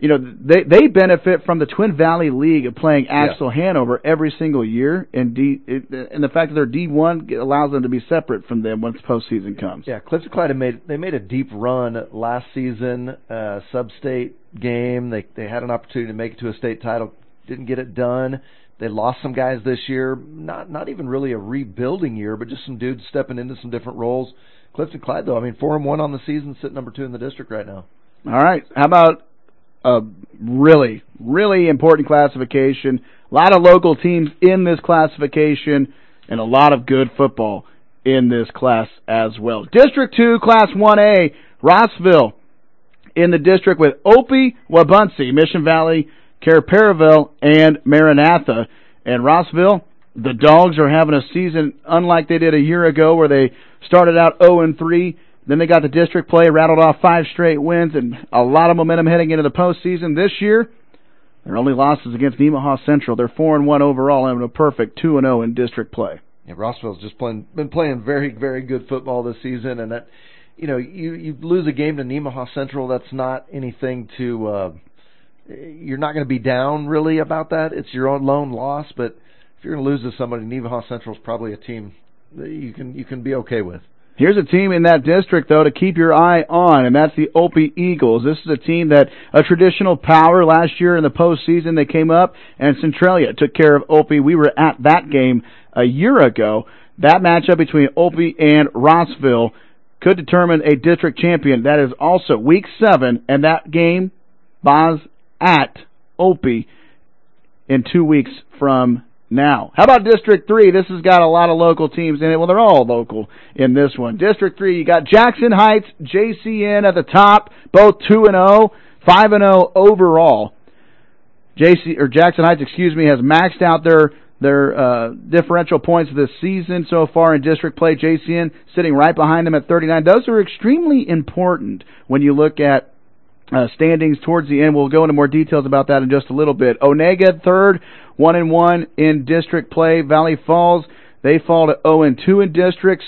they benefit from the Twin Valley League of playing Axtell Hanover every single year, and the fact that they're D1 allows them to be separate from them once postseason comes. Yeah, Clifton Clyde made a deep run last season, sub-state game. They had an opportunity to make it to a state title, didn't get it done. They lost some guys this year, not even really a rebuilding year, but just some dudes stepping into some different roles. Clifton Clyde, though, 4-1 on the season, sitting number 2 in the district right now. All right, how about a really, really important classification? A lot of local teams in this classification, and a lot of good football in this class as well. District 2, Class 1A, Rossville in the district with Opie, Wabaunsee, Mission Valley, Cair-Paravel, and Maranatha. And Rossville, the Dogs are having a season unlike they did a year ago, where they started out 0-3. Then they got the district play, rattled off 5 straight wins, and a lot of momentum heading into the postseason. This year, their only losses against Nemaha Central. They're 4-1 overall, having a perfect 2-0 in district play. Yeah, Rossville's just been playing very, very good football this season, and that, you lose a game to Nemaha Central, that's not anything to. You're not going to be down really about that. It's your own lone loss, but if you're going to lose to somebody, Nemaha Central is probably a team that you can be okay with. Here's a team in that district, though, to keep your eye on, and that's the Opie Eagles. This is a team that a traditional power last year in the postseason. They came up, and Centralia took care of Opie. We were at that game a year ago. That matchup between Opie and Rossville could determine a district champion. That is also Week 7, and that game, Boz, at Opie in 2 weeks from now. How about District 3? This has got a lot of local teams in it. Well, they're all local in this one. District 3, you got Jackson Heights, JCN at the top, both 2-0, 5-0 overall. Jackson Heights, has maxed out their differential points this season so far in district play. JCN sitting right behind them at 39. Those are extremely important when you look at standings towards the end. We'll go into more details about that in just a little bit. Onega, third, 1-1 in district play. Valley Falls, they fall to 0-2 in districts.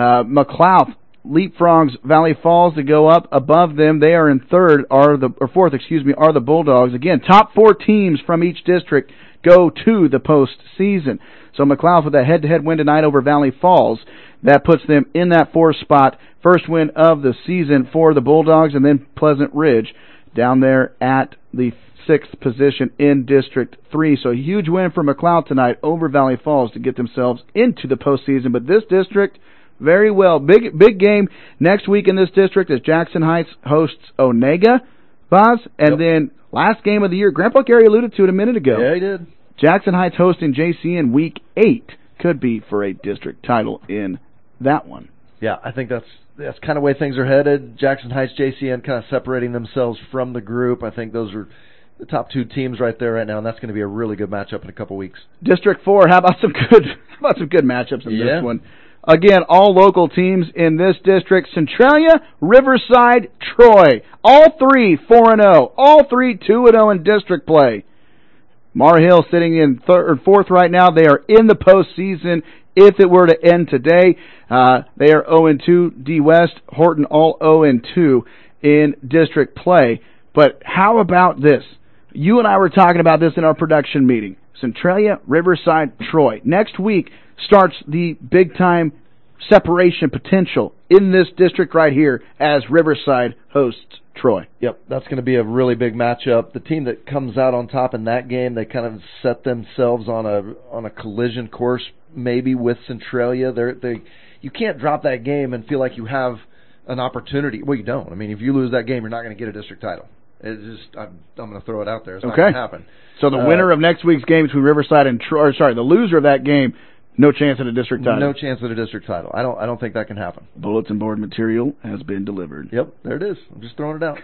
McLeod leapfrogs Valley Falls to go up above them. They are in fourth, are the Bulldogs. Again, top 4 teams from each district go to the postseason. So McLeod with a head-to-head win tonight over Valley Falls. That puts them in that 4th spot. First win of the season for the Bulldogs, and then Pleasant Ridge down there at the 6th position in District 3. So a huge win for McLeod tonight over Valley Falls to get themselves into the postseason. But this district, very well. Big game next week in this district as Jackson Heights hosts Onega, Boz, and then last game of the year, Grandpa Gary alluded to it a minute ago. Yeah, he did. Jackson Heights hosting JCN Week 8 could be for a district title in that one. Yeah, I think that's kind of the way things are headed. Jackson Heights, JCN kind of separating themselves from the group. I think those are the top 2 teams right there right now, and that's going to be a really good matchup in a couple weeks. District 4, how about some good matchups in this one? Again, all local teams in this district. Centralia, Riverside, Troy. All 3 4-0. All 3 2-0 in district play. Mar Hill sitting in 4th right now. They are in the postseason. If it were to end today, they are 0-2. D West, Horton, all 0-2 in district play. But how about this? You and I were talking about this in our production meeting. Centralia, Riverside, Troy. Next week starts the big-time separation potential in this district right here as Riverside hosts Troy. Yep, that's going to be a really big matchup. The team that comes out on top in that game, they kind of set themselves on a collision course maybe with Centralia. You can't drop that game and feel like you have an opportunity. Well, you don't. I mean, if you lose that game, you're not going to get a district title. It's just I'm going to throw it out there. It's not going to happen. So the winner of next week's game between Riverside and Troy, the loser of that game, no chance at a district title. No chance at a district title. I don't think that can happen. Bulletin board material has been delivered. Yep, there it is. I'm just throwing it out.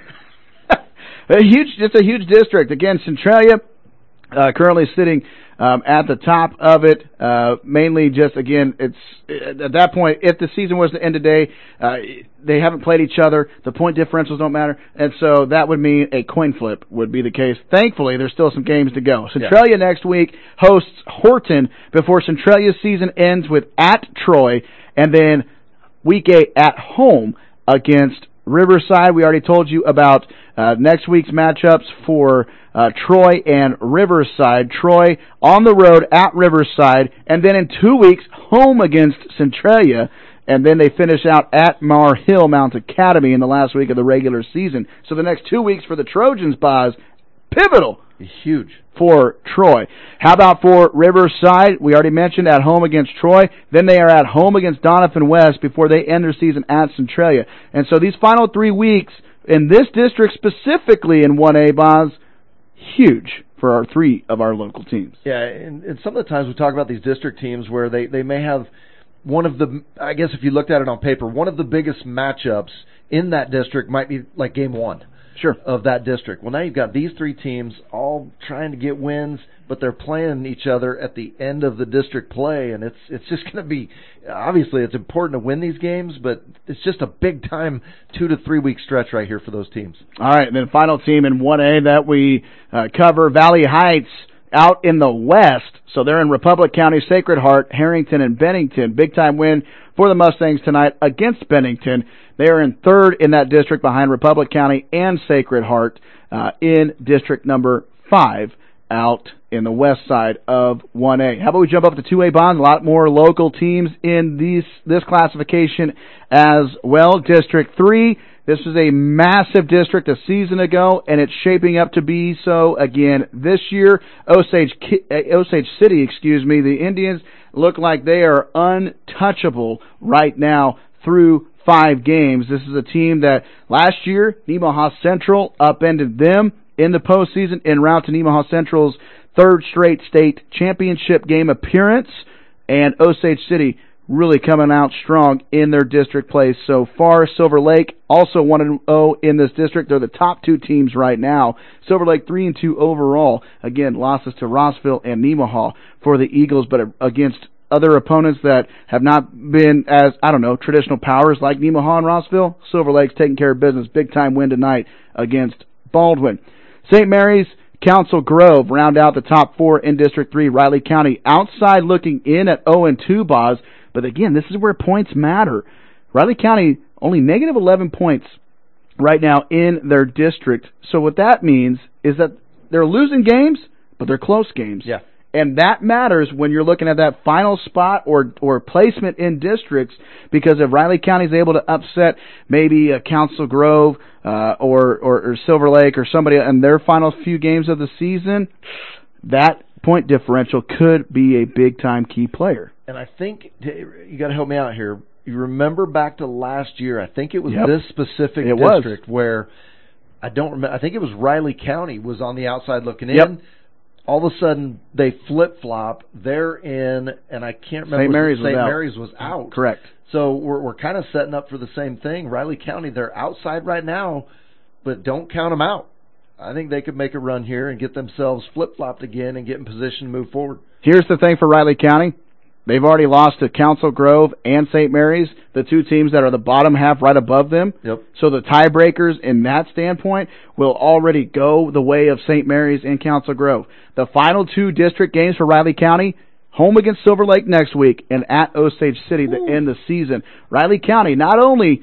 It's a huge district. Again, Centralia currently sitting at the top of it. Mainly just, again, it's at that point, if the season was to end today, they haven't played each other. The point differentials don't matter. And so that would mean a coin flip would be the case. Thankfully, there's still some games to go. Centralia next week hosts Horton before Centralia's season ends with at Troy, and then Week 8 at home against Riverside. We already told you about next week's matchups for Troy and Riverside. Troy on the road at Riverside, and then in 2 weeks, home against Centralia. And then they finish out at Mar Hill Mount Academy in the last week of the regular season. So the next 2 weeks for the Trojans, Boz, pivotal. Huge. For Troy. How about for Riverside? We already mentioned at home against Troy. Then they are at home against Doniphan West before they end their season at Centralia. And so these final 3 weeks in this district, specifically in 1A, Boz, huge for our 3 of our local teams. Yeah, and some of the times we talk about these district teams where they may have one of the, I guess if you looked at it on paper, one of the biggest matchups in that district might be like game 1 of that district. Well, now you've got these 3 teams all trying to get wins, but they're playing each other at the end of the district play, and it's just going to be, obviously it's important to win these games, but it's just a big-time 2 to 3 week stretch right here for those teams. All right, and then final team in 1A that we cover, Valley Heights, out in the west, so they're in Republic County, Sacred Heart, Harrington, and Bennington. Big-time win for the Mustangs tonight against Bennington. They are in 3rd in that district behind Republic County and Sacred Heart in district number 5 out in the west side of 1A. How about we jump up to 2A, Bond? A lot more local teams in this classification as well. District 3. This was a massive district a season ago, and it's shaping up to be so again this year. Osage City, the Indians look like they are untouchable right now through 5 games. This is a team that last year, Nemaha Central upended them in the postseason en route to Nemaha Central's 3rd straight state championship game appearance, and Osage City really coming out strong in their district play so far. Silver Lake also 1-0 in this district. They're the top 2 teams right now. Silver Lake 3-2 overall. Again, losses to Rossville and Nemaha for the Eagles, but against other opponents that have not been as, traditional powers like Nemaha and Rossville. Silver Lake's taking care of business. Big time win tonight against Baldwin. St. Mary's, Council Grove round out the top 4 in District 3. Riley County outside looking in at 0-2, Boz. But again, this is where points matter. Riley County only negative 11 points right now in their district. So what that means is that they're losing games, but they're close games. Yeah. And that matters when you're looking at that final spot or placement in districts, because if Riley County is able to upset maybe Council Grove or Silver Lake or somebody in their final few games of the season, that point differential could be a big-time key player. And I think, you got to help me out here, you remember back to last year, I think it was this specific district where, I don't remember, I think it was Riley County was on the outside looking in. All of a sudden, they flip-flop, they're in, and I can't remember. St. Mary's was out. Correct. So we're kind of setting up for the same thing. Riley County, they're outside right now, but don't count them out. I think they could make a run here and get themselves flip-flopped again and get in position to move forward. Here's the thing for Riley County. They've already lost to Council Grove and St. Mary's, the 2 teams that are the bottom half right above them. Yep. So the tiebreakers in that standpoint will already go the way of St. Mary's and Council Grove. The final 2 district games for Riley County, home against Silver Lake next week and at Osage City to end the season. Riley County not only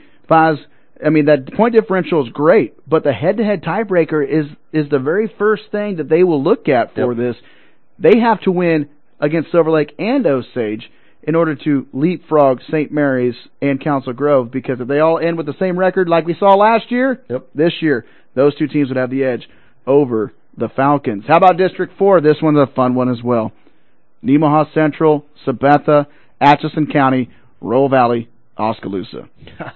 that point differential is great, but the head-to-head tiebreaker is the very first thing that they will look at for this. They have to win against Silver Lake and Osage in order to leapfrog St. Mary's and Council Grove, because if they all end with the same record like we saw last year, this year, those 2 teams would have the edge over the Falcons. How about District 4? This one's a fun one as well. Nemaha Central, Sabetha, Atchison County, Roll Valley, Oskaloosa.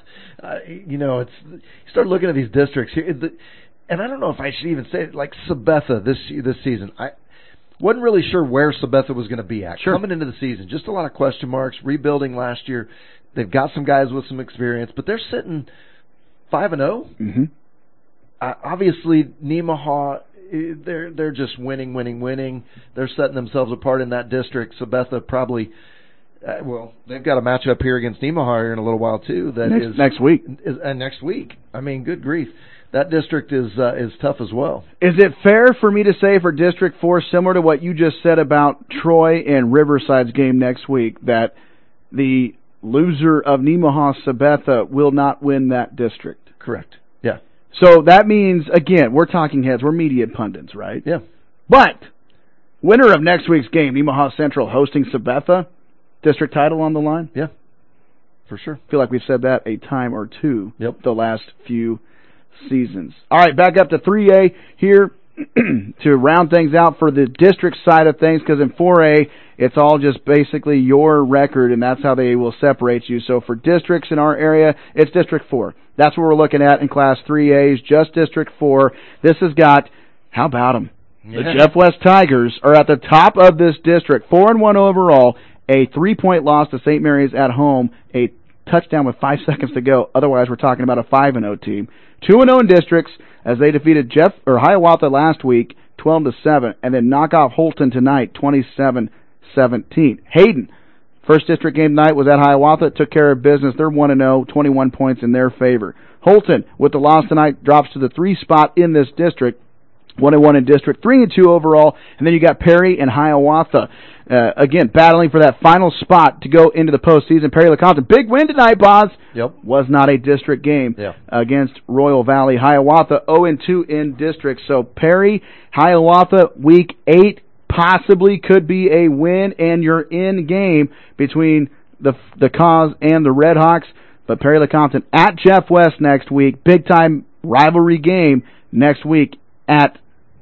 You start looking at these districts here, and I don't know if I should even say it, like Sabetha this season. I wasn't really sure where Sabetha was going to be at coming into the season. Just a lot of question marks, rebuilding last year. They've got some guys with some experience, but they're sitting 5-0. Mm-hmm. Obviously, Nemaha, they're just winning. They're setting themselves apart in that district. Sabetha probably, they've got a matchup here against Nemaha here in a little while too. Next week. Next week. I mean, good grief. That district is tough as well. Is it fair for me to say for District 4, similar to what you just said about Troy and Riverside's game next week, that the loser of Nemaha Sabetha will not win that district? Correct. Yeah. So that means, again, we're talking heads. We're media pundits, right? Yeah. But winner of next week's game, Nemaha Central hosting Sabetha, district title on the line. Yeah. For sure. I feel like we've said that a time or two the last few seasons. All right, back up to 3A here to round things out for the district side of things, because in 4A, it's all just basically your record, and that's how they will separate you. So for districts in our area, it's District 4. That's what we're looking at in Class 3As, just District 4. This has got, how about them? The Jeff West Tigers are at the top of this district, 4-1 overall, a 3-point loss to St. Mary's at home, a touchdown with 5 seconds to go. Otherwise, we're talking about a 5-0 team. 2-0 in districts as they defeated Hiawatha last week, 12-7, and then knock off Holton tonight, 27-17. Hayden, first district game tonight was at Hiawatha, took care of business. They're 1-0, 21 points in their favor. Holton, with the loss tonight, drops to the 3 spot in this district, 1-1 in district, 3-2 overall, and then you got Perry and Hiawatha. Again, battling for that final spot to go into the postseason. Perry Lecompton, big win tonight, Boz. Yep. Was not a district game against Royal Valley. Hiawatha 0-2 in district. So Perry, Hiawatha, week 8 possibly could be a win, and you're in game between the Cause and the Red Hawks. But Perry Lecompton at Jeff West next week, big time rivalry game next week at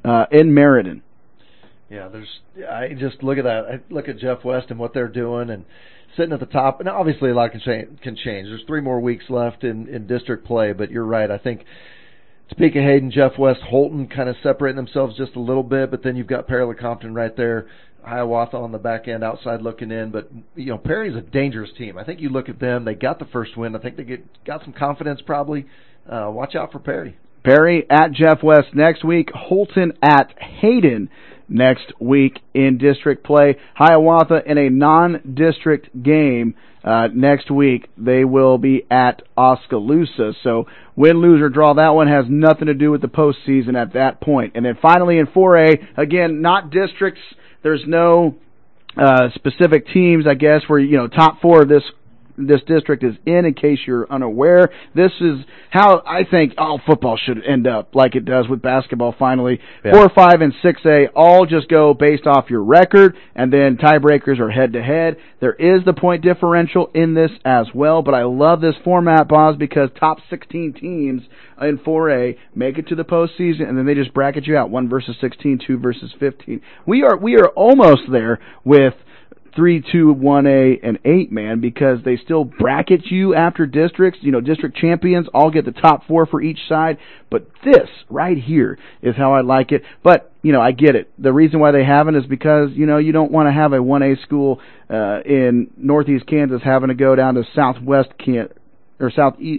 in Meriden. Yeah, I just look at that. I look at Jeff West and what they're doing and sitting at the top. And obviously a lot can change. There's 3 more weeks left in district play, but you're right. I think Topeka, Hayden, Jeff West, Holton kind of separating themselves just a little bit, but then you've got Perry Lecompton right there, Hiawatha on the back end, outside looking in. But, Perry's a dangerous team. I think you look at them, they got the first win. I think they got some confidence probably. Watch out for Perry. Perry at Jeff West next week, Holton at Hayden next week in district play. Hiawatha in a non-district game next week. They will be at Oskaloosa. So win, lose, or draw, that one has nothing to do with the postseason at that point. And then finally in 4A, again, not districts. There's no specific teams, I guess, where, top 4 of this district is in case you're unaware. This is how I think all football should end up, like it does with basketball finally. 4, 5, and 6A all just go based off your record, and then tiebreakers are head-to-head. There is the point differential in this as well, but I love this format, Boz, because top 16 teams in 4A make it to the postseason, and then they just bracket you out, 1 versus 16, 2 versus 15. We are almost there with 3, 2, 1A, and 8-man, because they still bracket you after districts. District champions all get the top 4 for each side. But this right here is how I like it. But, I get it. The reason why they haven't is because, you don't want to have a 1A school in northeast Kansas having to go down to southwest Kansas, a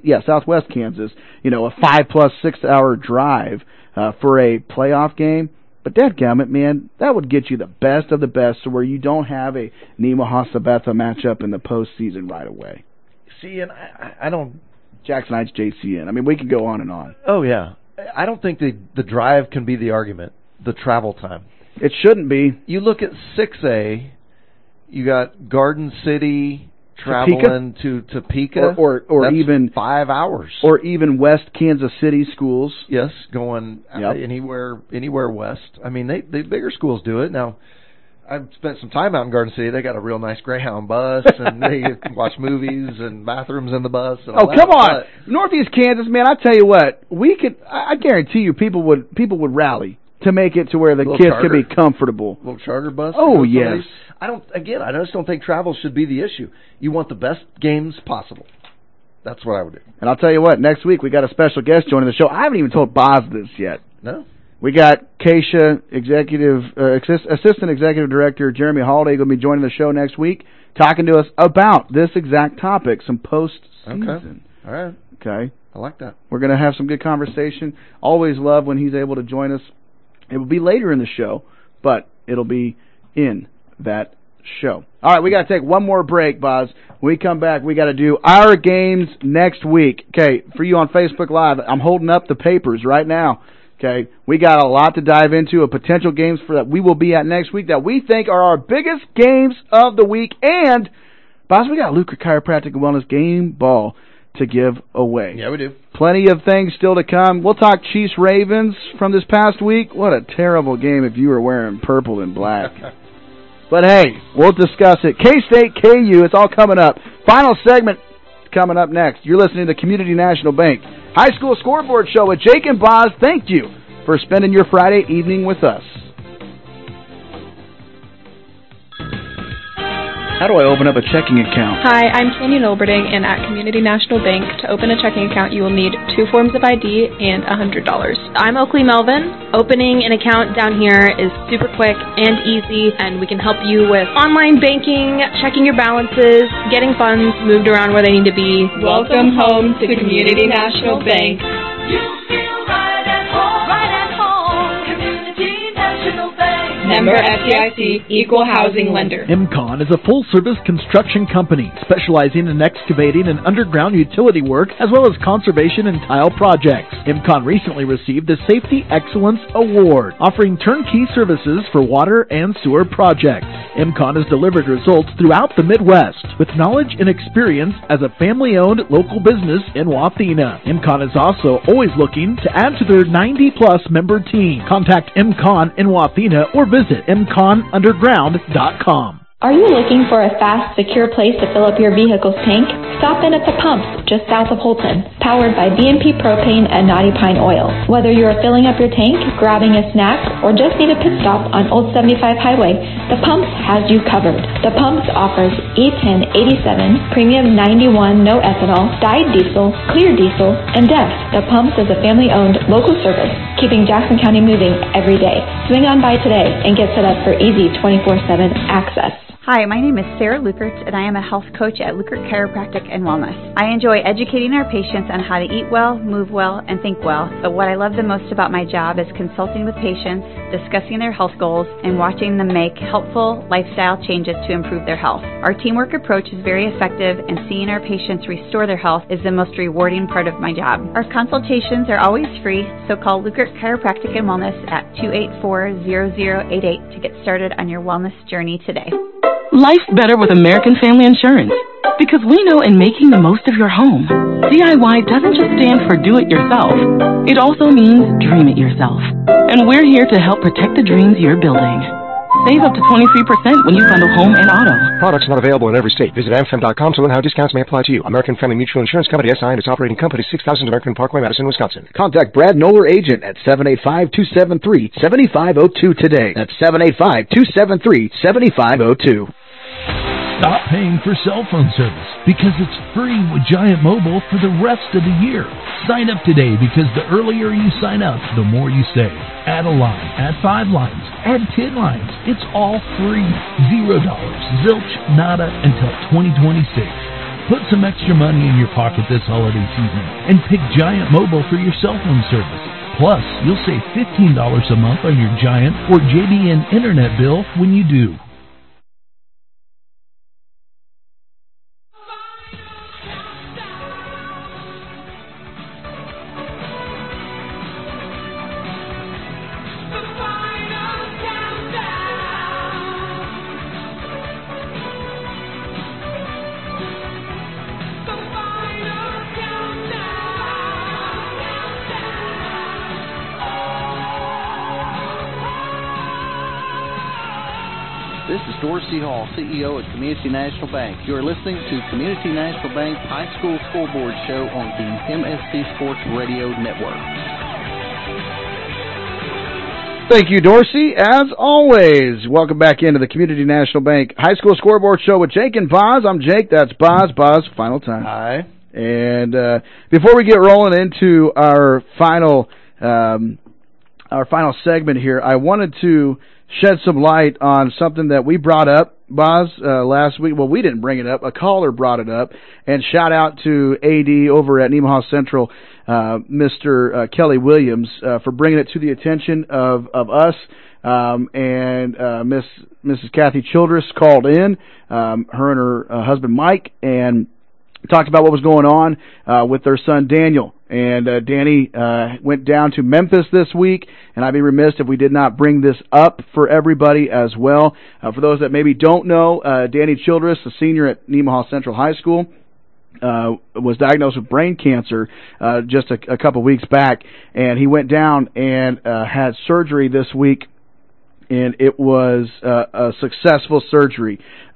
5+ 6 hour drive for a playoff game. But dadgummit, man, that would get you the best of the best, so where you don't have a Nemaha Sabetha matchup in the postseason right away. See, and I don't... Jackson Heights, JCN. I mean, we could go on and on. Oh, yeah. I don't think the drive can be the argument, the travel time. It shouldn't be. You look at 6A, you got Garden City traveling to Topeka, or even 5 hours, or even West Kansas City schools. Yes, going anywhere west. I mean, the bigger schools do it now. I've spent some time out in Garden City. They got a real nice Greyhound bus, and they watch movies and bathrooms in the bus. And all come on, Northeast Kansas, man! I tell you what, we could. I guarantee you, people would rally to make it to where the kids could be comfortable. Little charter bus. Oh yes. I just don't think travel should be the issue. You want the best games possible. That's what I would do. And I'll tell you what, next week we got a special guest joining the show. I haven't even told Boz this yet. No. We got Keisha, Assistant Executive Director Jeremy Holiday, going to be joining the show next week, talking to us about this exact topic, some post-season. Okay. All right. Okay. I like that. We're going to have some good conversation. Always love when he's able to join us. It will be later in the show, but it'll be in that show. All right, we got to take one more break, Boz. When we come back, we got to do our games next week. Okay, for you on Facebook Live, I'm holding up the papers right now. Okay, we got a lot to dive into of potential games for that we will be at next week that we think are our biggest games of the week. And, Boz, we got Lucre Chiropractic and Wellness game ball to give away. Yeah, we do. Plenty of things still to come. We'll talk Chiefs-Ravens from this past week. What a terrible game if you were wearing purple and black. But hey, we'll discuss it. K-State, KU, it's all coming up. Final segment coming up next. You're listening to Community National Bank High School Scoreboard Show with Jake and Boz. Thank you for spending your Friday evening with us. How do I open up a checking account? Hi, I'm Canyon Olberding, and at Community National Bank, to open a checking account, you will need 2 forms of ID and $100. I'm Oakley Melvin. Opening an account down here is super quick and easy, and we can help you with online banking, checking your balances, getting funds moved around where they need to be. Welcome home to Community National Bank. Member FDIC, Equal Housing Lender. MCON is a full-service construction company specializing in excavating and underground utility work as well as conservation and tile projects. MCON recently received the Safety Excellence Award, offering turnkey services for water and sewer projects. MCON has delivered results throughout the Midwest with knowledge and experience as a family-owned local business in Wathena. MCON is also always looking to add to their 90-plus member team. Contact MCON in Wathena or visit mconunderground.com. Are you looking for a fast, secure place to fill up your vehicle's tank? Stop in at the pumps just south of Holton, powered by BNP Propane and Knotty Pine Oil. Whether you are filling up your tank, grabbing a snack, or just need a pit stop on Old 75 Highway, the Pumps has you covered. The Pumps offers E1087, Premium 91 no ethanol, dyed diesel, clear diesel, and DEF. The Pumps is a family-owned local service, keeping Jackson County moving every day. Swing on by today and get set up for easy 24/7 access. Hi, my name is Sarah Lukert, and I am a health coach at Lukert Chiropractic and Wellness. I enjoy educating our patients on how to eat well, move well, and think well, but what I love the most about my job is consulting with patients, discussing their health goals, and watching them make helpful lifestyle changes to improve their health. Our teamwork approach is very effective, and seeing our patients restore their health is the most rewarding part of my job. Our consultations are always free, so call Lukert Chiropractic and Wellness at 284-0088 to get started on your wellness journey today. Life's better with American Family Insurance, because we know in making the most of your home, DIY doesn't just stand for do it yourself. It also means dream it yourself. And we're here to help protect the dreams you're building. Save up to 23% when you bundle home and auto. Products not available in every state. Visit amfam.com to learn how discounts may apply to you. American Family Mutual Insurance Company, SI, and its operating company, 6000 American Parkway, Madison, Wisconsin. Contact Brad Noller, agent at 785-273-7502 today. That's 785-273-7502. Stop paying for cell phone service because it's free with Giant Mobile for the rest of the year. Sign up today because the earlier you sign up, the more you save. Add a line, add 5 lines, add 10 lines. It's all free. $0, zilch, nada until 2026. Put some extra money in your pocket this holiday season and pick Giant Mobile for your cell phone service. Plus, you'll save $15 a month on your Giant or JBN internet bill when you do. This is Dorsey Hall, CEO at Community National Bank. You are listening to Community National Bank High School Scoreboard Show on the MSC Sports Radio Network. Thank you, Dorsey. As always, welcome back into the Community National Bank High School Scoreboard Show with Jake and Boz. I'm Jake. That's Boz. Boz, final time. Hi. And before we get rolling into our final segment here, I wanted to shed some light on something that we brought up, Boz, last week. Well, we didn't bring it up. A caller brought it up. And shout out to AD over at Nemaha Central, Mr. Kelly Williams, for bringing it to the attention of us. And Mrs. Kathy Childress called in, her and her husband Mike, and talked about what was going on with their son Daniel. And Danny went down to Memphis this week, and I'd be remiss if we did not bring this up for everybody as well. For those that maybe don't know, Danny Childress, a senior at Nemaha Central High School, was diagnosed with brain cancer just a couple weeks back, and he went down and had surgery this week, and it was a successful surgery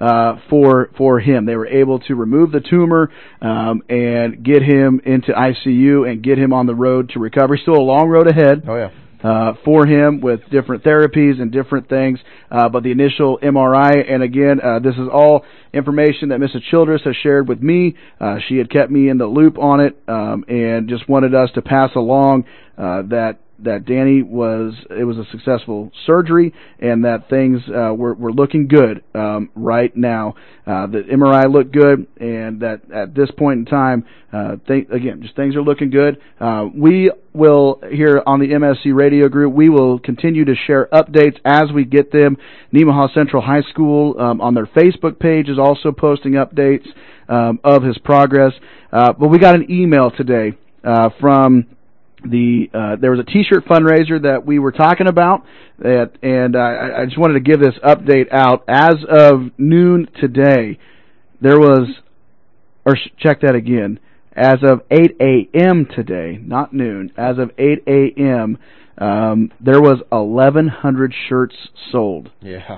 for him. They were able to remove the tumor and get him into ICU and get him on the road to recovery. Still a long road ahead. Oh, yeah. For him with different therapies and different things, but the initial MRI, and again, this is all information that Mrs. Childress has shared with me. She had kept me in the loop on it, and just wanted us to pass along that Danny it was a successful surgery, and that things were looking good right now. The MRI looked good, and that at this point in time, things are looking good. We will, here on the MSC Radio Group, we will continue to share updates as we get them. Nemaha Central High School on their Facebook page is also posting updates of his progress. But we got an email today from there was a T-shirt fundraiser that we were talking about, and I just wanted to give this update out. As of noon today, there was, check that again, as of 8 a.m. today, not noon, as of 8 a.m., there was 1,100 shirts sold. Yeah.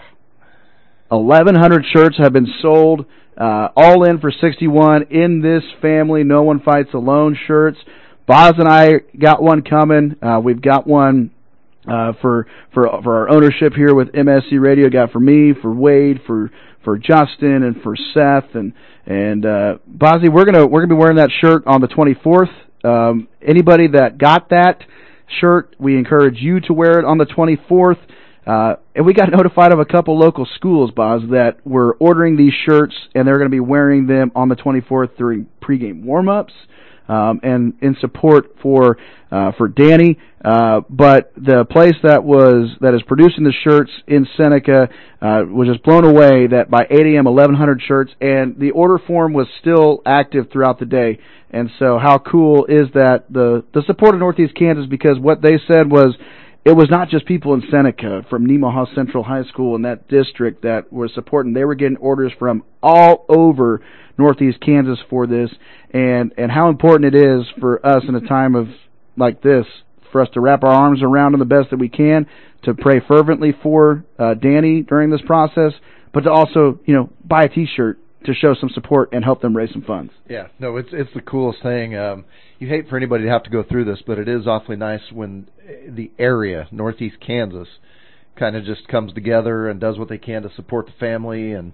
1,100 shirts have been sold, all in for $61. In this family, no one fights alone shirts. Boz and I got one coming. We've got one for our ownership here with MSC Radio. Got for me, for Wade, for Justin, and for Seth, and Bozzy, we're gonna be wearing that shirt on the 24th. Anybody that got that shirt, we encourage you to wear it on the 24th. And we got notified of a couple local schools, Boz, that were ordering these shirts, and they're going to be wearing them on the 24th during pregame warm-ups. And in support for Danny, but the place that is producing the shirts in Seneca was just blown away that by 8 a.m. 1,100 shirts, and the order form was still active throughout the day. And so, how cool is that? The support of Northeast Kansas, because what they said was, it was not just people in Seneca from Nemaha Central High School in that district that were supporting. They were getting orders from all over Northeast Kansas for this, and how important it is for us in a time of like this, for us to wrap our arms around him the best that we can, to pray fervently for Danny during this process, but to also, buy a T-shirt to show some support and help them raise some funds. Yeah, no, it's the coolest thing. You hate for anybody to have to go through this, but it is awfully nice when the area, Northeast Kansas, kind of just comes together and does what they can to support the family. And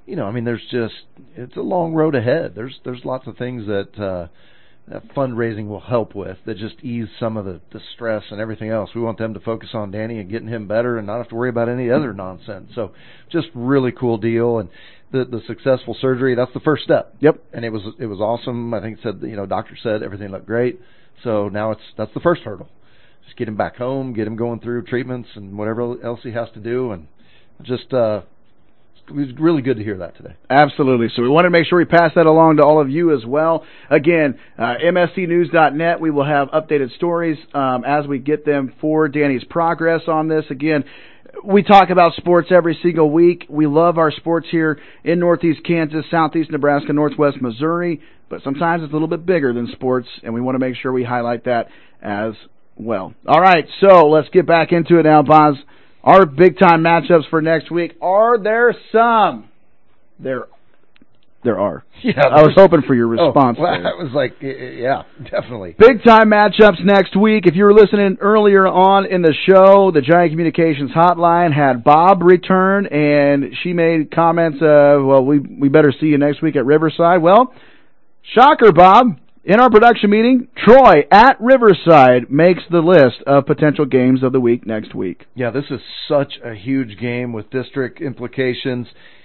it's a long road ahead. There's lots of things that fundraising will help with that just ease some of the stress and everything else. We want them to focus on Danny and getting him better and not have to worry about any other nonsense. So just really cool deal. And the successful surgery, that's the first step. Yep. And it was awesome. I think it said, doctor said everything looked great. So now that's the first hurdle. Just get him back home, get him going through treatments and whatever else he has to do, and just it was really good to hear that today. Absolutely. So we want to make sure we pass that along to all of you as well. Again, mscnews.net, we will have updated stories as we get them for Danny's progress on this. Again, we talk about sports every single week. We love our sports here in Northeast Kansas, Southeast Nebraska, Northwest Missouri, but sometimes it's a little bit bigger than sports, and we want to make sure we highlight that as well. All right, so let's get back into it now, Boz. Our big-time matchups for next week, are there some? There are. Yeah, I was hoping for your response. Oh, well, I was like, yeah, definitely. Big-time matchups next week. If you were listening earlier on in the show, the Giant Communications Hotline had Bob return, and she made comments of, well, we better see you next week at Riverside. Well, shocker, Bob. In our production meeting, Troy at Riverside makes the list of potential games of the week next week. Yeah, this is such a huge game with district implications.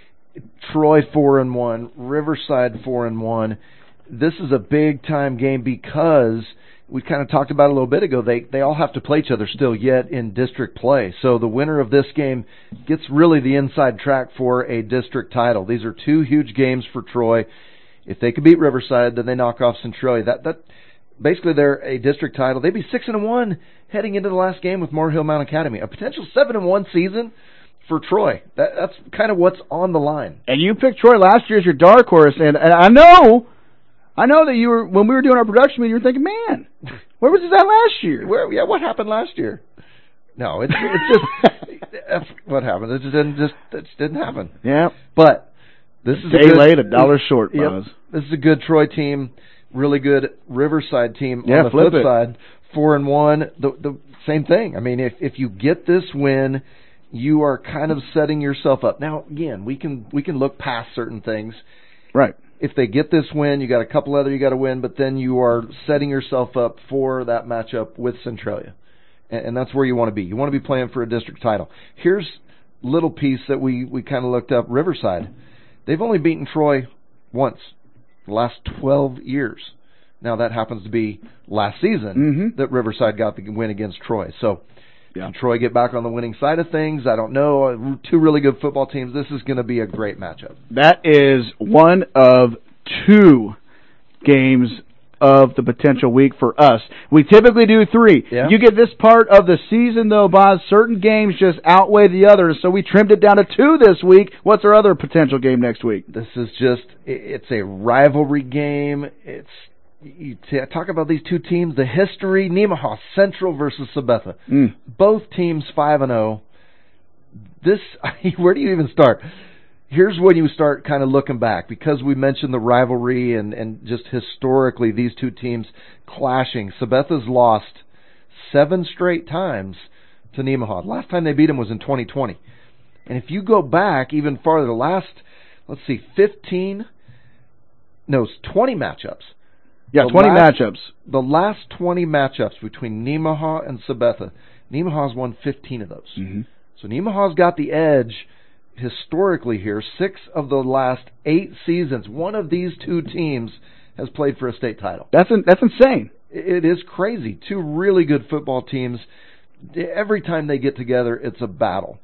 Troy 4-1, Riverside 4-1. This is a big-time game because we kind of talked about it a little bit ago. They all have to play each other still yet in district play. So the winner of this game gets really the inside track for a district title. These are two huge games for Troy. If they could beat Riverside, then they knock off Centralia. That basically they're a district title. They'd be 6-1 heading into the last game with Moore Hill Mountain Academy. A potential 7-1 season for Troy. That's kind of what's on the line. And you picked Troy last year as your dark horse, and I know I know that you were, when we were doing our production meeting, you were thinking, man, where was this at last year? What happened last year? No, it's just what happened. It just didn't happen. Yeah, but this is day late, $1 short. Yep, this is a good Troy team, really good Riverside team. Yeah, on the flip side, 4-1. The same thing. I mean, if you get this win, you are kind of setting yourself up. Now, again, we can look past certain things. Right. If they get this win, you got a couple other you got to win, but then you are setting yourself up for that matchup with Centralia. And that's where you want to be. You want to be playing for a district title. Here's a little piece that we kind of looked up. Riverside, they've only beaten Troy once the last 12 years. Now, that happens to be last season that Riverside got the win against Troy. So, can Troy get back on the winning side of things? I don't know. Two really good football teams. This is going to be a great matchup. That is one of two games of the potential week for us. We typically do 3. Yeah. You get this part of the season, though, Boz. Certain games just outweigh the others, so we trimmed it down to 2 this week. What's our other potential game next week? This is it's a rivalry game. You talk about these two teams, the history, Nemaha Central versus Sabetha. Both teams 5-0. Where do you even start? Here's when you start kind of looking back, because we mentioned the rivalry and just historically these two teams clashing. Sabetha's lost 7 straight times to Nemaha. Last time they beat them was in 2020. And if you go back even farther, the last, 20 matchups. Yeah, 20 matchups. The last 20 matchups between Nemaha and Sabetha, Nemaha's won 15 of those. So Nemaha's got the edge historically here. 6 of the last 8 seasons, one of these two teams has played for a state title. That's insane. It is crazy. Two really good football teams. Every time they get together, it's a battle.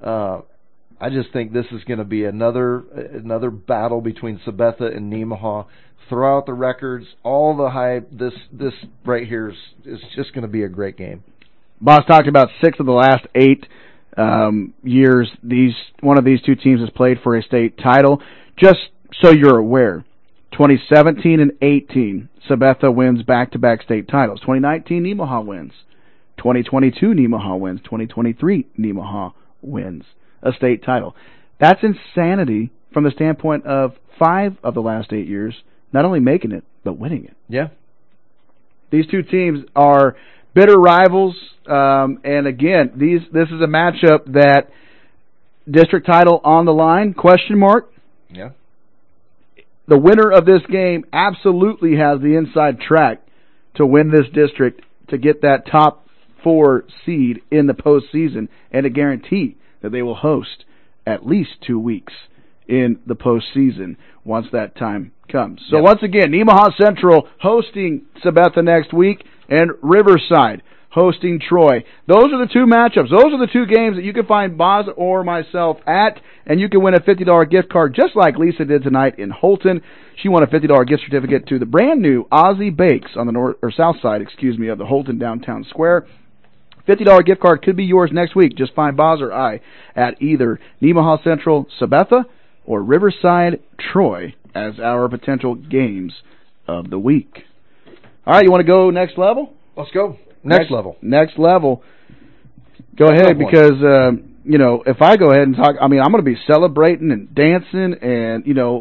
I just think this is going to be another battle between Sabetha and Nemaha. Throw out the records, all the hype. This right here is just going to be a great game. Boss talked about 6 of the last 8 years. One of these two teams has played for a state title. Just so you're aware, 2017 and 18, Sabetha wins back-to-back state titles. 2019, Nemaha wins. 2022, Nemaha wins. 2023, Nemaha wins a state title. That's insanity from the standpoint of 5 of the last 8 years not only making it, but winning it. Yeah. These two teams are bitter rivals, and again, this is a matchup that district title on the line, question mark. Yeah. The winner of this game absolutely has the inside track to win this district, to get that top 4 seed in the postseason, and to guarantee that they will host at least 2 weeks in the postseason once that time comes. So once again, Nemaha Central hosting Sabetha next week, and Riverside hosting Troy. Those are the 2 matchups. Those are the 2 games that you can find Boz or myself at, and you can win a $50 gift card just like Lisa did tonight in Holton. She won a $50 gift certificate to the brand new Aussie Bakes on the south side of the Holton downtown square. $50 gift card could be yours next week. Just find Boz or I at either Nemaha Central Sabetha or Riverside Troy as our potential games of the week. All right, you want to go next level? Let's go. Next level. Next level. Go ahead, because, if I go ahead and talk, I'm going to be celebrating and dancing, and,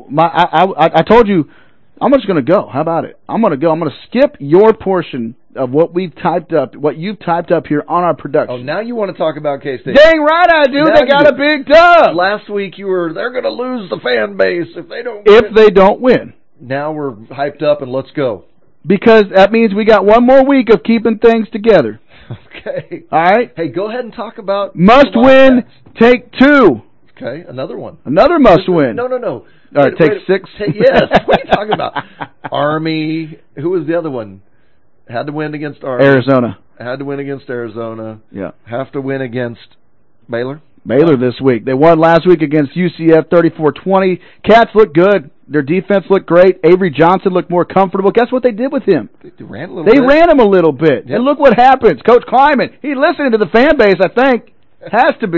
I told you, I'm just going to go. How about it? I'm going to go. I'm going to skip your portion of what you've typed up here on our production. Oh, now you want to talk about K-State. Dang right I do. They got a big dub. Last week they're going to lose the fan base if they don't win. Now we're hyped up and let's go. Because that means we got one more week of keeping things together. Okay. All right. Hey, go ahead and talk about must win, take 2. Okay, another one. Another must win. No. All right, take 6. Yes. What are you talking about? Army. Who was the other one? Had to win against Army. Arizona. Had to win against Arizona. Yeah. Have to win against Baylor. Baylor this week. They won last week against UCF 34-20. Cats look good. Their defense looked great. Avery Johnson looked more comfortable. Guess what they did with him? They ran a little bit. They ran him a little bit. Yep. And look what happens. Coach Kleiman, he's listening to the fan base, I think. Has to be.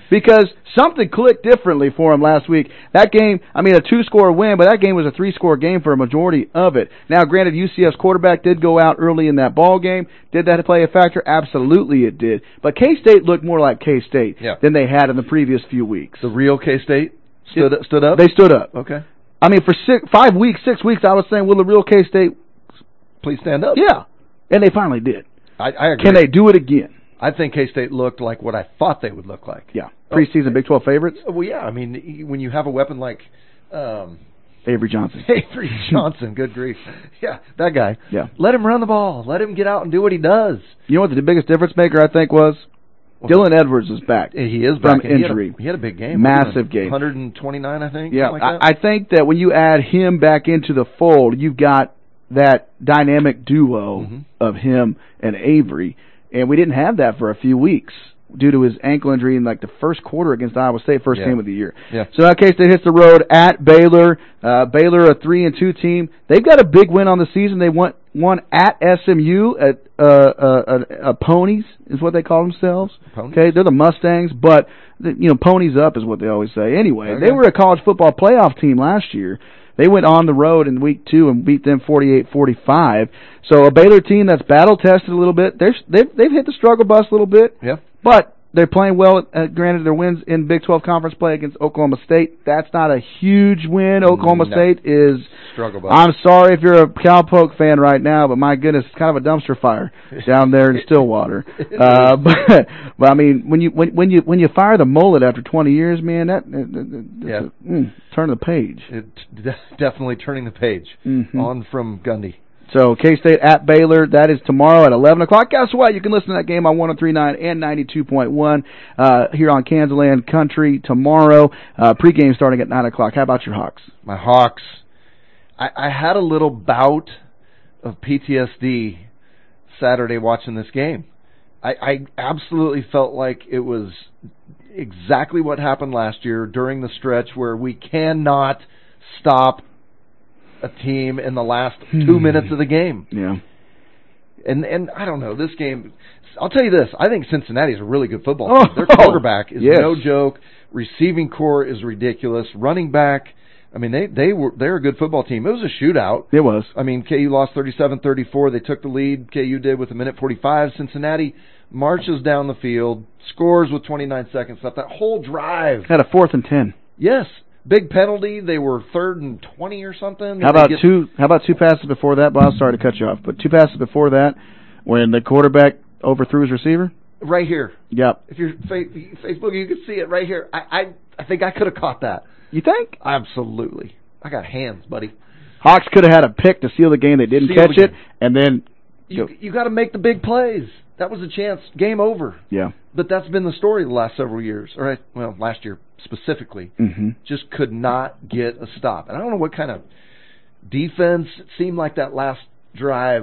because something clicked differently for him last week. That game, I mean, a 2-score win, but that game was a 3-score game for a majority of it. Now, granted, UCF's quarterback did go out early in that ball game. Did that play a factor? Absolutely it did. But K-State looked more like K-State than they had in the previous few weeks. The real K-State stood up? They stood up. Okay. I mean, for 6 weeks, I was saying, will the real K-State please stand up? Yeah. And they finally did. I agree. Can they do it again? I think K-State looked like what I thought they would look like. Yeah. Preseason Big 12 favorites? Well, yeah. I mean, when you have a weapon like Avery Johnson. Avery Johnson, good grief. Yeah, that guy. Yeah. Let him run the ball. Let him get out and do what he does. You know what the biggest difference maker, I think, was? Dylan Edwards is back. He is from back. injury. He had a big game. Massive game. 129, I think. Yeah, like that. I think that when you add him back into the fold, you've got that dynamic duo of him and Avery, and we didn't have that for a few weeks due to his ankle injury in like the first quarter against Iowa State, first game of the year. Yeah. So in that case, they hit the road at Baylor. Baylor, a 3-2 team. They've got a big win on the season. They won at SMU at Ponies is what they call themselves. Ponies? Okay, they're the Mustangs, but ponies up is what they always say. Anyway, they were a college football playoff team last year. They went on the road in week 2 and beat them 48-45. So a Baylor team that's battle tested a little bit. They've hit the struggle bus a little bit. Yeah. But they're playing well. Granted, their wins in Big 12 conference play against Oklahoma State. That's not a huge win. Oklahoma State is struggle bus. I'm sorry if you're a Cowpoke fan right now, but my goodness, it's kind of a dumpster fire down there in Stillwater. But I mean, when you fire the mullet after 20 years, man, turn the page. Definitely turning the page. On from Gundy. So K-State at Baylor, that is tomorrow at 11 o'clock. Guess what? You can listen to that game on 103.9 and 92.1 here on Kansas Country tomorrow. Pregame starting at 9 o'clock. How about your Hawks? My Hawks. I had a little bout of PTSD Saturday watching this game. I absolutely felt like it was exactly what happened last year during the stretch where we cannot stop a team in the last 2 minutes of the game. Yeah. And I don't know, this game, I'll tell you this, I think Cincinnati's a really good football team. Their quarterback is no joke. Receiving core is ridiculous. Running back, I mean, they're a good football team. It was a shootout. It was. I mean, KU lost 37-34. They took the lead. KU did with 1:45. Cincinnati marches down the field, scores with 29 seconds left. That whole drive. Had a 4th and 10. Yes. Big penalty. They were 3rd and 20 or something. How about two passes before that? Bob, sorry to cut you off, but 2 passes before that when the quarterback overthrew his receiver? Right here. Yep. If you're Facebook, you can see it right here. I think I could have caught that. You think? Absolutely. I got hands, buddy. Hawks could have had a pick to seal the game. They didn't catch it, and then you got to make the big plays. That was a chance. Game over. Yeah. But that's been the story the last several years. All right. Well, last year specifically. Just could not get a stop. And I don't know what kind of defense. It seemed like that last drive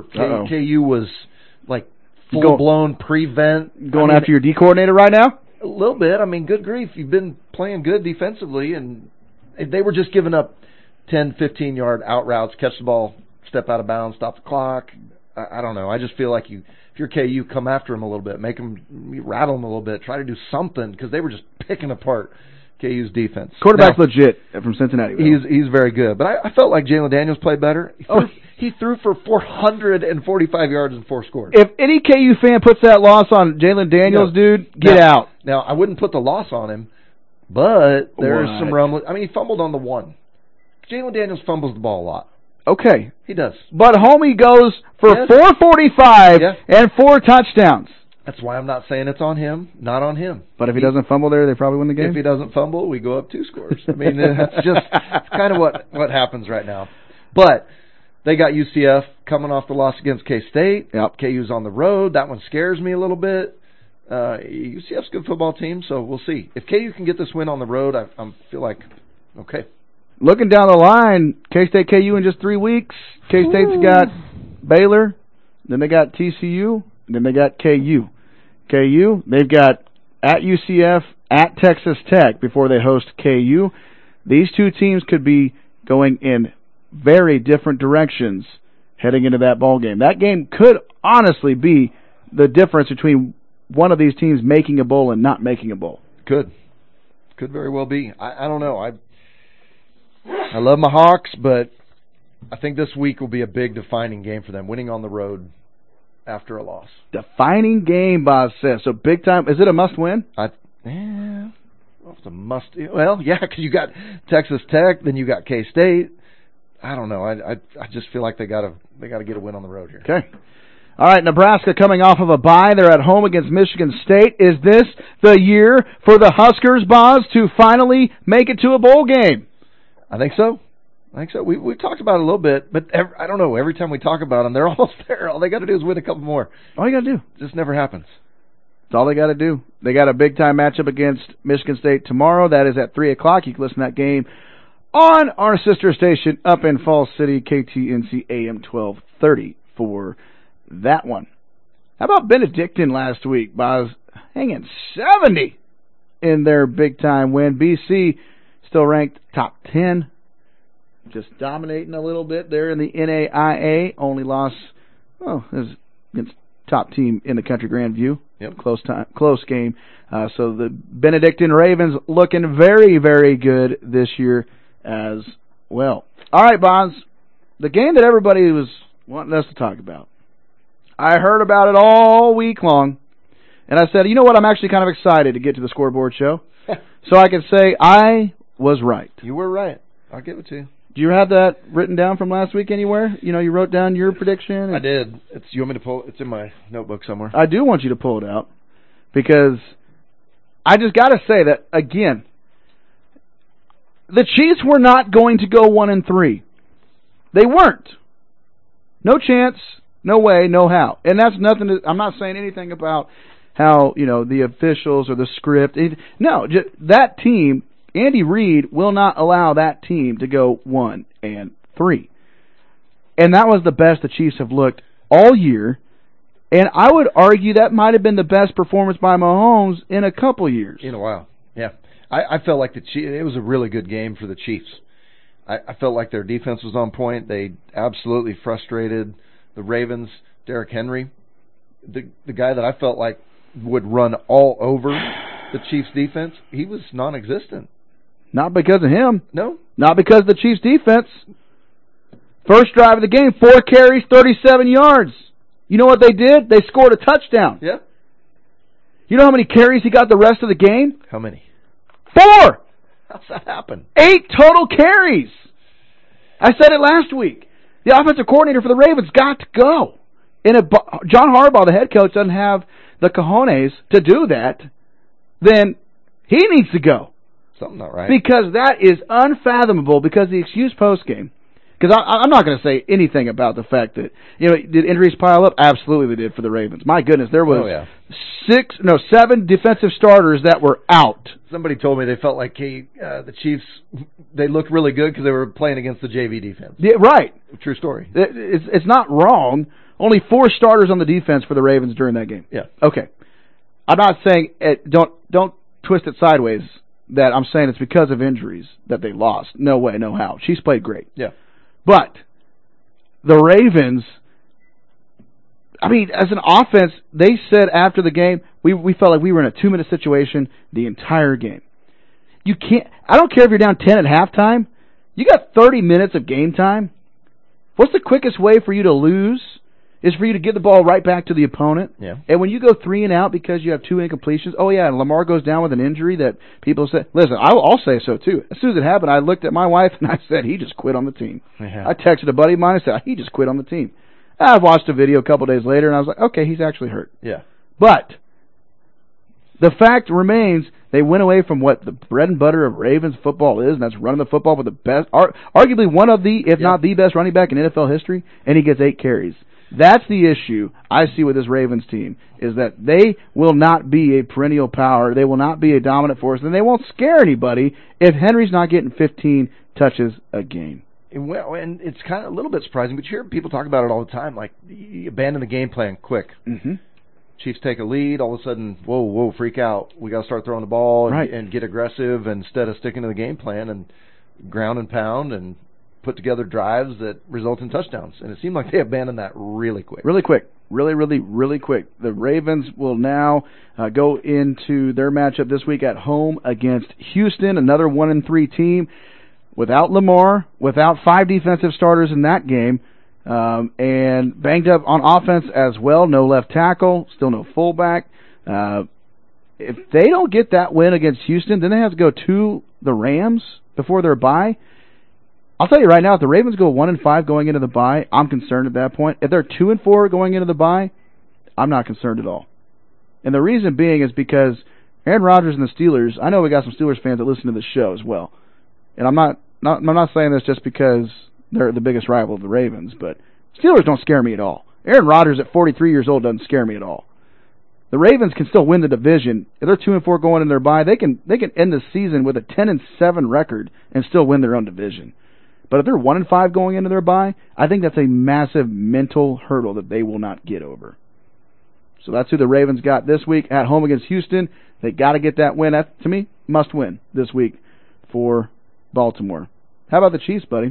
KU was like full-blown prevent. Going after your D coordinator right now? A little bit. I mean, good grief. You've been playing good defensively, and they were just giving up 10, 15-yard out routes, catch the ball, step out of bounds, stop the clock. I don't know. I just feel like if you're KU, come after them a little bit, make them rattle them a little bit, try to do something, because they were just picking apart KU's defense. Quarterback's legit from Cincinnati. He's very good, but I felt like Jalen Daniels played better. He threw for 445 yards and 4 scores. If any KU fan puts that loss on Jalen Daniels, dude, get out. Now, I wouldn't put the loss on him, but there's some rumblings. I mean, he fumbled on the 1. Jalen Daniels fumbles the ball a lot. Okay. He does. But homie goes for 445 and 4 touchdowns. That's why I'm not saying it's on him, not on him. But if he doesn't fumble there, they probably win the game? If he doesn't fumble, we go up 2 scores. I mean, that's just kind of what happens right now. But they got UCF coming off the loss against K-State. Yep. KU's on the road. That one scares me a little bit. UCF's a good football team, so we'll see. If KU can get this win on the road, I feel like, okay. Looking down the line, K-State, KU in just 3 weeks. K-State's got Baylor, then they got TCU, then they got KU. KU, they've got at UCF, at Texas Tech before they host KU. These 2 teams could be going in very different directions heading into that ball game. That game could honestly be the difference between one of these teams making a bowl and not making a bowl. Could very well be. I don't know. I love my Hawks, but I think this week will be a big defining game for them, winning on the road after a loss. Defining game, Boz says. So big time. Is it a must-win? It's a must. Well, yeah, because you got Texas Tech, then you got K-State. I don't know. I just feel like they got to get a win on the road here. Okay. All right, Nebraska coming off of a bye. They're at home against Michigan State. Is this the year for the Huskers, Boz, to finally make it to a bowl game? I think so. We've talked about it a little bit, but I don't know. Every time we talk about them, they're almost there. All they got to do is win a couple more. All you got to do. It just never happens. That's all they got to do. They got a big-time matchup against Michigan State tomorrow. That is at 3 o'clock. You can listen to that game on our sister station up in Falls City, KTNC AM 1230 for that one. How about Benedictine last week, Boz? Hanging 70 in their big-time win. BC still ranked top 10. Just dominating a little bit there in the NAIA. Only loss, is against top team in the country, Grandview. Yep. Close game. So the Benedictine Ravens looking very, very good this year as well. All right, Bonds. The game that everybody was wanting us to talk about. I heard about it all week long, and I said, you know what, I'm actually kind of excited to get to the scoreboard show. So I can say I was right. You were right. I'll give it to you. Do you have that written down from last week anywhere? You know, you wrote down your prediction? I did. You want me to pull it? It's in my notebook somewhere. I do want you to pull it out because I just got to say that, again, the Chiefs were not going to go 1-3. They weren't. No chance, no way, no how. And that's nothing I'm not saying anything about how, the officials or the script. No, that team, Andy Reid will not allow that team to go 1-3. And that was the best the Chiefs have looked all year. And I would argue that might have been the best performance by Mahomes in a couple years. In a while, yeah. I felt like it was a really good game for the Chiefs. I felt like their defense was on point. They absolutely frustrated the Ravens. Derrick Henry, the guy that I felt like would run all over the Chiefs' defense, he was non-existent. Not because of him. No. Not because of the Chiefs' defense. First drive of the game, 4 carries, 37 yards. You know what they did? They scored a touchdown. Yeah. You know how many carries he got the rest of the game? How many? 4! How's that happen? 8 total carries. I said it last week. The offensive coordinator for the Ravens got to go. And if John Harbaugh, the head coach, doesn't have the cojones to do that, then he needs to go. Something not right. Because that is unfathomable, because the excuse post-game, because I'm not going to say anything about the fact that, did injuries pile up? Absolutely they did for the Ravens. My goodness, there was 7 defensive starters that were out. Somebody told me they felt like the Chiefs, they looked really good because they were playing against the JV defense. Yeah, right. True story. It's not wrong. Only 4 starters on the defense for the Ravens during that game. Yeah. Okay. I'm not saying don't twist it sideways that I'm saying it's because of injuries that they lost. No way, no how. Chiefs played great. Yeah. But the Ravens, as an offense, they said after the game, we felt like we were in a 2-minute situation the entire game. You can't. I don't care if you're down 10 at halftime. You got 30 minutes of game time. What's the quickest way for you to lose? Is for you to get the ball right back to the opponent. Yeah. And when you go 3 and out because you have 2 incompletions, and Lamar goes down with an injury that people say, listen, I'll say so too. As soon as it happened, I looked at my wife and I said, he just quit on the team. Yeah. I texted a buddy of mine and said, he just quit on the team. I watched a video a couple days later and I was like, okay, he's actually hurt. Yeah. But the fact remains, they went away from what the bread and butter of Ravens football is, and that's running the football with the best, arguably one of the, if not the best running back in NFL history, and he gets 8 carries. That's the issue I see with this Ravens team, is that they will not be a perennial power. They will not be a dominant force, and they won't scare anybody if Henry's not getting 15 touches a game. Well, and it's kind of a little bit surprising, but you hear people talk about it all the time, like you abandon the game plan quick. Mm-hmm. Chiefs take a lead, all of a sudden, whoa, freak out. We got to start throwing the ball and get aggressive instead of sticking to the game plan and ground and pound and put together drives that result in touchdowns, and it seemed like they abandoned that really quick. Really quick. Really quick. The Ravens will now go into their matchup this week at home against Houston, another 1-3 team, without Lamar, without 5 defensive starters in that game, and banged up on offense as well. No left tackle, still no fullback. If they don't get that win against Houston, then they have to go to the Rams before their bye. I'll tell you right now, if the Ravens go 1-5 going into the bye, I'm concerned at that point. If they're 2-4 going into the bye, I'm not concerned at all. And the reason being is because Aaron Rodgers and the Steelers, I know we got some Steelers fans that listen to this show as well. And I'm not saying this just because they're the biggest rival of the Ravens, but Steelers don't scare me at all. Aaron Rodgers at 43 years old doesn't scare me at all. The Ravens can still win the division. If they're 2-4 going in their bye, they can end the season with a 10-7 record and still win their own division. But if they're 1-5 going into their bye, I think that's a massive mental hurdle that they will not get over. So that's who the Ravens got this week at home against Houston. They got to get that win. That, to me, must win this week for Baltimore. How about the Chiefs, buddy?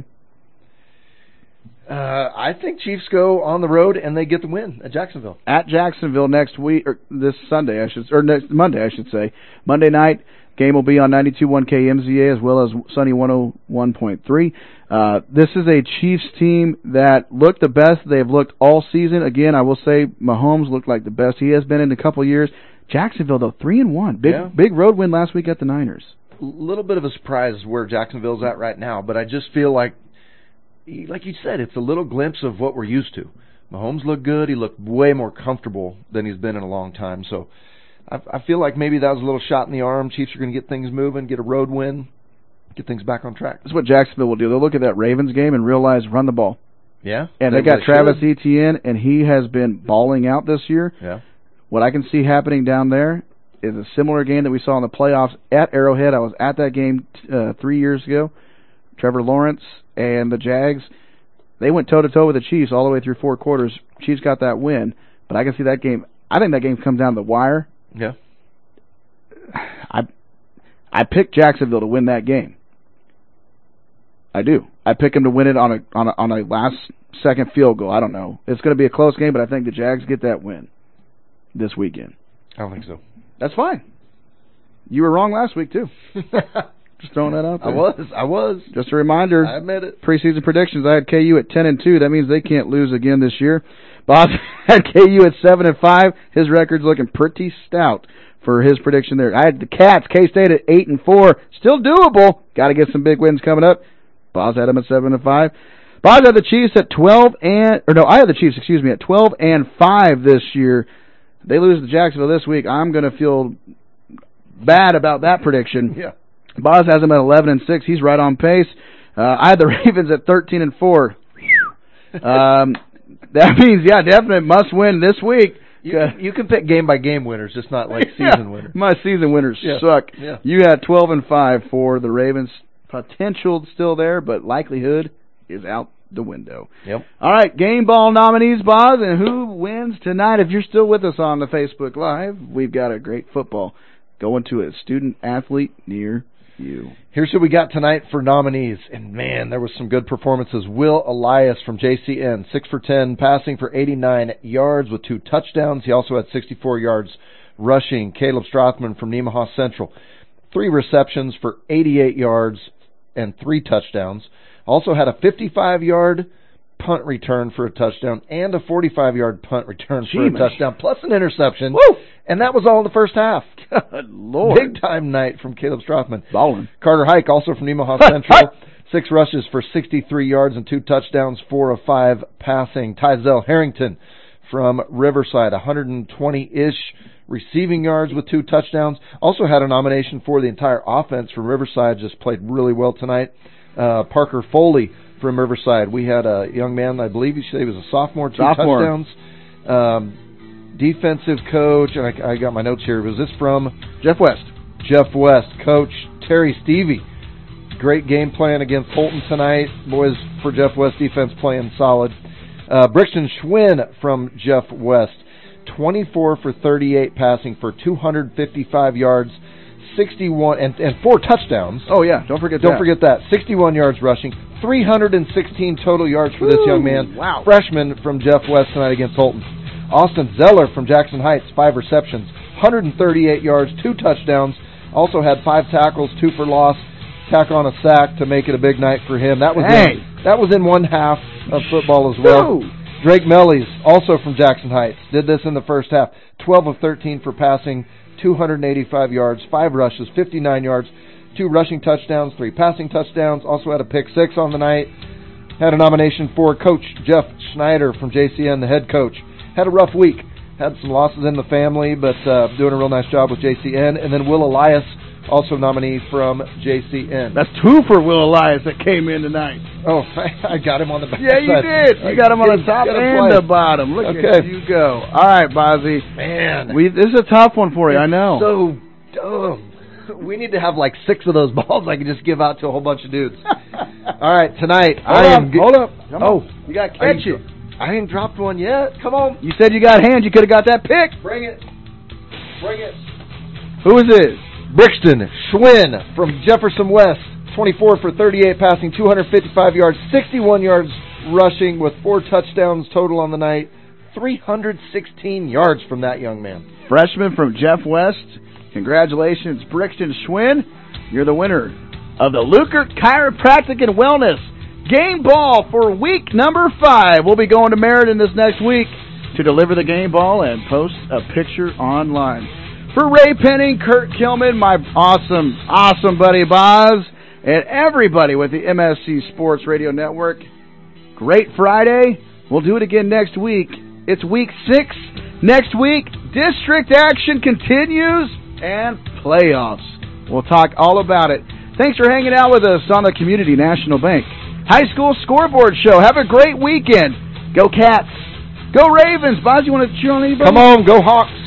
I think Chiefs go on the road and they get the win at Jacksonville. At Jacksonville next week, or this Sunday, next Monday, I should say. Monday night. Game will be on 92.1 KMZA as well as Sunny 101.3. This is a Chiefs team that looked the best they've looked all season. Again, I will say Mahomes looked like the best he has been in a couple of years. Jacksonville, though, 3-1. Big road win last week at the Niners. A little bit of a surprise where Jacksonville's at right now, but I just feel like you said, it's a little glimpse of what we're used to. Mahomes looked good. He looked way more comfortable than he's been in a long time, so I feel like maybe that was a little shot in the arm. Chiefs are going to get things moving, get a road win, get things back on track. That's what Jacksonville will do. They'll look at that Ravens game and realize run the ball. Yeah. And they got Travis Etienne, and he has been balling out this year. Yeah. What I can see happening down there is a similar game that we saw in the playoffs at Arrowhead. I was at that game 3 years ago. Trevor Lawrence and the Jags, they went toe-to-toe with the Chiefs all the way through 4 quarters. Chiefs got that win, but I can see that game. I think that game comes down to the wire. Yeah. I picked Jacksonville to win that game. I do. I pick them to win it on a last-second field goal. I don't know. It's going to be a close game, but I think the Jags get that win this weekend. I don't think so. That's fine. You were wrong last week, too. Just throwing that out there. I was. Just a reminder. I admit it. Preseason predictions, I had KU at 10-2. That means they can't lose again this year. Bob had KU at 7-5. His record's looking pretty stout for his prediction there. I had the Cats, K-State at 8-4. Still doable. Got to get some big wins coming up. Boz had them at 7-5. Boz had the Chiefs at I had the Chiefs, at 12-5 this year. They lose to Jacksonville this week. I'm going to feel bad about that prediction. Yeah. Boz has them at 11-6. He's right on pace. I had the Ravens at 13-4. That means, definite must win this week. You can pick game-by-game winners, just not like season winners. My season winners suck. Yeah. You had 12-5 for the Ravens. Potential still there, but likelihood is out the window. Yep. All right, game ball nominees, Boz, and who wins tonight? If you're still with us on the Facebook Live, we've got a great football going to a student-athlete near you. Here's who we got tonight for nominees. And, man, there was some good performances. Will Elias from JCN, 6 for 10, passing for 89 yards with 2 touchdowns. He also had 64 yards rushing. Caleb Strothman from Nemaha Central, 3 receptions for 88 yards and 3 touchdowns. Also had a 55-yard punt return for a touchdown and a 45-yard punt return for a touchdown, plus an interception. Woo! And that was all in the first half. Good Lord. Big-time night from Caleb Strothman. Ballin'. Carter Hike, also from Nemaha Central, 6 rushes for 63 yards and 2 touchdowns, 4 of 5 passing. Tyzel Harrington from Riverside, 120-ish receiving yards with 2 touchdowns. Also had a nomination for the entire offense from Riverside, just played really well tonight. Parker Foley from Riverside. We had a young man, I believe he said he was a sophomore, 2 touchdowns. Defensive coach, and I got my notes here. Was this from Jeff West? Jeff West. Coach Terry Stevie. Great game plan against Holton tonight. Boys for Jeff West defense playing solid. Brixton Schwinn from Jeff West. 24 for 38 passing for 255 yards, 61 and 4 touchdowns. Oh yeah, don't forget that. 61 yards rushing, 316 total yards for this young man. Wow. Freshman from Jeff West tonight against Holton. Austin Zeller from Jackson Heights, 5 receptions, 138 yards, 2 touchdowns. Also had 5 tackles, 2 for loss. Tack on a sack to make it a big night for him. That was in one half of football as well. Woo. Drake Mellies, also from Jackson Heights, did this in the first half. 12 of 13 for passing, 285 yards, 5 rushes, 59 yards, 2 rushing touchdowns, 3 passing touchdowns. Also had a pick 6 on the night. Had a nomination for Coach Jeff Schneider from JCN, the head coach. Had a rough week. Had some losses in the family, but doing a real nice job with JCN. And then Will Elias, also nominee from JCN. That's 2 for Will Elias that came in tonight. Oh, I got him on the back Yeah, you side. did. You got him on the top and the bottom. Look at you go. All right, Bozzy. Man. This is a tough one for you, I know. So dumb. We need to have like 6 of those balls I can just give out to a whole bunch of dudes. All right, tonight Hold up. Come Oh, on. You got to catch it. I ain't dropped one yet. Come on. You said you got hands. You could have got that pick. Bring it. Bring it. Who is this? Brixton Schwinn from Jefferson West, 24 for 38 passing, 255 yards, 61 yards rushing with 4 touchdowns total on the night, 316 yards from that young man. Freshman from Jeff West. Congratulations, Brixton Schwinn. You're the winner of the Lukert Chiropractic and Wellness Game Ball for week number 5. We'll be going to Meriden this next week to deliver the game ball and post a picture online. For Ray Penning, Kurt Kilman, my awesome buddy Boz, and everybody with the MSC Sports Radio Network, great Friday. We'll do it again next week. It's week 6. Next week, district action continues and playoffs. We'll talk all about it. Thanks for hanging out with us on the Community National Bank High School Scoreboard Show. Have a great weekend. Go Cats. Go Ravens. Boz, you want to cheer on anybody? Come on, go Hawks.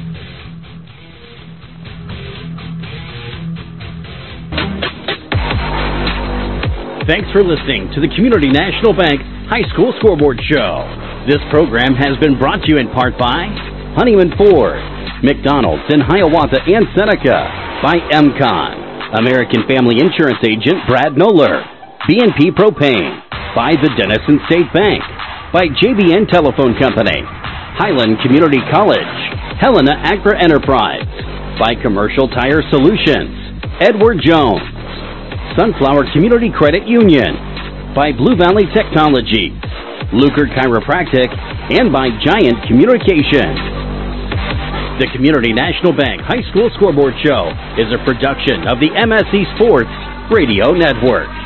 Thanks for listening to the Community National Bank High School Scoreboard Show. This program has been brought to you in part by Honeyman Ford, McDonald's in Hiawatha and Seneca, by MCON, American Family Insurance Agent Brad Noller, BNP Propane, by the Denison State Bank, by JBN Telephone Company, Highland Community College, Helena Agri Enterprise, by Commercial Tire Solutions, Edward Jones, Sunflower Community Credit Union, by Blue Valley Technology, Lukert Chiropractic, and by Giant Communications. The Community National Bank High School Scoreboard Show is a production of the MSC Sports Radio Network.